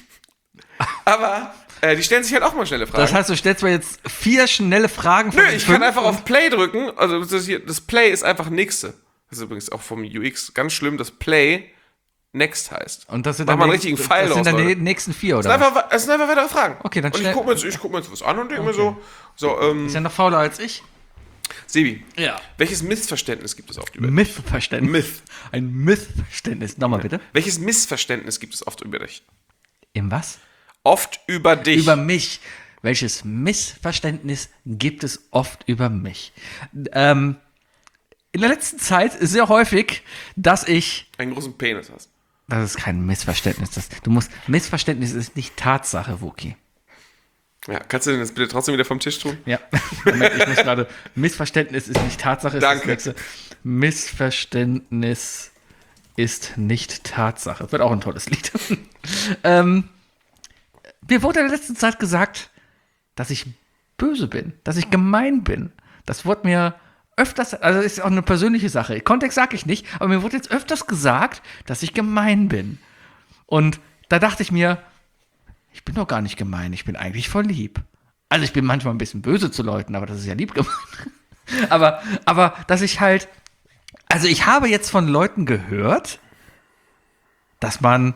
[SPEAKER 3] Aber äh, die stellen sich halt auch mal schnelle Fragen.
[SPEAKER 4] Das heißt, du stellst mir jetzt vier schnelle Fragen von
[SPEAKER 3] Nö,
[SPEAKER 4] den
[SPEAKER 3] ich kann
[SPEAKER 4] fünf
[SPEAKER 3] einfach
[SPEAKER 4] und-
[SPEAKER 3] auf Play drücken. Also das, hier, das Play ist einfach Nixte. Das ist übrigens auch vom U X ganz schlimm, dass Play Next heißt.
[SPEAKER 4] Und das sind
[SPEAKER 3] Mach
[SPEAKER 4] dann
[SPEAKER 3] mal einen
[SPEAKER 4] die-
[SPEAKER 3] richtigen Pfeil
[SPEAKER 4] Das sind
[SPEAKER 3] raus,
[SPEAKER 4] dann die
[SPEAKER 3] Leute.
[SPEAKER 4] nächsten vier, oder?
[SPEAKER 3] Das sind
[SPEAKER 4] was?
[SPEAKER 3] einfach, das sind einfach weitere Fragen.
[SPEAKER 4] Okay, dann
[SPEAKER 3] und ich
[SPEAKER 4] schnell-
[SPEAKER 3] gucke mir, jetzt- ich guck mir jetzt was an und denke mir so, so ähm,
[SPEAKER 4] Ist ja noch fauler als ich.
[SPEAKER 3] Sebi,
[SPEAKER 4] Ja.
[SPEAKER 3] welches Missverständnis gibt es oft über dich?
[SPEAKER 4] Missverständnis.
[SPEAKER 3] Myth.
[SPEAKER 4] Ein Missverständnis. Nochmal bitte.
[SPEAKER 3] Welches Missverständnis gibt es oft über dich?
[SPEAKER 4] Im was?
[SPEAKER 3] Oft über dich.
[SPEAKER 4] Über mich. Welches Missverständnis gibt es oft über mich? Ähm, in der letzten Zeit sehr häufig, dass ich.
[SPEAKER 3] einen großen Penis hast.
[SPEAKER 4] Das ist kein Missverständnis. Das, du musst. Missverständnis ist nicht Tatsache, Wookie.
[SPEAKER 3] Ja, kannst du denn das bitte trotzdem wieder vom Tisch tun?
[SPEAKER 4] Ja. Moment, ich muss gerade. Missverständnis ist nicht Tatsache. Ist
[SPEAKER 3] Danke.
[SPEAKER 4] Das nächste. Missverständnis ist nicht Tatsache. Wird auch ein tolles Lied. ähm, mir wurde in der letzten Zeit gesagt, dass ich böse bin, dass ich gemein bin. Das wurde mir öfters, also ist auch eine persönliche Sache. Kontext sage ich nicht, aber mir wurde jetzt öfters gesagt, dass ich gemein bin. Und da dachte ich mir, ich bin doch gar nicht gemein, ich bin eigentlich voll lieb. Also ich bin manchmal ein bisschen böse zu Leuten, aber das ist ja lieb gemeint. aber, aber, dass ich halt, also ich habe jetzt von Leuten gehört, dass man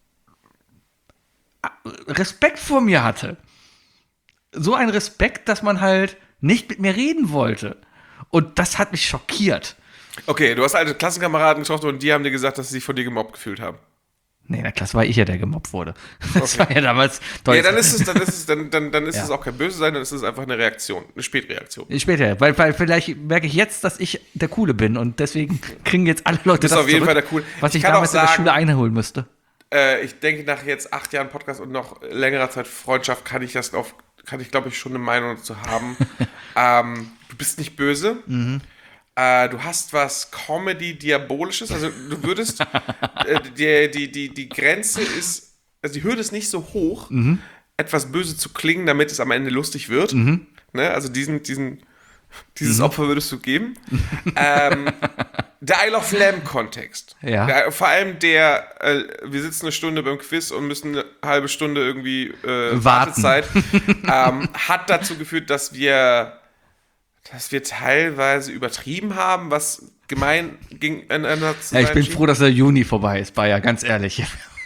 [SPEAKER 4] Respekt vor mir hatte. So ein Respekt, dass man halt nicht mit mir reden wollte. Und das hat mich schockiert.
[SPEAKER 3] Okay, du hast alte Klassenkameraden getroffen und die haben dir gesagt, dass sie sich von dir gemobbt gefühlt haben.
[SPEAKER 4] Nee, in der Klasse war ich ja, der gemobbt wurde. Das war ja damals toll.
[SPEAKER 3] Ja, dann ist es, dann ist es, dann, dann, dann ist
[SPEAKER 4] Ja.
[SPEAKER 3] es auch kein Böse sein, dann ist es einfach eine Reaktion, eine Spätreaktion.
[SPEAKER 4] Später, weil, weil vielleicht merke ich jetzt, dass ich der Coole bin und deswegen kriegen jetzt alle Leute
[SPEAKER 3] bist
[SPEAKER 4] das
[SPEAKER 3] auf jeden
[SPEAKER 4] zurück,
[SPEAKER 3] Fall der Coole.
[SPEAKER 4] was ich,
[SPEAKER 3] Ich kann
[SPEAKER 4] damals
[SPEAKER 3] auch
[SPEAKER 4] in der
[SPEAKER 3] sagen-
[SPEAKER 4] Schule einholen müsste.
[SPEAKER 3] Äh, ich denke, nach jetzt acht Jahren Podcast und noch längerer Zeit Freundschaft kann ich das auf, kann ich glaube ich schon eine Meinung dazu haben. ähm, du bist nicht böse.
[SPEAKER 4] Mhm.
[SPEAKER 3] Äh, du hast was Comedy-Diabolisches. Also du würdest, äh, die, die, die, die Grenze ist, also die Hürde ist nicht so hoch,
[SPEAKER 4] Mhm.
[SPEAKER 3] etwas böse zu klingen, damit es am Ende lustig wird.
[SPEAKER 4] Mhm.
[SPEAKER 3] Ne? Also diesen, diesen, dieses Opfer würdest du geben. ähm, der Isle of Lamb-Kontext.
[SPEAKER 4] Ja.
[SPEAKER 3] Der, vor allem der, äh, wir sitzen eine Stunde beim Quiz und müssen eine halbe Stunde irgendwie äh,
[SPEAKER 4] Warten.
[SPEAKER 3] Wartezeit, ähm, hat dazu geführt, dass wir, dass wir teilweise übertrieben haben, was gemein gegeneinander zu
[SPEAKER 4] Ja, ich
[SPEAKER 3] sein
[SPEAKER 4] bin
[SPEAKER 3] schien.
[SPEAKER 4] froh, dass der Juni vorbei ist, Bayer, ganz ehrlich.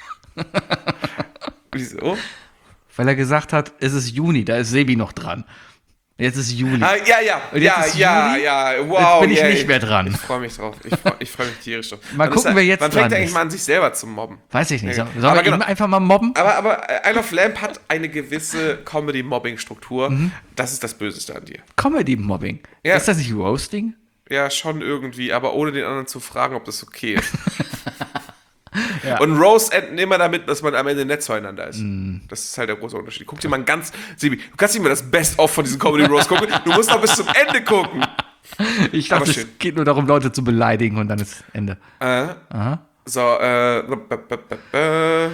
[SPEAKER 3] Wieso?
[SPEAKER 4] Weil er gesagt hat, es ist Juni, da ist Sebi noch dran. Jetzt ist Juli.
[SPEAKER 3] Ah, ja, ja,
[SPEAKER 4] Und jetzt
[SPEAKER 3] ja,
[SPEAKER 4] ist
[SPEAKER 3] ja,
[SPEAKER 4] Juli?
[SPEAKER 3] ja, wow.
[SPEAKER 4] Jetzt bin ich
[SPEAKER 3] yeah,
[SPEAKER 4] nicht mehr dran.
[SPEAKER 3] Ich freue mich drauf. Ich freue ich freu mich tierisch drauf.
[SPEAKER 4] Mal
[SPEAKER 3] Wann
[SPEAKER 4] gucken,
[SPEAKER 3] ist
[SPEAKER 4] wer jetzt
[SPEAKER 3] Wann fängt
[SPEAKER 4] dran
[SPEAKER 3] er eigentlich
[SPEAKER 4] ist.
[SPEAKER 3] mal an, sich selber zu mobben?
[SPEAKER 4] Weiß ich nicht. Soll,
[SPEAKER 3] Okay.
[SPEAKER 4] soll
[SPEAKER 3] Aber
[SPEAKER 4] man
[SPEAKER 3] genau.
[SPEAKER 4] eben einfach mal mobben?
[SPEAKER 3] Aber, aber äh, Isle of Lamb hat eine gewisse Comedy-Mobbing-Struktur.
[SPEAKER 4] Mhm.
[SPEAKER 3] Das ist das Böseste an dir.
[SPEAKER 4] Comedy-Mobbing.
[SPEAKER 3] Ja.
[SPEAKER 4] Ist das nicht Roasting?
[SPEAKER 3] Ja, schon irgendwie, aber ohne den anderen zu fragen, ob das okay ist.
[SPEAKER 4] Ja.
[SPEAKER 3] Und Roast enden immer damit, dass man am Ende nett zueinander ist.
[SPEAKER 4] Mhm.
[SPEAKER 3] Das ist halt der große Unterschied. Guck dir mal ganz, Sibi, du kannst nicht mehr das Best-of von diesem Comedy-Roast gucken. Du musst noch bis zum Ende gucken.
[SPEAKER 4] Ich dachte,
[SPEAKER 3] Aber
[SPEAKER 4] es
[SPEAKER 3] schön.
[SPEAKER 4] geht nur darum, Leute zu beleidigen und dann ist Ende.
[SPEAKER 3] Äh, so, äh. b- b- b- b- b-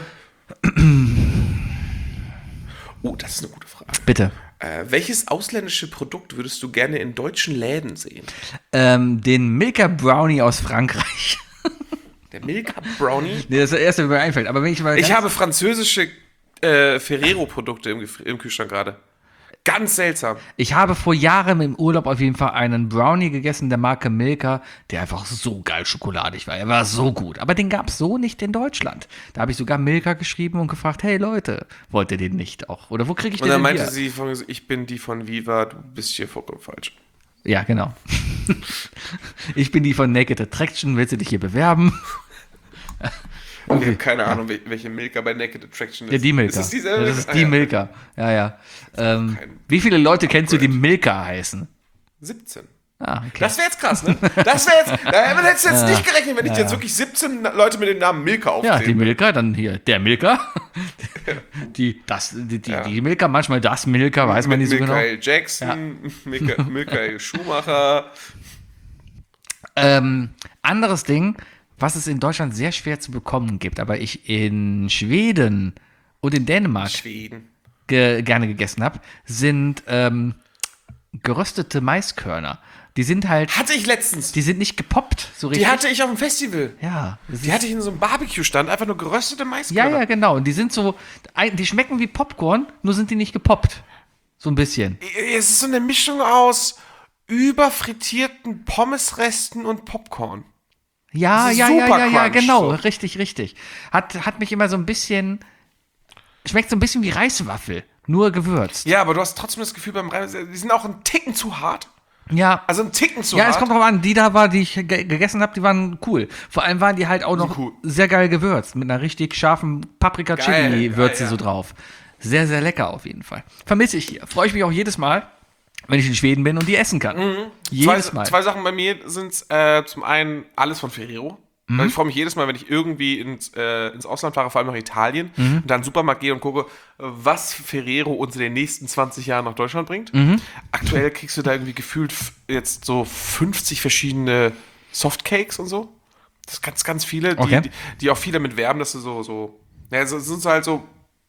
[SPEAKER 3] Oh, das ist eine gute Frage.
[SPEAKER 4] Bitte.
[SPEAKER 3] Äh, welches ausländische Produkt würdest du gerne in deutschen Läden sehen?
[SPEAKER 4] Ähm, den Milka Brownie aus Frankreich.
[SPEAKER 3] Der Milka Brownie?
[SPEAKER 4] Nee, das ist das erste, was mir einfällt. Aber wenn ich mal
[SPEAKER 3] Ich
[SPEAKER 4] ganz-
[SPEAKER 3] habe französische äh, Ferrero-Produkte im, Gef- im Kühlschrank gerade. Ganz seltsam.
[SPEAKER 4] Ich habe vor Jahren im Urlaub auf jeden Fall einen Brownie gegessen der Marke Milka, der einfach so geil schokoladig war. Er war so gut. Aber den gab es so nicht in Deutschland. Da habe ich sogar Milka geschrieben und gefragt, hey Leute, wollt ihr den nicht auch? Oder wo kriege ich
[SPEAKER 3] Und
[SPEAKER 4] den
[SPEAKER 3] dann
[SPEAKER 4] denn
[SPEAKER 3] meinte
[SPEAKER 4] hier?
[SPEAKER 3] sie, von, ich bin die von Viva, du bist hier vollkommen falsch.
[SPEAKER 4] Ja, genau. Ich bin die von Naked Attraction, willst du dich hier bewerben?
[SPEAKER 3] Ich habe keine Ahnung, wel- welche Milka bei Naked Attraction ist.
[SPEAKER 4] Ja, die Milka.
[SPEAKER 3] Ist das dieselbe?
[SPEAKER 4] Ja, das ist
[SPEAKER 3] Ah,
[SPEAKER 4] die
[SPEAKER 3] ja.
[SPEAKER 4] Milka. Ja, ja. Ähm,
[SPEAKER 3] Kein-
[SPEAKER 4] wie viele Leute kennst du, die Milka heißen?
[SPEAKER 3] siebzehn.
[SPEAKER 4] Ah, okay.
[SPEAKER 3] Das wäre jetzt krass, ne? Das wäre jetzt, da hättest du jetzt nicht gerechnet, wenn ich dir jetzt wirklich siebzehn Leute mit dem Namen Milka
[SPEAKER 4] Ja, die
[SPEAKER 3] aufzähle.
[SPEAKER 4] Milka, dann hier der Milka. Die, das, die, die,
[SPEAKER 3] Ja.
[SPEAKER 4] die Milka, manchmal das Milka, weiß man nicht so genau.
[SPEAKER 3] Michael Jackson, Mika, Michael Schumacher.
[SPEAKER 4] Ähm, anderes Ding, was es in Deutschland sehr schwer zu bekommen gibt, aber ich in Schweden und in Dänemark
[SPEAKER 3] Schweden.
[SPEAKER 4] ge gerne gegessen habe, sind ähm, geröstete Maiskörner. Die sind halt,
[SPEAKER 3] Hatte ich letztens.
[SPEAKER 4] die sind nicht gepoppt, so richtig.
[SPEAKER 3] Die hatte ich auf dem Festival.
[SPEAKER 4] ja. Das
[SPEAKER 3] Die
[SPEAKER 4] ist-
[SPEAKER 3] hatte ich in so einem Barbecue-Stand, einfach nur geröstete
[SPEAKER 4] ja,
[SPEAKER 3] Maiskörner.
[SPEAKER 4] ja, genau. Und die sind so, ein- die schmecken wie Popcorn, nur sind die nicht gepoppt. So ein bisschen.
[SPEAKER 3] Es ist so eine Mischung aus überfrittierten Pommesresten und Popcorn.
[SPEAKER 4] Ja,
[SPEAKER 3] Das ist
[SPEAKER 4] ja, ja,
[SPEAKER 3] super
[SPEAKER 4] ja, ja,
[SPEAKER 3] Crunch,
[SPEAKER 4] genau.
[SPEAKER 3] so.
[SPEAKER 4] Richtig, richtig. Hat, hat mich immer so ein bisschen, schmeckt so ein bisschen wie Reiswaffel, nur gewürzt.
[SPEAKER 3] Ja, aber du hast trotzdem das Gefühl beim Reis, die sind auch einen Ticken zu hart.
[SPEAKER 4] Ja.
[SPEAKER 3] Also einen Ticken zu
[SPEAKER 4] Ja,
[SPEAKER 3] hart.
[SPEAKER 4] es kommt drauf an. Die da war, die ich ge gegessen habe, die waren cool. Vor allem waren die halt auch noch
[SPEAKER 3] cool.
[SPEAKER 4] sehr geil gewürzt. Mit einer richtig scharfen
[SPEAKER 3] Geil,
[SPEAKER 4] Paprika-Chili-Würze
[SPEAKER 3] geil, ja.
[SPEAKER 4] so drauf. Sehr, sehr lecker auf jeden Fall. Vermisse ich hier. Freue ich mich auch jedes Mal, wenn ich in Schweden bin und die essen kann. Jedes
[SPEAKER 3] zwei,
[SPEAKER 4] Mal.
[SPEAKER 3] zwei Sachen bei mir sind äh, zum einen alles von Ferrero.
[SPEAKER 4] Mhm.
[SPEAKER 3] Weil ich freue mich jedes Mal, wenn ich irgendwie ins, äh, ins Ausland fahre, vor allem nach Italien,
[SPEAKER 4] Mhm.
[SPEAKER 3] und dann in den Supermarkt gehe und gucke, was Ferrero uns in den nächsten zwanzig Jahren nach Deutschland bringt.
[SPEAKER 4] Mhm.
[SPEAKER 3] Aktuell kriegst du da irgendwie gefühlt f- jetzt so fünfzig verschiedene Softcakes und so. Das sind ganz, ganz viele, die,
[SPEAKER 4] Okay.
[SPEAKER 3] die, die auch viel damit werben, dass du so, so, ja, so sind so halt so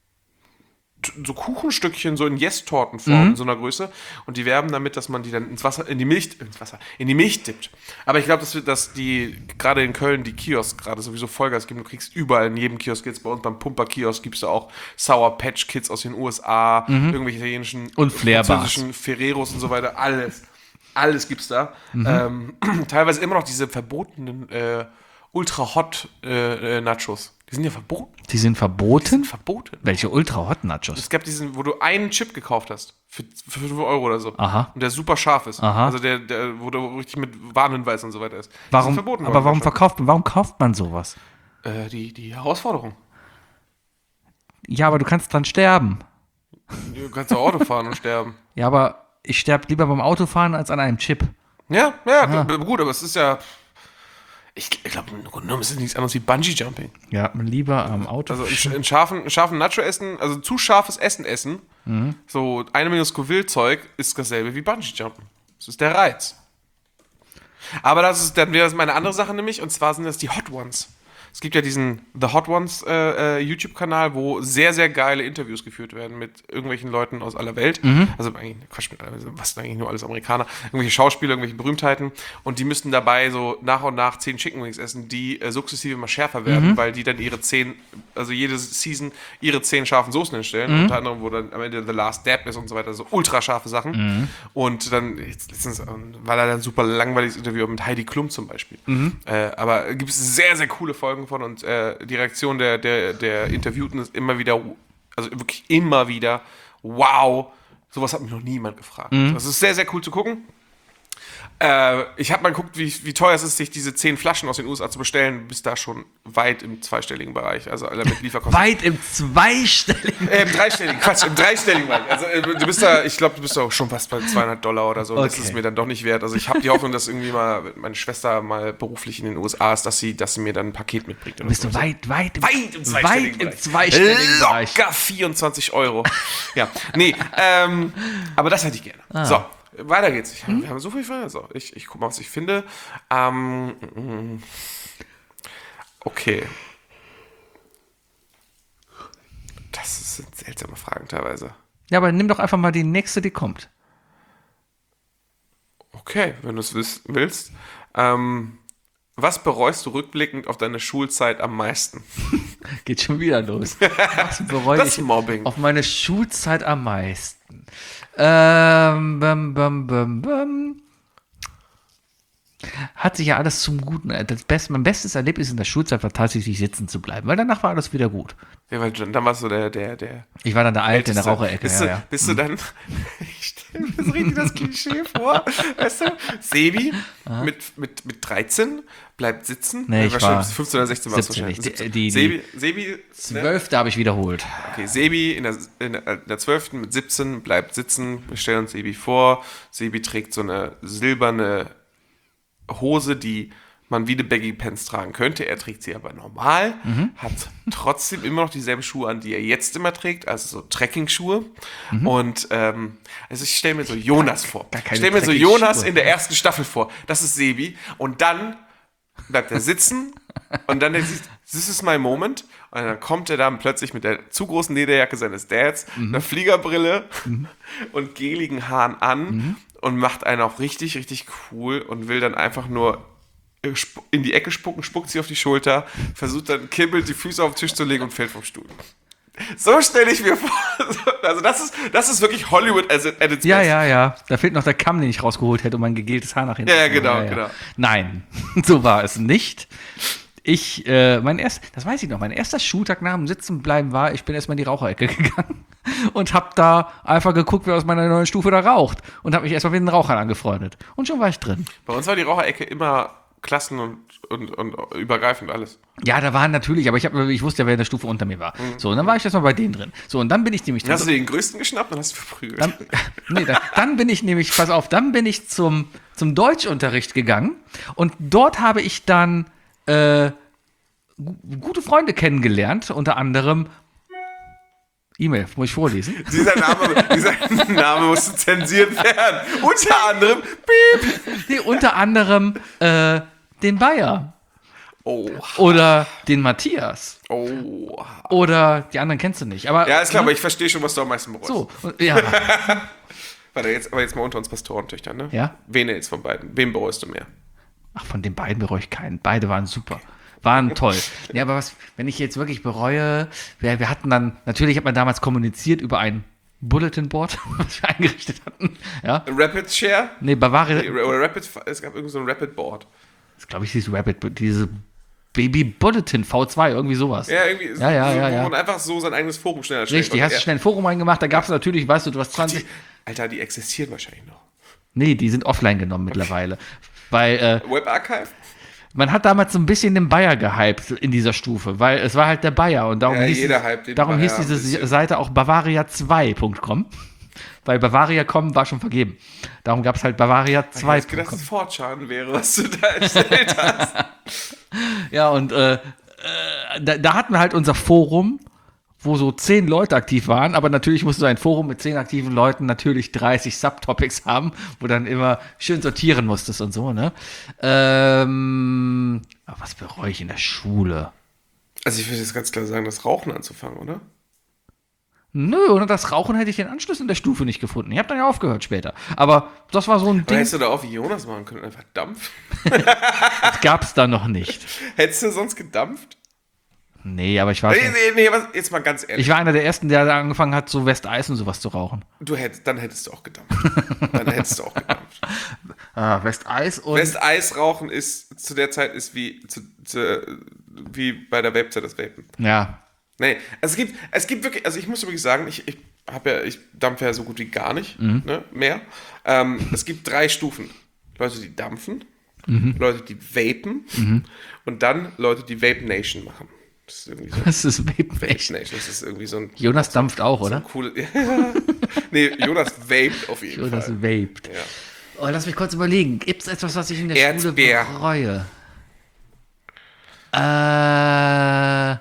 [SPEAKER 3] so Kuchenstückchen so in Yes-Tortenform in so einer Größe und die werben damit, dass man die dann ins Wasser, in die Milch, ins Wasser, in die Milch dippt. Aber ich glaube, dass, wir- dass die, gerade in Köln, die Kiosks gerade sowieso Vollgas geben. Du kriegst überall, in jedem Kiosk jetzt bei uns, beim Pumper-Kiosk gibst du auch Sour Patch Kids aus den U S A, irgendwelche italienischen
[SPEAKER 4] Und Flair Bars.
[SPEAKER 3] französischen Ferreros und so weiter, alles. Alles gibt's da. Ähm, teilweise immer noch diese verbotenen äh, Ultra-Hot äh, äh, Nachos. Die sind ja verboten.
[SPEAKER 4] Die sind verboten?
[SPEAKER 3] Verboten.
[SPEAKER 4] Welche Ultra-Hot-Nachos?
[SPEAKER 3] Es gab diesen, wo du einen Chip gekauft hast. Für, für fünf Euro oder so.
[SPEAKER 4] Aha.
[SPEAKER 3] Und der super scharf ist.
[SPEAKER 4] Aha.
[SPEAKER 3] Also der, der, wo du richtig mit Warnhinweis und so weiter ist. Die
[SPEAKER 4] Warum,
[SPEAKER 3] sind verboten
[SPEAKER 4] aber
[SPEAKER 3] worden
[SPEAKER 4] warum
[SPEAKER 3] in Deutschland.
[SPEAKER 4] verkauft man, warum kauft man sowas?
[SPEAKER 3] Äh, die, die Herausforderung.
[SPEAKER 4] Ja, aber du kannst dran sterben.
[SPEAKER 3] Du kannst auch Auto fahren und sterben.
[SPEAKER 4] Ja, aber ich sterbe lieber beim Autofahren als an einem Chip.
[SPEAKER 3] Ja, ja, d- gut, aber es ist ja. Ich, ich glaube, im Grunde genommen ist es nichts anderes wie Bungee-Jumping.
[SPEAKER 4] Ja, lieber am Auto.
[SPEAKER 3] Also in, in scharfen, scharfen Nacho essen, also zu scharfes Essen essen, so eine Million Scoville-Zeug ist dasselbe wie Bungee-Jumpen. Das ist der Reiz. Aber das ist, dann wäre das meine andere Sache nämlich, und zwar sind das die Hot Ones. Es gibt ja diesen The Hot Ones äh, äh, YouTube-Kanal, wo sehr, sehr geile Interviews geführt werden mit irgendwelchen Leuten aus aller Welt. Also eigentlich, Quatsch, mit, also was sind eigentlich nur alles Amerikaner? Irgendwelche Schauspieler, irgendwelche Berühmtheiten. Und die müssten dabei so nach und nach zehn Chicken Wings essen, die äh, sukzessive immer schärfer werden, weil die dann ihre zehn, also jede Season ihre zehn scharfen Soßen hinstellen. Unter anderem, wo dann am Ende The Last Dab ist und so weiter, so ultra scharfe Sachen. Und dann, jetzt letztens, ähm, war leider ein super langweiliges Interview mit Heidi Klum zum Beispiel. Äh, aber gibt es sehr, sehr coole Folgen von, und äh, die Reaktion der, der, der Interviewten ist immer wieder, also wirklich immer wieder, wow, sowas hat mich noch niemand gefragt. Das ist sehr, sehr cool zu gucken. Äh, ich habe mal geguckt, wie, wie teuer es ist, sich diese zehn Flaschen aus den U S A zu bestellen, bis da schon weit im zweistelligen Bereich, also alle mit Lieferkosten.
[SPEAKER 4] Weit im zweistelligen.
[SPEAKER 3] Äh, Im dreistelligen, Quatsch, im dreistelligen Bereich. Also äh, du bist da, ich glaube, du bist auch schon fast bei zweihundert Dollar oder so. Das
[SPEAKER 4] Okay.
[SPEAKER 3] ist mir dann doch nicht wert. Also ich habe die Hoffnung, dass irgendwie mal meine Schwester mal beruflich in den U S A ist, dass sie, dass sie mir dann ein Paket mitbringt. Oder
[SPEAKER 4] Bist
[SPEAKER 3] so.
[SPEAKER 4] du weit, weit, im-
[SPEAKER 3] Weit im zweistelligen
[SPEAKER 4] weit im
[SPEAKER 3] Bereich.
[SPEAKER 4] zweistelligen Bereich.
[SPEAKER 3] Locker vierundzwanzig Euro. Ja, nee, ähm, aber das hätte ich gerne.
[SPEAKER 4] Ah.
[SPEAKER 3] So, weiter geht's. Ich,
[SPEAKER 4] Hm?
[SPEAKER 3] Wir haben so viel Feuer. So, ich, ich guck mal, was ich finde. Ähm, mm, okay. Das sind seltsame Fragen teilweise.
[SPEAKER 4] Ja, aber nimm doch einfach mal die nächste, die kommt.
[SPEAKER 3] Okay, wenn du es willst. Ähm, was bereust du rückblickend auf deine Schulzeit am meisten?
[SPEAKER 4] Geht schon wieder los. Was bereue
[SPEAKER 3] Das
[SPEAKER 4] ich
[SPEAKER 3] Mobbing.
[SPEAKER 4] auf meine Schulzeit am meisten? Ähm, bum, bum, bum, bum. Hat sich ja alles zum Guten. Das Beste, mein bestes Erlebnis in der Schulzeit war tatsächlich sitzen zu bleiben, weil danach war alles wieder gut.
[SPEAKER 3] Ja, weil dann dann warst du der, der, der.
[SPEAKER 4] Ich war dann der Alte in der
[SPEAKER 3] Bist du-
[SPEAKER 4] Raucherecke.
[SPEAKER 3] Bist,
[SPEAKER 4] Ja,
[SPEAKER 3] du,
[SPEAKER 4] ja.
[SPEAKER 3] bist du dann. Ich stelle mir so richtig das Klischee vor. Weißt du, Sebi mit, mit, mit dreizehn bleibt sitzen.
[SPEAKER 4] Nee, ich
[SPEAKER 3] Wahrscheinlich
[SPEAKER 4] war
[SPEAKER 3] bis fünfzehn oder sechzehn warst du
[SPEAKER 4] siebzehn,
[SPEAKER 3] wahrscheinlich.
[SPEAKER 4] die- die- die-
[SPEAKER 3] Sebi, Sebi ne?
[SPEAKER 4] Zwölfte habe ich wiederholt.
[SPEAKER 3] Okay, Sebi in der, in der, in der zwölften mit siebzehn bleibt sitzen. Wir stellen uns Sebi vor. Sebi trägt so eine silberne Hose, die man wie eine Baggy Pants tragen könnte. Er trägt sie aber normal,
[SPEAKER 4] Mhm.
[SPEAKER 3] hat trotzdem immer noch dieselben Schuhe an, die er jetzt immer trägt, also so Trekking-Schuhe.
[SPEAKER 4] Mhm.
[SPEAKER 3] Und ähm, also ich stelle mir so Jonas vor.
[SPEAKER 4] gar
[SPEAKER 3] Ich
[SPEAKER 4] keine
[SPEAKER 3] stelle mir so
[SPEAKER 4] Trekking-Schuhe.
[SPEAKER 3] Jonas in der ersten Staffel vor. Das ist Sebi. Und dann bleibt er sitzen und dann der sieht, this is my moment. Und dann kommt er dann plötzlich mit der zu großen Lederjacke seines Dads,
[SPEAKER 4] Mhm.
[SPEAKER 3] einer Fliegerbrille und geligen Haaren an und macht einen auch richtig, richtig cool und will dann einfach nur in die Ecke spucken, spuckt sie auf die Schulter, versucht dann, kibbelt die Füße auf den Tisch zu legen und fällt vom Stuhl. So stelle ich mir vor. Also das ist, das ist wirklich Hollywood at its best.
[SPEAKER 4] Ja, ja, ja. Da fehlt noch der Kamm, den ich rausgeholt hätte, um mein gegeltes Haar nach hinten
[SPEAKER 3] Ja, ja,
[SPEAKER 4] zu
[SPEAKER 3] genau,
[SPEAKER 4] ja, ja.
[SPEAKER 3] genau.
[SPEAKER 4] Nein, so war es nicht. Ich, äh, mein erst, das weiß ich noch, mein erster Schultag nach dem Sitzenbleiben war, ich bin erstmal in die Raucherecke gegangen und hab da einfach geguckt, wer aus meiner neuen Stufe da raucht und hab mich erstmal mit den Rauchern angefreundet. Und schon war ich drin.
[SPEAKER 3] Bei uns war die Raucherecke immer klassen- und, und, und übergreifend alles.
[SPEAKER 4] Ja, da waren natürlich, aber ich, hab, ich wusste ja, wer in der Stufe unter mir war.
[SPEAKER 3] Mhm.
[SPEAKER 4] So, und dann war ich erstmal bei denen drin. So, und dann bin ich nämlich drin.
[SPEAKER 3] Hast du den größten geschnappt und hast du verprügelt?
[SPEAKER 4] Dann, nee, dann, dann bin ich nämlich, pass auf, dann bin ich zum, zum Deutschunterricht gegangen und dort habe ich dann äh, gu- gute Freunde kennengelernt, unter anderem E-Mail, muss ich vorlesen?
[SPEAKER 3] Dieser Name, dieser Name musste zensiert werden. Unter anderem, piep.
[SPEAKER 4] Nee, unter anderem äh, den Bayer
[SPEAKER 3] Oh,
[SPEAKER 4] oder den Matthias
[SPEAKER 3] oh.
[SPEAKER 4] oder die anderen kennst du nicht. Aber,
[SPEAKER 3] Ja, ist klar,
[SPEAKER 4] ne?
[SPEAKER 3] aber ich verstehe schon, was du am meisten bereust.
[SPEAKER 4] So, und, ja.
[SPEAKER 3] Warte, jetzt, aber jetzt mal unter uns Pastorentöchtern, ne?
[SPEAKER 4] Ja.
[SPEAKER 3] Wen jetzt von beiden? Wem bereust du mehr?
[SPEAKER 4] Ach, von den beiden bereue ich keinen. Beide waren super. Waren toll. Ja, aber was, wenn ich jetzt wirklich bereue, wir, wir hatten dann, natürlich hat man damals kommuniziert über ein Bulletin Board, was wir eingerichtet hatten. Ja.
[SPEAKER 3] Rapid Share?
[SPEAKER 4] Nee, Bavaria,
[SPEAKER 3] Oder Rapid, es gab irgendwie so ein Rapid Board.
[SPEAKER 4] das glaube ich, dieses Rapid, diese Baby Bulletin V zwei, irgendwie sowas.
[SPEAKER 3] Ja, irgendwie
[SPEAKER 4] Ja, ja,
[SPEAKER 3] so,
[SPEAKER 4] ja,
[SPEAKER 3] wo
[SPEAKER 4] ja.
[SPEAKER 3] man einfach so sein eigenes Forum schneller stellt.
[SPEAKER 4] Richtig, hast du
[SPEAKER 3] ja.
[SPEAKER 4] schnell ein Forum reingemacht, da gab es natürlich, weißt du, du hast zwanzig.
[SPEAKER 3] Die, Alter, die existieren wahrscheinlich noch.
[SPEAKER 4] Nee, die sind offline genommen mittlerweile. Weil, äh,
[SPEAKER 3] Web Archive?
[SPEAKER 4] man hat damals so ein bisschen den Bayer gehypt in dieser Stufe, weil es war halt der Bayer und darum
[SPEAKER 3] Ja,
[SPEAKER 4] hieß,
[SPEAKER 3] jeder
[SPEAKER 4] es-
[SPEAKER 3] hypt den
[SPEAKER 4] darum
[SPEAKER 3] Bayer
[SPEAKER 4] hieß
[SPEAKER 3] ein
[SPEAKER 4] diese
[SPEAKER 3] bisschen.
[SPEAKER 4] Seite auch bavaria zwei punkt com, weil Bavaria Punkt com war schon vergeben. Darum gab es halt bavaria
[SPEAKER 3] Ich
[SPEAKER 4] zwei
[SPEAKER 3] hätte
[SPEAKER 4] punkt
[SPEAKER 3] gedacht,
[SPEAKER 4] com.
[SPEAKER 3] dass es Fortschaden wäre, was du da erzählt hast.
[SPEAKER 4] Ja, und äh, äh, da, da hatten wir halt unser Forum, wo so zehn Leute aktiv waren, aber natürlich musste so ein Forum mit zehn aktiven Leuten natürlich dreißig Subtopics haben, wo dann immer schön sortieren musstest und so, ne? Ähm, aber was bereue ich in der Schule?
[SPEAKER 3] Also ich würde jetzt ganz klar sagen, das Rauchen anzufangen, oder?
[SPEAKER 4] Nö, ohne das Rauchen hätte ich den Anschluss in der Stufe nicht gefunden. Ich habe dann ja aufgehört später. Aber das war so ein
[SPEAKER 3] Oder
[SPEAKER 4] Ding,
[SPEAKER 3] hättest du da auch wie Jonas machen können, einfach dampfen?
[SPEAKER 4] das gab es da noch nicht.
[SPEAKER 3] Hättest du sonst gedampft?
[SPEAKER 4] Nee, aber ich war,
[SPEAKER 3] Nee, nee, nee, was, jetzt mal ganz ehrlich.
[SPEAKER 4] ich war einer der Ersten, der da angefangen hat, so Westeis und sowas zu rauchen.
[SPEAKER 3] Du hättest, dann hättest du auch gedampft. Dann hättest du auch gedampft.
[SPEAKER 4] Ah, Westeis und...
[SPEAKER 3] Westeis rauchen ist zu der Zeit ist wie, zu, zu, wie bei der Vape-Zeit das Vapen.
[SPEAKER 4] ja,
[SPEAKER 3] Nee, also es gibt, es gibt wirklich, also ich muss wirklich sagen, ich, ich habe ja, ich dampfe ja so gut wie gar nicht ne, mehr. Ähm, es gibt drei Stufen. Leute, die dampfen, Leute, die vapen und dann Leute, die Vape Nation machen. Das ist irgendwie so.
[SPEAKER 4] das ist Vape
[SPEAKER 3] Vape Nation, das ist irgendwie so ein,
[SPEAKER 4] Jonas dampft auch,
[SPEAKER 3] so
[SPEAKER 4] oder?
[SPEAKER 3] ein cooles. nee, Jonas vaped auf jeden
[SPEAKER 4] Jonas
[SPEAKER 3] Fall.
[SPEAKER 4] vaped.
[SPEAKER 3] Ja.
[SPEAKER 4] Oh, lass mich kurz überlegen. Gibt es etwas, was ich in der
[SPEAKER 3] Erzbär.
[SPEAKER 4] Schule bereue? Äh,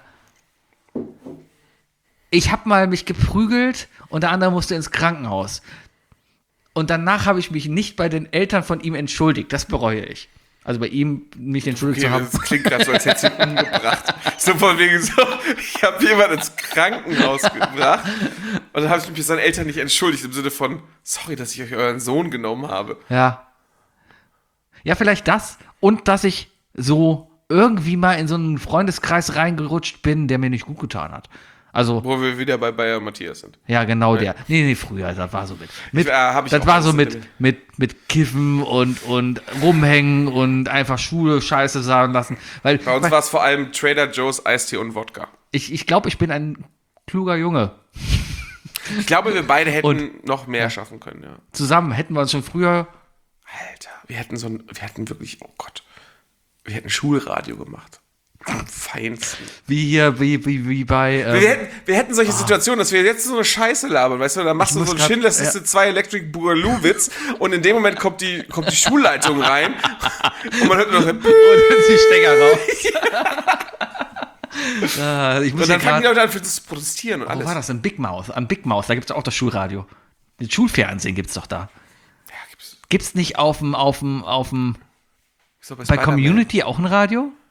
[SPEAKER 4] ich habe mal mich geprügelt und der andere musste ins Krankenhaus. Und danach habe ich mich nicht bei den Eltern von ihm entschuldigt. Das bereue ich. Also bei ihm mich entschuldigt
[SPEAKER 3] Okay,
[SPEAKER 4] zu haben.
[SPEAKER 3] das klingt gerade so, als hätte sie ihn umgebracht. So von wegen so, ich habe jemanden ins Krankenhaus gebracht und dann habe ich mich bei seinen Eltern nicht entschuldigt, im Sinne von, sorry, dass ich euch euren Sohn genommen habe.
[SPEAKER 4] Ja. Ja, vielleicht das. Und dass ich so irgendwie mal in so einen Freundeskreis reingerutscht bin, der mir nicht gut getan hat. Also,
[SPEAKER 3] Wo wir wieder bei Bayer Matthias sind.
[SPEAKER 4] ja, genau der. Nee, nee, früher, das war so mit. mit
[SPEAKER 3] Ich, äh, hab ich
[SPEAKER 4] das
[SPEAKER 3] auch
[SPEAKER 4] war
[SPEAKER 3] alles
[SPEAKER 4] so mit,
[SPEAKER 3] drin.
[SPEAKER 4] mit, mit Kiffen und, und rumhängen und einfach Schule scheiße sagen lassen. Weil,
[SPEAKER 3] Bei uns
[SPEAKER 4] weil
[SPEAKER 3] war es vor allem Trader Joe's, Eistee und Wodka.
[SPEAKER 4] ich, ich glaube, ich bin ein kluger Junge.
[SPEAKER 3] Ich glaube, wir beide hätten
[SPEAKER 4] Und-
[SPEAKER 3] noch mehr schaffen können, ja.
[SPEAKER 4] Zusammen hätten wir uns schon früher.
[SPEAKER 3] Alter, wir hätten so ein, wir hätten wirklich, oh Gott, wir hätten Schulradio gemacht. Am feinsten.
[SPEAKER 4] Wie hier, wie, wie, wie bei. Ähm,
[SPEAKER 3] Wir hätten, wir hätten solche Situationen, dass wir jetzt so eine Scheiße labern, weißt du, dann machst du
[SPEAKER 4] muss
[SPEAKER 3] so einen
[SPEAKER 4] grad-
[SPEAKER 3] Schindlers
[SPEAKER 4] ja.
[SPEAKER 3] Liste zwei Electric Boogaloo-Witz und in dem Moment kommt die, kommt die Schulleitung rein und man hört nur noch so,
[SPEAKER 4] und die Stecker raus. Ah, ich muss
[SPEAKER 3] und dann
[SPEAKER 4] hier
[SPEAKER 3] fangen die
[SPEAKER 4] grad,
[SPEAKER 3] Leute an für das zu protestieren und
[SPEAKER 4] wo
[SPEAKER 3] alles.
[SPEAKER 4] war das? Am Big Mouth. Am Big Mouth, da gibt es auch das Schulradio. Das Schulfernsehen gibt es doch da.
[SPEAKER 3] Ja, gibt's,
[SPEAKER 4] Gibt es nicht auf dem, auf dem, auf dem,
[SPEAKER 3] so
[SPEAKER 4] bei
[SPEAKER 3] Spider-Man.
[SPEAKER 4] Community auch ein Radio?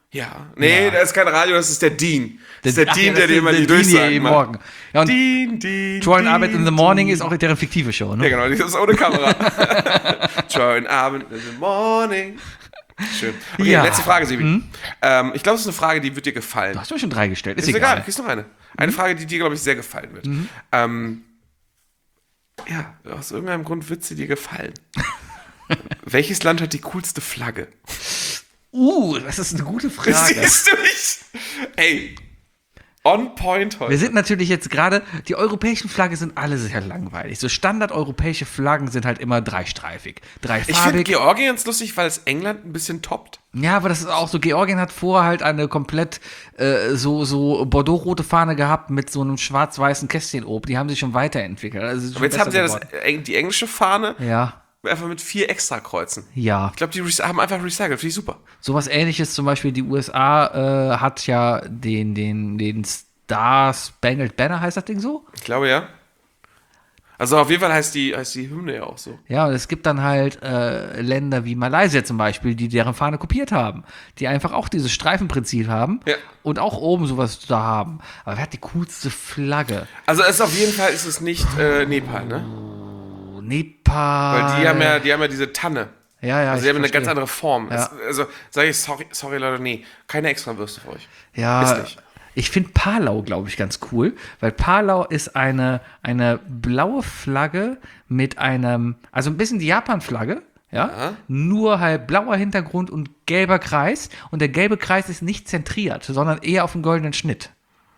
[SPEAKER 3] Ja. Nee,
[SPEAKER 4] Ja.
[SPEAKER 3] das ist kein Radio, das ist der Dean. Das ist der
[SPEAKER 4] Ach ja,
[SPEAKER 3] Dean,
[SPEAKER 4] das
[SPEAKER 3] der dir
[SPEAKER 4] ist
[SPEAKER 3] immer
[SPEAKER 4] der
[SPEAKER 3] die
[SPEAKER 4] Dean hier
[SPEAKER 3] Durchsagen
[SPEAKER 4] eben
[SPEAKER 3] macht.
[SPEAKER 4] morgen. Ja, und
[SPEAKER 3] Dean, Dean,
[SPEAKER 4] Troy und
[SPEAKER 3] Dean,
[SPEAKER 4] Abend in the Morning ist auch ihre fiktive Show, ne?
[SPEAKER 3] Ja, genau, das ist ohne Kamera. Troy und Abend in the Morning. Schön. Okay,
[SPEAKER 4] Ja.
[SPEAKER 3] letzte Frage, Sebi. Ähm, ich glaube, es ist eine Frage, die wird dir gefallen.
[SPEAKER 4] Du hast mir schon drei gestellt. Ist,
[SPEAKER 3] Ist egal,
[SPEAKER 4] egal.
[SPEAKER 3] du kriegst noch eine. Eine Frage, die dir, glaube ich, sehr gefallen wird. Ähm, ja, aus irgendeinem Grund wird sie dir gefallen. Welches Land hat die coolste Flagge?
[SPEAKER 4] Uh, das ist eine gute Frage.
[SPEAKER 3] Siehst du mich? Ey, on point heute.
[SPEAKER 4] Wir sind natürlich jetzt gerade, die europäischen Flaggen sind alle sehr langweilig. So standardeuropäische Flaggen sind halt immer dreistreifig.
[SPEAKER 3] Ich finde
[SPEAKER 4] Dreifarbig.
[SPEAKER 3] Georgien ganz lustig, weil es England ein bisschen toppt.
[SPEAKER 4] Ja, aber das ist auch so, Georgien hat vorher halt eine komplett äh, so, so Bordeaux-rote Fahne gehabt mit so einem schwarz-weißen Kästchen oben. Die haben sich schon weiterentwickelt. Also ist schon
[SPEAKER 3] Aber jetzt haben
[SPEAKER 4] besser
[SPEAKER 3] sie ja das,
[SPEAKER 4] geworden.
[SPEAKER 3] Eng- die englische Fahne
[SPEAKER 4] Ja,
[SPEAKER 3] einfach mit vier Extrakreuzen.
[SPEAKER 4] ja.
[SPEAKER 3] Ich glaube, die rec- haben einfach recycelt. Finde ich super.
[SPEAKER 4] Sowas ähnliches, zum Beispiel die U S A äh, hat ja den, den, den Star Spangled Banner, heißt das Ding so?
[SPEAKER 3] Ich glaube, ja. Also auf jeden Fall heißt die, heißt die Hymne ja auch so.
[SPEAKER 4] Ja, und es gibt dann halt äh, Länder wie Malaysia zum Beispiel, die deren Fahne kopiert haben, die einfach auch dieses Streifenprinzip haben
[SPEAKER 3] Ja.
[SPEAKER 4] und auch oben sowas da haben. Aber wer hat die coolste Flagge?
[SPEAKER 3] Also es ist auf jeden Fall ist es nicht äh, Nepal, ne?
[SPEAKER 4] Oh, Nepal.
[SPEAKER 3] Weil die haben ja, die haben ja diese Tanne.
[SPEAKER 4] ja, ja,
[SPEAKER 3] Also
[SPEAKER 4] ich
[SPEAKER 3] die haben eine
[SPEAKER 4] verstehe.
[SPEAKER 3] ganz andere Form.
[SPEAKER 4] Ja.
[SPEAKER 3] Es, also sage ich, sorry, sorry Leute, nee, keine Extrawürste für euch.
[SPEAKER 4] Ja,
[SPEAKER 3] Ist nicht.
[SPEAKER 4] ich finde Palau, glaube ich, ganz cool, weil Palau ist eine, eine blaue Flagge mit einem, also ein bisschen die Japan-Flagge, ja?
[SPEAKER 3] Ja.
[SPEAKER 4] Nur halt blauer Hintergrund und gelber Kreis und der gelbe Kreis ist nicht zentriert, sondern eher auf dem goldenen Schnitt.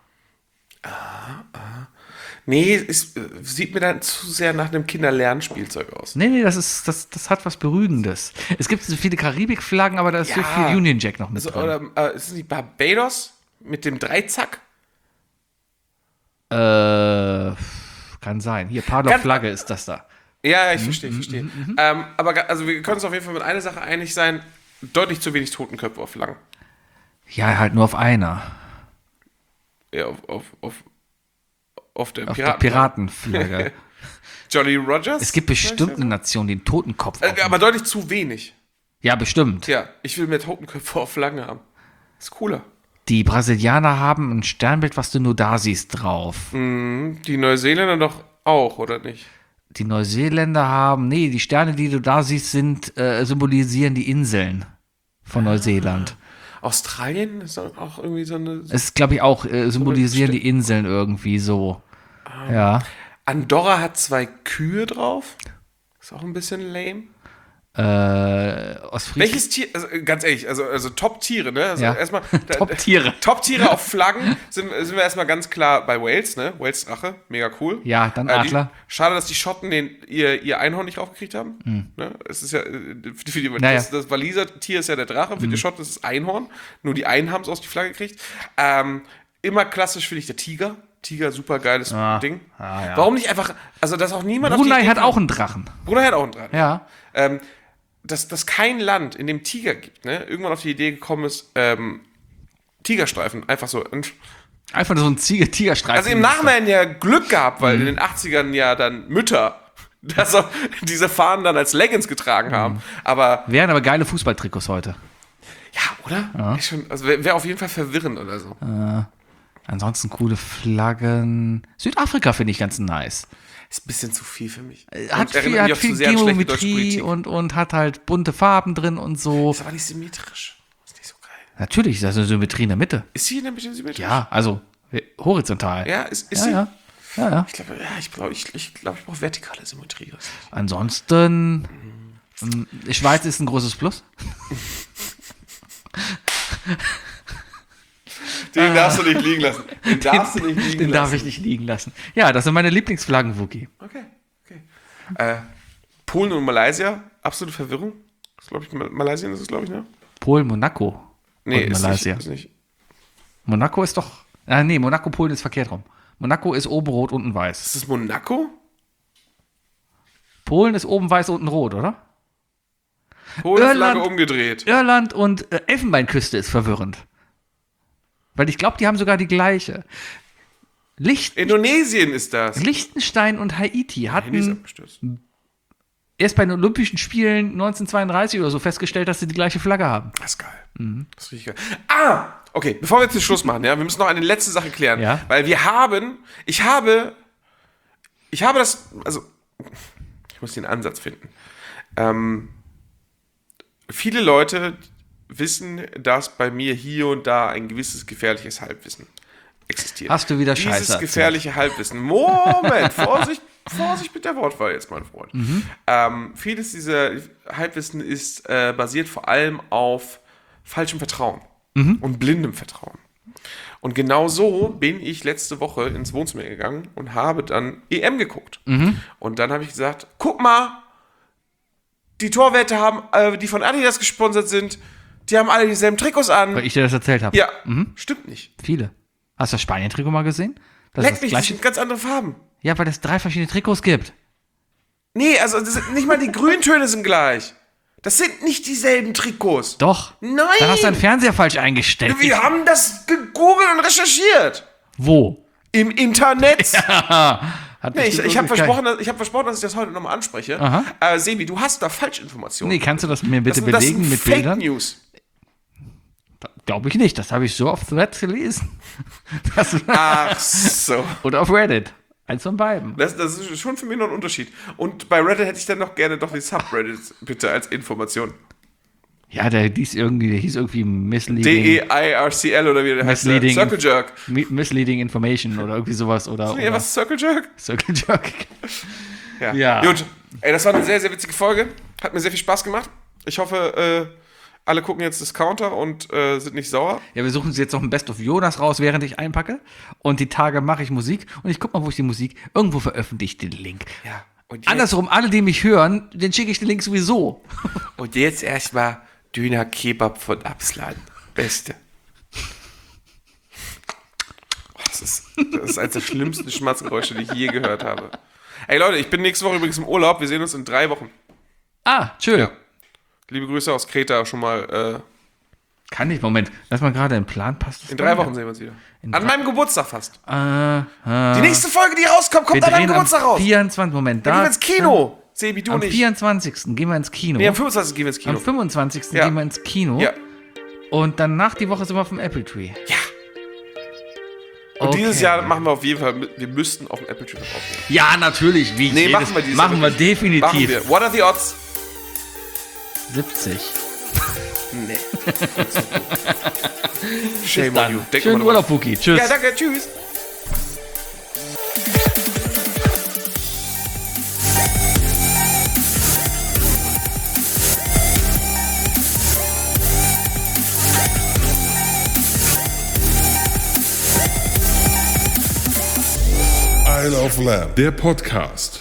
[SPEAKER 3] Nee, es äh, sieht mir dann zu sehr nach einem Kinderlernspielzeug aus.
[SPEAKER 4] Nee, nee, das ist, das, das hat was Berügendes. Es gibt so viele Karibik-Flaggen, aber da ist so
[SPEAKER 3] Ja.
[SPEAKER 4] viel Union Jack noch mit
[SPEAKER 3] Also,
[SPEAKER 4] drin.
[SPEAKER 3] oder äh, ist es nicht Barbados mit dem Dreizack?
[SPEAKER 4] Äh, kann sein. Hier, Palau
[SPEAKER 3] Ganz-
[SPEAKER 4] Flagge ist das da.
[SPEAKER 3] Ja,
[SPEAKER 4] Mhm,
[SPEAKER 3] ich verstehe, ich verstehe. Ähm, aber ga- also wir können uns auf jeden Fall mit einer Sache einig sein, deutlich zu wenig Totenköpfe auf Flaggen.
[SPEAKER 4] Ja, halt nur auf einer.
[SPEAKER 3] Ja, auf, auf, auf, auf der
[SPEAKER 4] Auf der
[SPEAKER 3] Piraten.
[SPEAKER 4] Piratenflagge.
[SPEAKER 3] Jolly Rogers?
[SPEAKER 4] Es gibt bestimmt eine Nation, die einen Totenkopf
[SPEAKER 3] Äh,
[SPEAKER 4] auf-
[SPEAKER 3] aber deutlich zu wenig.
[SPEAKER 4] Ja, bestimmt.
[SPEAKER 3] Ja, ich will mehr Totenköpfe auf Flaggen haben. Ist cooler.
[SPEAKER 4] Die Brasilianer haben ein Sternbild, was du nur da siehst, drauf.
[SPEAKER 3] Die Neuseeländer doch auch, oder nicht?
[SPEAKER 4] Die Neuseeländer haben, nee, die Sterne, die du da siehst, sind, äh, symbolisieren die Inseln von Neuseeland.
[SPEAKER 3] Australien ist doch auch irgendwie so eine.
[SPEAKER 4] Es ist, glaube ich, auch, äh, symbolisieren die Inseln irgendwie so. Ja.
[SPEAKER 3] Andorra hat zwei Kühe drauf. Ist auch ein bisschen lame.
[SPEAKER 4] Äh, Ostfriesland.
[SPEAKER 3] Welches Tier, also äh, ganz ehrlich, also, also Top-Tiere, ne? Also
[SPEAKER 4] Ja.
[SPEAKER 3] erstmal. da-
[SPEAKER 4] Top-Tiere.
[SPEAKER 3] Top-Tiere auf Flaggen sind, sind wir erstmal ganz klar bei Wales, ne? Wales Drache, mega cool.
[SPEAKER 4] Ja, dann
[SPEAKER 3] Äh, die,
[SPEAKER 4] Adler.
[SPEAKER 3] schade, dass die Schotten den, ihr, ihr Einhorn nicht raufgekriegt haben. Ne? Es ist ja, äh, für die,
[SPEAKER 4] Naja.
[SPEAKER 3] das, das Waliser Tier ist ja der Drache, für die Schotten ist es Einhorn. Nur die einen haben es aus die Flagge gekriegt. Ähm, immer klassisch finde ich der Tiger. Tiger, super geiles
[SPEAKER 4] Ah.
[SPEAKER 3] Ding.
[SPEAKER 4] Ah, ja.
[SPEAKER 3] Warum nicht einfach, also dass auch niemand
[SPEAKER 4] Brunei
[SPEAKER 3] Idee
[SPEAKER 4] hat
[SPEAKER 3] kam-
[SPEAKER 4] auch einen Drachen.
[SPEAKER 3] Brunei hat auch einen Drachen.
[SPEAKER 4] Ja.
[SPEAKER 3] Ähm, dass, dass kein Land, in dem Tiger gibt, ne, irgendwann auf die Idee gekommen ist, ähm, Tigerstreifen, einfach so. Und
[SPEAKER 4] Einfach so ein Ziege- Tigerstreifen.
[SPEAKER 3] also im Nachhinein ja Glück gehabt, weil in den achtzigern ja dann Mütter das auch, diese Fahnen dann als Leggings getragen haben. Aber
[SPEAKER 4] Wären aber geile Fußballtrikots heute.
[SPEAKER 3] ja, oder? Ist schon, also wäre wär auf jeden Fall verwirrend oder so.
[SPEAKER 4] Ansonsten coole Flaggen. Südafrika finde ich ganz nice.
[SPEAKER 3] Ist ein bisschen zu viel für mich.
[SPEAKER 4] Hat
[SPEAKER 3] Und
[SPEAKER 4] viel,
[SPEAKER 3] erinnert mich
[SPEAKER 4] hat
[SPEAKER 3] auch zu
[SPEAKER 4] viel
[SPEAKER 3] sehr an schlechte deutsche
[SPEAKER 4] Geometrie
[SPEAKER 3] Politik.
[SPEAKER 4] und, und hat halt bunte Farben drin und so.
[SPEAKER 3] Ist aber nicht symmetrisch. Ist nicht so geil.
[SPEAKER 4] Natürlich, da ist eine Symmetrie in der Mitte.
[SPEAKER 3] Ist sie in der Mitte symmetrisch?
[SPEAKER 4] Ja, also äh, horizontal.
[SPEAKER 3] Ja, ist, ist
[SPEAKER 4] ja,
[SPEAKER 3] sie?
[SPEAKER 4] ja. ja, ja.
[SPEAKER 3] Ich glaube, ja, ich, glaub, ich, ich, glaub, ich brauche vertikale Symmetrie.
[SPEAKER 4] Ansonsten, ähm, Schweiz ist ein großes Plus.
[SPEAKER 3] Den darfst du nicht liegen lassen. Den darfst du nicht liegen
[SPEAKER 4] Den
[SPEAKER 3] lassen.
[SPEAKER 4] darf ich nicht liegen lassen. Ja, das sind meine Lieblingsflaggen, Wookie.
[SPEAKER 3] Okay, okay. Äh, Polen und Malaysia, absolute Verwirrung. Das glaube ich, Malaysia ist es, glaube ich, ne?
[SPEAKER 4] Polen, Monaco
[SPEAKER 3] Nee,
[SPEAKER 4] und
[SPEAKER 3] ist
[SPEAKER 4] Malaysia.
[SPEAKER 3] nicht, ist nicht.
[SPEAKER 4] Monaco ist doch, ah nee, Monaco, Polen ist verkehrt rum. Monaco ist oben rot, unten weiß.
[SPEAKER 3] Ist das Monaco?
[SPEAKER 4] Polen ist oben weiß, unten rot, oder?
[SPEAKER 3] Polen
[SPEAKER 4] Irland-
[SPEAKER 3] Flagge umgedreht.
[SPEAKER 4] Irland und äh, Elfenbeinküste ist verwirrend. Weil ich glaube, die haben sogar die gleiche. Licht,
[SPEAKER 3] Indonesien ist das.
[SPEAKER 4] Liechtenstein und Haiti
[SPEAKER 3] Handy ist
[SPEAKER 4] hatten
[SPEAKER 3] abgestürzt.
[SPEAKER 4] erst bei den Olympischen Spielen neunzehnhundertzweiunddreißig oder so festgestellt, dass sie die gleiche Flagge haben.
[SPEAKER 3] Das ist geil. Mhm. Das ist richtig geil. Ah, okay, bevor wir jetzt den Schluss machen, ja, wir müssen noch eine letzte Sache klären.
[SPEAKER 4] Ja?
[SPEAKER 3] Weil wir haben, ich habe, ich habe das, also, ich muss den Ansatz finden. Ähm, viele Leute wissen, dass bei mir hier und da ein gewisses gefährliches Halbwissen existiert.
[SPEAKER 4] Hast du wieder
[SPEAKER 3] Dieses
[SPEAKER 4] Scheiße erzählt?
[SPEAKER 3] gefährliche Halbwissen. Moment, Vorsicht, Vorsicht mit der Wortwahl jetzt, mein Freund.
[SPEAKER 4] Mhm.
[SPEAKER 3] Ähm, vieles dieser Halbwissen ist äh, basiert vor allem auf falschem Vertrauen
[SPEAKER 4] Mhm.
[SPEAKER 3] und blindem Vertrauen. Und genau so bin ich letzte Woche ins Wohnzimmer gegangen und habe dann E M geguckt.
[SPEAKER 4] Mhm.
[SPEAKER 3] Und dann habe ich gesagt, guck mal, die Torwärter haben, äh, die von Adidas gesponsert sind, die haben alle dieselben Trikots an.
[SPEAKER 4] Weil ich dir das erzählt habe.
[SPEAKER 3] Ja, stimmt nicht.
[SPEAKER 4] Viele. Hast du das Spanien-Trikot mal gesehen? Das
[SPEAKER 3] Leck
[SPEAKER 4] ist das
[SPEAKER 3] mich, das
[SPEAKER 4] gleiche.
[SPEAKER 3] sind ganz andere Farben.
[SPEAKER 4] Ja, weil es drei verschiedene Trikots gibt.
[SPEAKER 3] Nee, also das sind, nicht mal die Grüntöne sind gleich. Das sind nicht dieselben Trikots.
[SPEAKER 4] Doch.
[SPEAKER 3] Nein.
[SPEAKER 4] Dann hast du deinen Fernseher falsch eingestellt.
[SPEAKER 3] Wir haben das gegoogelt und recherchiert.
[SPEAKER 4] Wo?
[SPEAKER 3] Im Internet.
[SPEAKER 4] Hat
[SPEAKER 3] Nee, ich
[SPEAKER 4] bestimmt
[SPEAKER 3] ich habe
[SPEAKER 4] irgendwie
[SPEAKER 3] versprochen, dass- ich hab versprochen, dass ich das heute nochmal anspreche.
[SPEAKER 4] Aha.
[SPEAKER 3] Äh, Sebi, du hast da Falschinformationen.
[SPEAKER 4] Nee, kannst du das mir bitte
[SPEAKER 3] das, das
[SPEAKER 4] belegen
[SPEAKER 3] sind
[SPEAKER 4] mit
[SPEAKER 3] Fake
[SPEAKER 4] Bildern?
[SPEAKER 3] News.
[SPEAKER 4] Glaube ich nicht. Das habe ich so auf Threads gelesen. Das,
[SPEAKER 3] Ach so.
[SPEAKER 4] oder auf Reddit. Eins von beiden.
[SPEAKER 3] Das, das ist schon für mich noch ein Unterschied. Und bei Reddit hätte ich dann noch gerne doch die Subreddits bitte als Information.
[SPEAKER 4] Ja, der hieß irgendwie, der hieß irgendwie Misleading,
[SPEAKER 3] D E I R C L oder wie der heißt.
[SPEAKER 4] Misleading.
[SPEAKER 3] Circle Jerk.
[SPEAKER 4] Mi- Misleading Information oder irgendwie sowas. Oder,
[SPEAKER 3] Nee,
[SPEAKER 4] oder
[SPEAKER 3] was ist Circle Jerk?
[SPEAKER 4] Circle Jerk.
[SPEAKER 3] Ja.
[SPEAKER 4] Ja.
[SPEAKER 3] Gut. Ey, das war eine sehr, sehr witzige Folge. Hat mir sehr viel Spaß gemacht. Ich hoffe, äh, alle gucken jetzt das Counter und äh, sind nicht sauer.
[SPEAKER 4] Ja, wir suchen uns jetzt noch ein Best of Jonas raus, während ich einpacke. Und die Tage mache ich Musik. Und ich guck mal, wo ich die Musik irgendwo veröffentliche, den Link.
[SPEAKER 3] Ja. Und jetzt,
[SPEAKER 4] Andersrum, alle, die mich hören, den schicke ich den Link sowieso.
[SPEAKER 3] und jetzt erstmal Döner Kebab von Abslan. Beste. Oh, das, ist, das ist eines der schlimmsten Schmatzgeräusche, die ich je gehört habe. Ey Leute, ich bin nächste Woche übrigens im Urlaub. Wir sehen uns in drei Wochen.
[SPEAKER 4] Ah, schön.
[SPEAKER 3] Ja. Liebe Grüße aus Kreta schon mal. Äh,
[SPEAKER 4] Kann ich, Moment. Lass mal gerade einen Plan. Passt das
[SPEAKER 3] in
[SPEAKER 4] bei
[SPEAKER 3] drei
[SPEAKER 4] mir?
[SPEAKER 3] Wochen sehen wir uns wieder.
[SPEAKER 4] In
[SPEAKER 3] An
[SPEAKER 4] drei-
[SPEAKER 3] meinem Geburtstag fast.
[SPEAKER 4] Äh, äh,
[SPEAKER 3] Die nächste Folge, die rauskommt, kommt
[SPEAKER 4] wir
[SPEAKER 3] an meinem
[SPEAKER 4] drehen am
[SPEAKER 3] Geburtstag raus.
[SPEAKER 4] vierundzwanzigsten Moment.
[SPEAKER 3] Dann gehen wir ins Kino. Sebi, du
[SPEAKER 4] Am
[SPEAKER 3] nicht.
[SPEAKER 4] vierundzwanzigsten gehen wir ins Kino.
[SPEAKER 3] Nee, am fünfundzwanzigsten gehen wir ins Kino.
[SPEAKER 4] Am fünfundzwanzigsten
[SPEAKER 3] Ja.
[SPEAKER 4] gehen wir ins Kino.
[SPEAKER 3] Ja.
[SPEAKER 4] Und danach die Woche sind wir auf dem Apple Tree.
[SPEAKER 3] Ja. Und
[SPEAKER 4] Okay.
[SPEAKER 3] dieses Jahr machen wir auf jeden Fall, wir müssten auf dem Apple Tree aufnehmen.
[SPEAKER 4] Ja, natürlich. Wie
[SPEAKER 3] Nee,
[SPEAKER 4] jedes-
[SPEAKER 3] machen wir dieses
[SPEAKER 4] Machen
[SPEAKER 3] Jahr
[SPEAKER 4] wir
[SPEAKER 3] wirklich.
[SPEAKER 4] definitiv.
[SPEAKER 3] Machen wir. What are the odds?
[SPEAKER 4] siebzig.
[SPEAKER 3] Nee. Shame
[SPEAKER 4] Dann.
[SPEAKER 3] on you. Denk
[SPEAKER 4] Schönen
[SPEAKER 3] mal drüber
[SPEAKER 4] Urlaub, Fuki. Tschüss.
[SPEAKER 3] nach. Ja, danke. Tschüss.
[SPEAKER 2] Isle of Lamb, der Podcast.